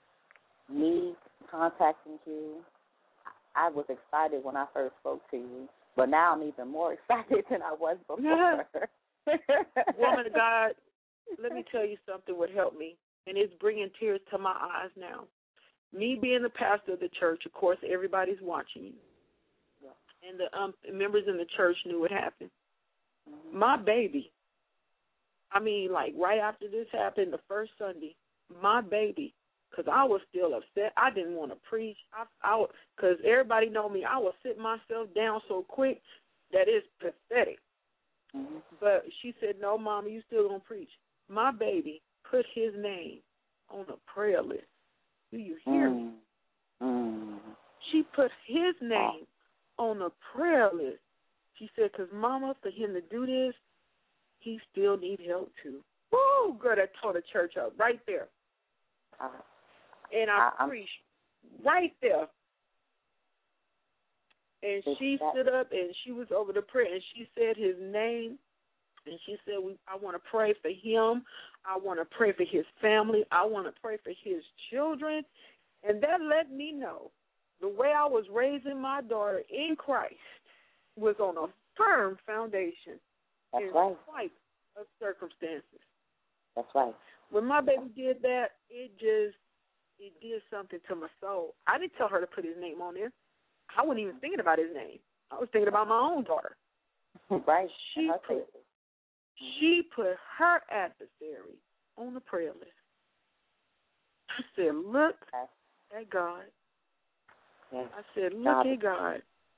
me contacting you, I was excited when I first spoke to you. But now I'm even more excited than I was before. Woman of God, let me tell you something would help me, and it's bringing tears to my eyes now. Me being the pastor of the church, of course, everybody's watching you. Yeah. And the um, members in the church knew what happened. Mm-hmm. My baby, I mean, like right after this happened, the first Sunday, my baby, because I was still upset. I didn't want to preach. I, I, because everybody know me, I would sit myself down so quick that it's pathetic. Mm-hmm. But she said, no, Mama, you still going to preach. My baby put his name on a prayer list. Do you hear mm-hmm. me? Mm-hmm. She put his name oh. on a prayer list. She said, because, Mama, for him to do this, he still need help, too. Woo, girl, that tore the church up right there. Uh, and I uh, preached right there. And she stood up, and she was over the prayer, and she said his name, and she said, we, I want to pray for him. I want to pray for his family. I want to pray for his children. And that let me know the way I was raising my daughter in Christ was on a firm foundation. That's in right. spite of circumstances. That's right. When my baby did that, it just, it did something to my soul. I didn't tell her to put his name on there. I wasn't even thinking about his name. I was thinking about my own daughter. Right. She put, she put her adversary on the prayer list. I said, look at God. Yes. I said, look God at God.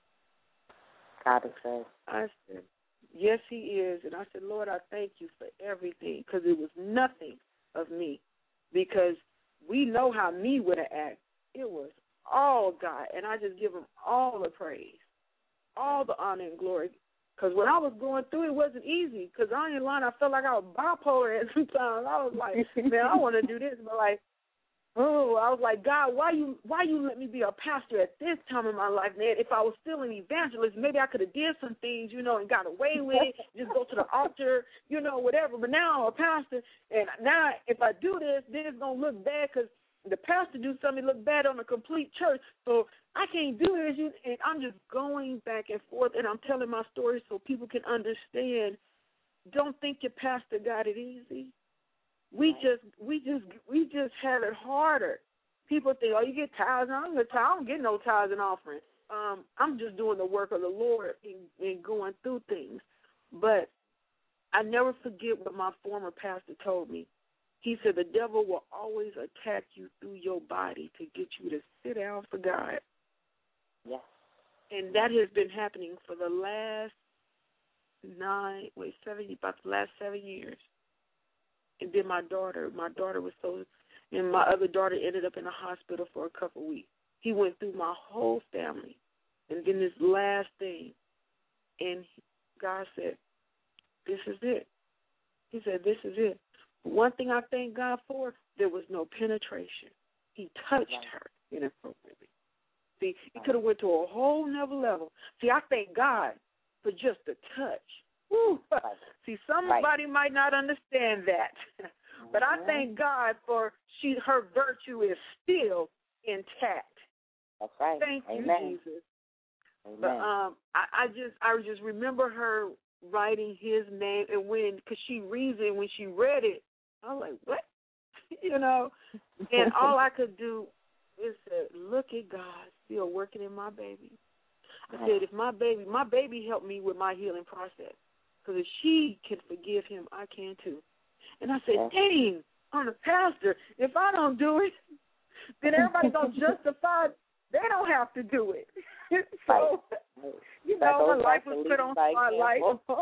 God is good. I said, yes, he is. And I said, Lord, I thank you for everything because it was nothing of me because we know how me would have acted. It was all God, and I just give him all the praise, all the honor and glory. Because when I was going through, it wasn't easy. Because I ain't lying, I felt like I was bipolar at some times. I was like, man, I want to do this, but like, oh, I was like, God, why you why you let me be a pastor at this time in my life, man? If I was still an evangelist, maybe I could have did some things, you know, and got away with it, just go to the altar, you know, whatever. But now I'm a pastor, and now if I do this, then it's going to look bad because the pastor do something look bad on a complete church, so I can't do this. And I'm just going back and forth, and I'm telling my story so people can understand. Don't think your pastor got it easy. We just, we just, we just have it harder. People think, oh, you get tithes. I don't get tithes. I don't get no tithes and offering. Um, I'm just doing the work of the Lord and, and going through things. But I never forget what my former pastor told me. He said the devil will always attack you through your body to get you to sit down for God. Yes. And that has been happening for the last nine, wait, seven, about the last seven years. And then my daughter, my daughter was so, and my other daughter ended up in the hospital for a couple of weeks. He went through my whole family. And then this last thing, and God said, this is it. He said, this is it. One thing I thank God for, there was no penetration. He touched her inappropriately. See, he could have went to a whole nother level. See, I thank God for just a touch. Woo. See, somebody right. might not understand that, but I thank God for she her virtue is still intact. That's right. Thank Amen. you, Jesus. Amen. But um, I, I just I just remember her writing his name, and when because she reads it, when she read it, I was like, what, you know, and all I could do is say, look at God still working in my baby. I said, if my baby, my baby helped me with my healing process, because if she can forgive him, I can too. And I said, dang, I'm a pastor. If I don't do it, then everybody's gonna justify they don't have to do it. So, you know, her life was put on spotlight.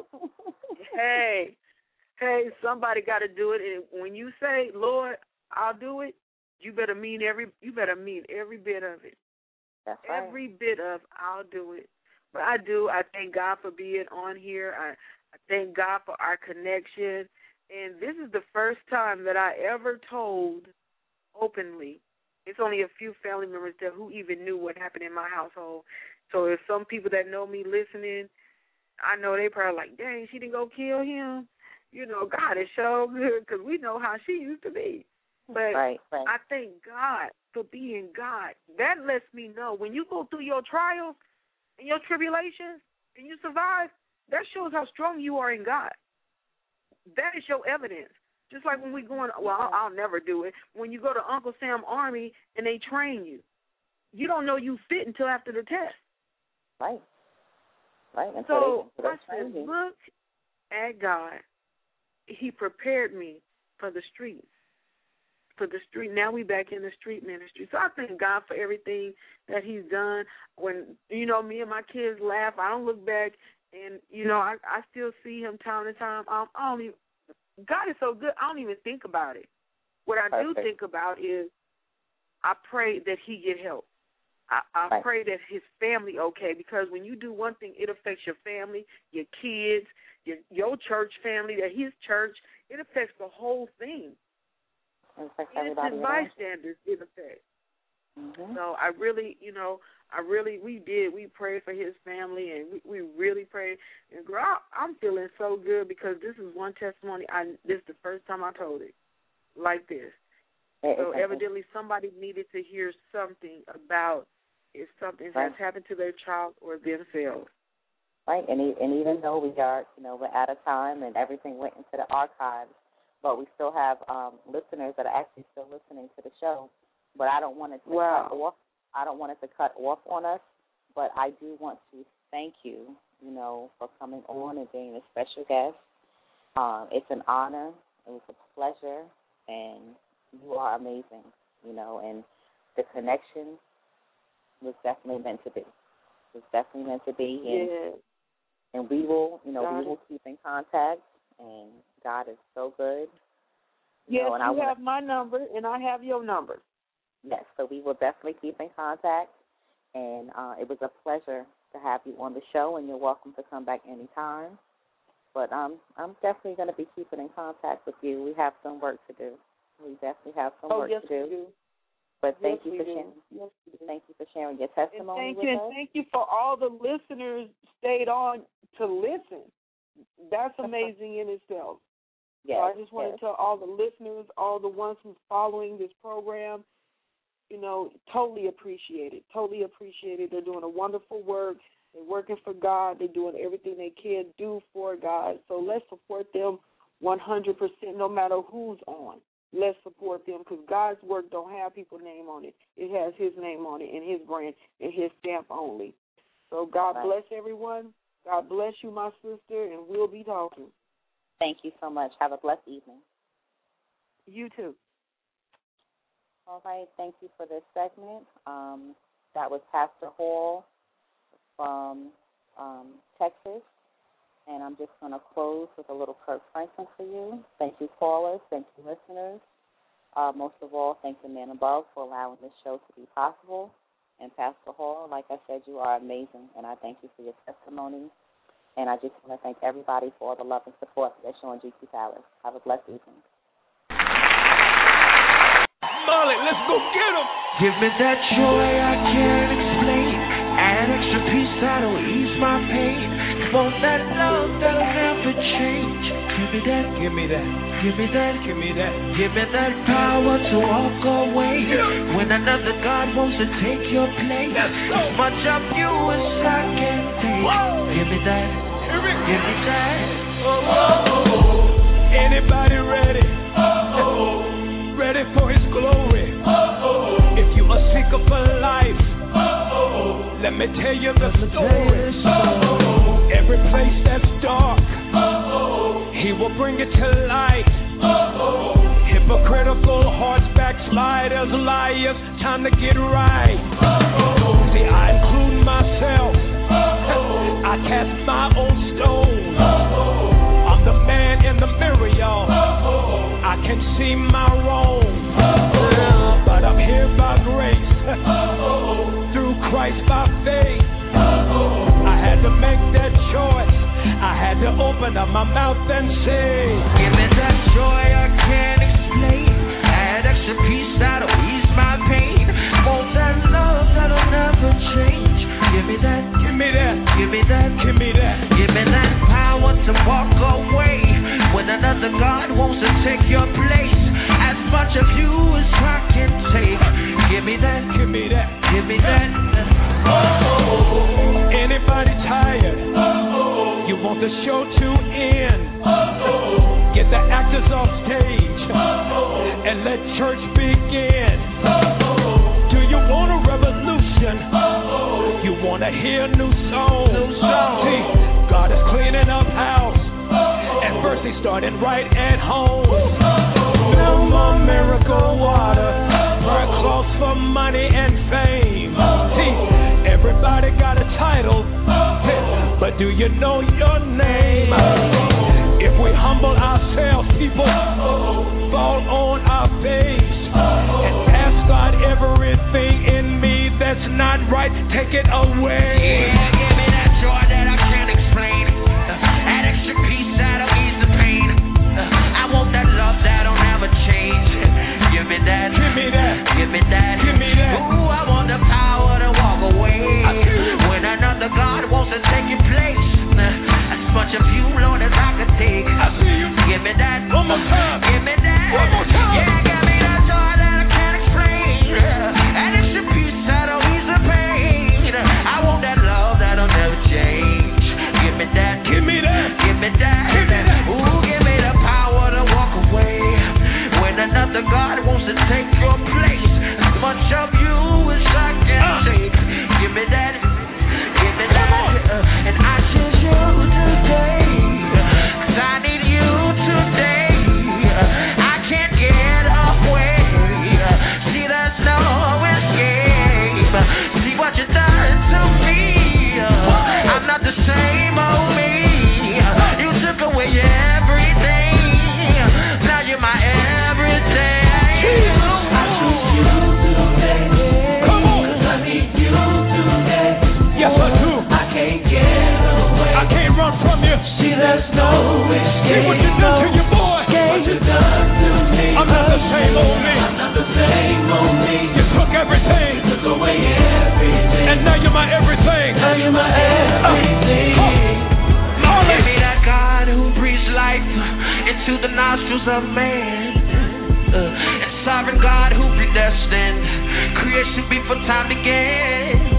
hey, hey, somebody got to do it. And when you say, Lord, I'll do it, you better mean every. You better mean every bit of it. That's right. Every bit of I'll do it. But I do. I thank God for being on here. I, I thank God for our connection. And this is the first time that I ever told openly. It's only a few family members there who even knew what happened in my household. So if some people that know me listening, I know they probably like, dang, she didn't go kill him. You know, God is so good because we know how she used to be. But right, right. I thank God for being God. That lets me know when you go through your trials and your tribulations and you survive, that shows how strong you are in God. That is your evidence. Just like when we go on, well, I'll, I'll never do it. When you go to Uncle Sam Army and they train you, you don't know you fit until after the test. Right. Right. And so so they, I said, look at God. He prepared me for the streets. For the street. Now we back in the street ministry. So I thank God for everything that he's done. When, you know, me and my kids laugh, I don't look back and, you know, I, I still see him time to time. Um, I don't even, God is so good, I don't even think about it. What I Perfect. do think about is I pray that he get help. I, I right. pray that his family okay, because when you do one thing, it affects your family, your kids, your, your church family, that his church, it affects the whole thing. It affects everybody. Innocent bystanders, it affects. Mm-hmm. So I really, you know, I really, we did, we prayed for his family, and we, we really prayed. And girl, I'm feeling so good because this is one testimony. I this is the first time I told it like this. It, so it, evidently somebody needed to hear something about if something right. has happened to their child or themselves. Right, and, and even though we are, you know, we're out of time and everything went into the archives, but we still have um, listeners that are actually still listening to the show. But I don't want it to wow. cut off. I don't want it to cut off on us. But I do want to thank you, you know, for coming on and being a special guest. Um, it's an honor. It was a pleasure, and you are amazing, you know. And the connection was definitely meant to be. It was definitely meant to be. And, yeah. and we will, you know, God we will keep in contact. And God is so good. You yes, know, and you I wanna, have my number, and I have your number. Yes, so we will definitely keep in contact. And uh, it was a pleasure to have you on the show, and you're welcome to come back anytime. But um, I'm definitely going to be keeping in contact with you. We have some work to do. We definitely have some oh, work yes, to do. We do. But thank yes, you for do. sharing. Yes, thank you for sharing your testimony and thank with you, us. And thank you for all the listeners stayed on to listen. That's amazing in itself. Yes, so I just want yes. to tell all the listeners, all the ones who's following this program, you know, totally appreciate it. Totally appreciate it. They're doing a wonderful work. They're working for God. They're doing everything they can do for God. So let's support them one hundred percent no matter who's on. Let's support them because God's work don't have people's name on it. It has his name on it and his brand and his stamp only. So God right. bless everyone. God bless you, my sister, and we'll be talking. Thank you so much. Have a blessed evening. You too. All right. Thank you for this segment. Um, that was Pastor Hall from um, Texas. And I'm just going to close with a little Kirk Franklin for you. Thank you, callers. Thank you, listeners. Uh, most of all, thank the man above for allowing this show to be possible. And Pastor Hall, like I said, you are amazing, and I thank you for your testimony. And I just want to thank everybody for all the love and support that they're showing G Q Palace. Have a blessed evening. Molly, let's go get him. Give me that joy I can't explain. Add extra peace that'll ease my pain. Want that love that'll never change. Give me that, give me that, give me that, give me that. Give me that power to walk away when another God wants to take your place. As much of you as I can. that. Give me that. Oh, oh, oh. Anybody ready? Oh, oh. Ready for His glory? Oh, oh. If you are seeker for life, oh, oh. Let me tell you the story. Oh, oh. Every place that's dark, oh, oh. He will bring it to light. Oh, oh. Hypocritical hearts, backsliders, liars, time to get right. Oh, oh. See, I include myself. Oh, oh. I cast my own stone. Oh, oh. I'm the man in the mirror, y'all. Oh, oh. I can see my wrong. Oh, oh. But I'm here by grace. Oh, oh. Through Christ by faith. Oh, oh. I had to make that choice. I had to open up my mouth and say, give me that joy I can't explain. Add extra peace that'll ease my pain. Want that love that'll never change. Give me that, give me that, give me that, give me that. Give me that power to walk away when another God wants to take your place. As much of you as I can take. Give me that, give me that, give me that. Oh, anybody tired? Oh, you want the show to end? Oh, get the actors off stage oh, and let church begin. Oh, do you want a revolution? Oh, you want to hear new songs? New songs. See, God is cleaning up house. Oh, and first He's starting right at home. Oh, no more miracle water. Prayer cloths for money and fame. Oh, see, everybody got a title, but do you know your name? If we humble ourselves, people fall on our face and ask God everything in me that's not right, take it away. Yeah, give me that joy that I can't explain. Add extra peace that'll ease the pain. I want that love that'll never change. Give me that, give me that, give me that, give me that. Ooh, I want the power to walk away when another God wants to take your place. As much of you, Lord, as I could take. I see you. Give me that. One more time. Give me that. One more time. Yeah, give me that joy that I can't explain. And it's your peace that'll ease the pain. I want that love that'll never change. Give me that. Give me that. Give me that. Give me that. Ooh, give me the power to walk away when another God wants to take your place. As much of you as I can uh. take. Give me that. Give me that. Uh, and I choose you today. Cause I need you today. I can't get away. See, there's no escape. See what you done to me. I'm not the same old me. You took away everything. Now you're my everything. I choose you today. Come on. Cause I need you today. Yes, I do. I can't get away. I can't run from you. See, there's no escape. See what you done to your boy. What you done to me. I'm not the same old me. I'm not the same old me. You took everything. You took away everything. And now you're my everything. Now you're my everything. Uh, oh. Give me that God who breathes life into the nostrils of man. Uh, and sovereign God who predestined creation before time began.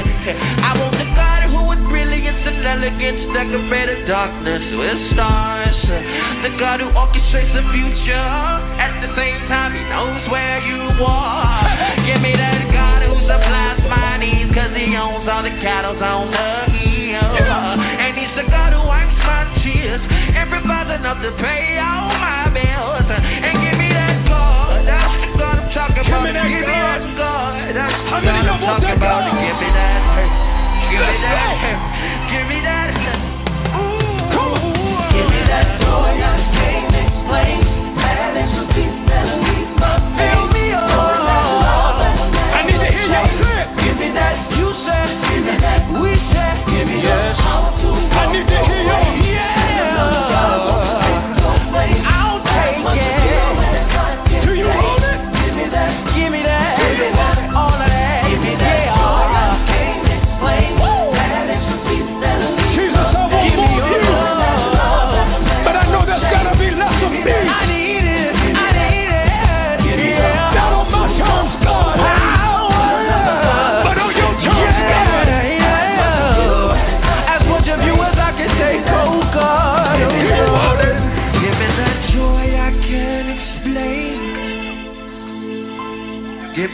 I want the God who with brilliance and elegance decorated darkness with stars. The God who orchestrates the future. At the same time, He knows where you are. Give me that God who supplies my needs, cause He owns all the cattle on the hill. And He's the God who wipes my tears and provides enough to pay all my bills. And give me that God. That's the God I'm talking about. Give me that God. That's the God I'm talking about. Give me that. Give me that. Give me that. Give me that joy I can't explain. That extra peace that'll ease my pain. Fill me up. I need to hear you say it. Give me that. You say. Give me that. We say. Give me that. I need to hear you. Yeah. I'll take it. Do you want it? Give me that. Give me that. All of that. Give me that. Yeah.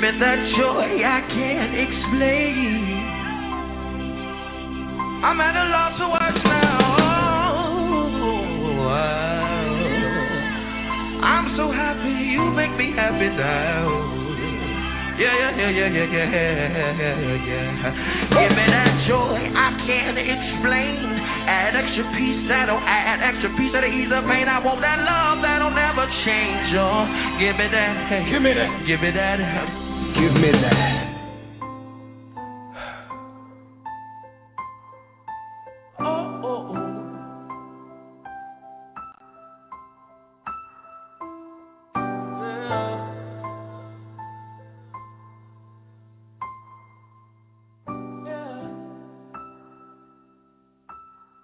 me that joy I can't explain. I'm at a loss of words now. I'm so happy you make me happy now. Yeah, yeah, yeah, yeah, yeah, yeah, yeah, yeah. Give me that joy I can't explain. Add extra piece that'll add extra piece that'll ease the pain. I want that love that'll never change. Oh, give me that. Give me that. Give me that. Give me that.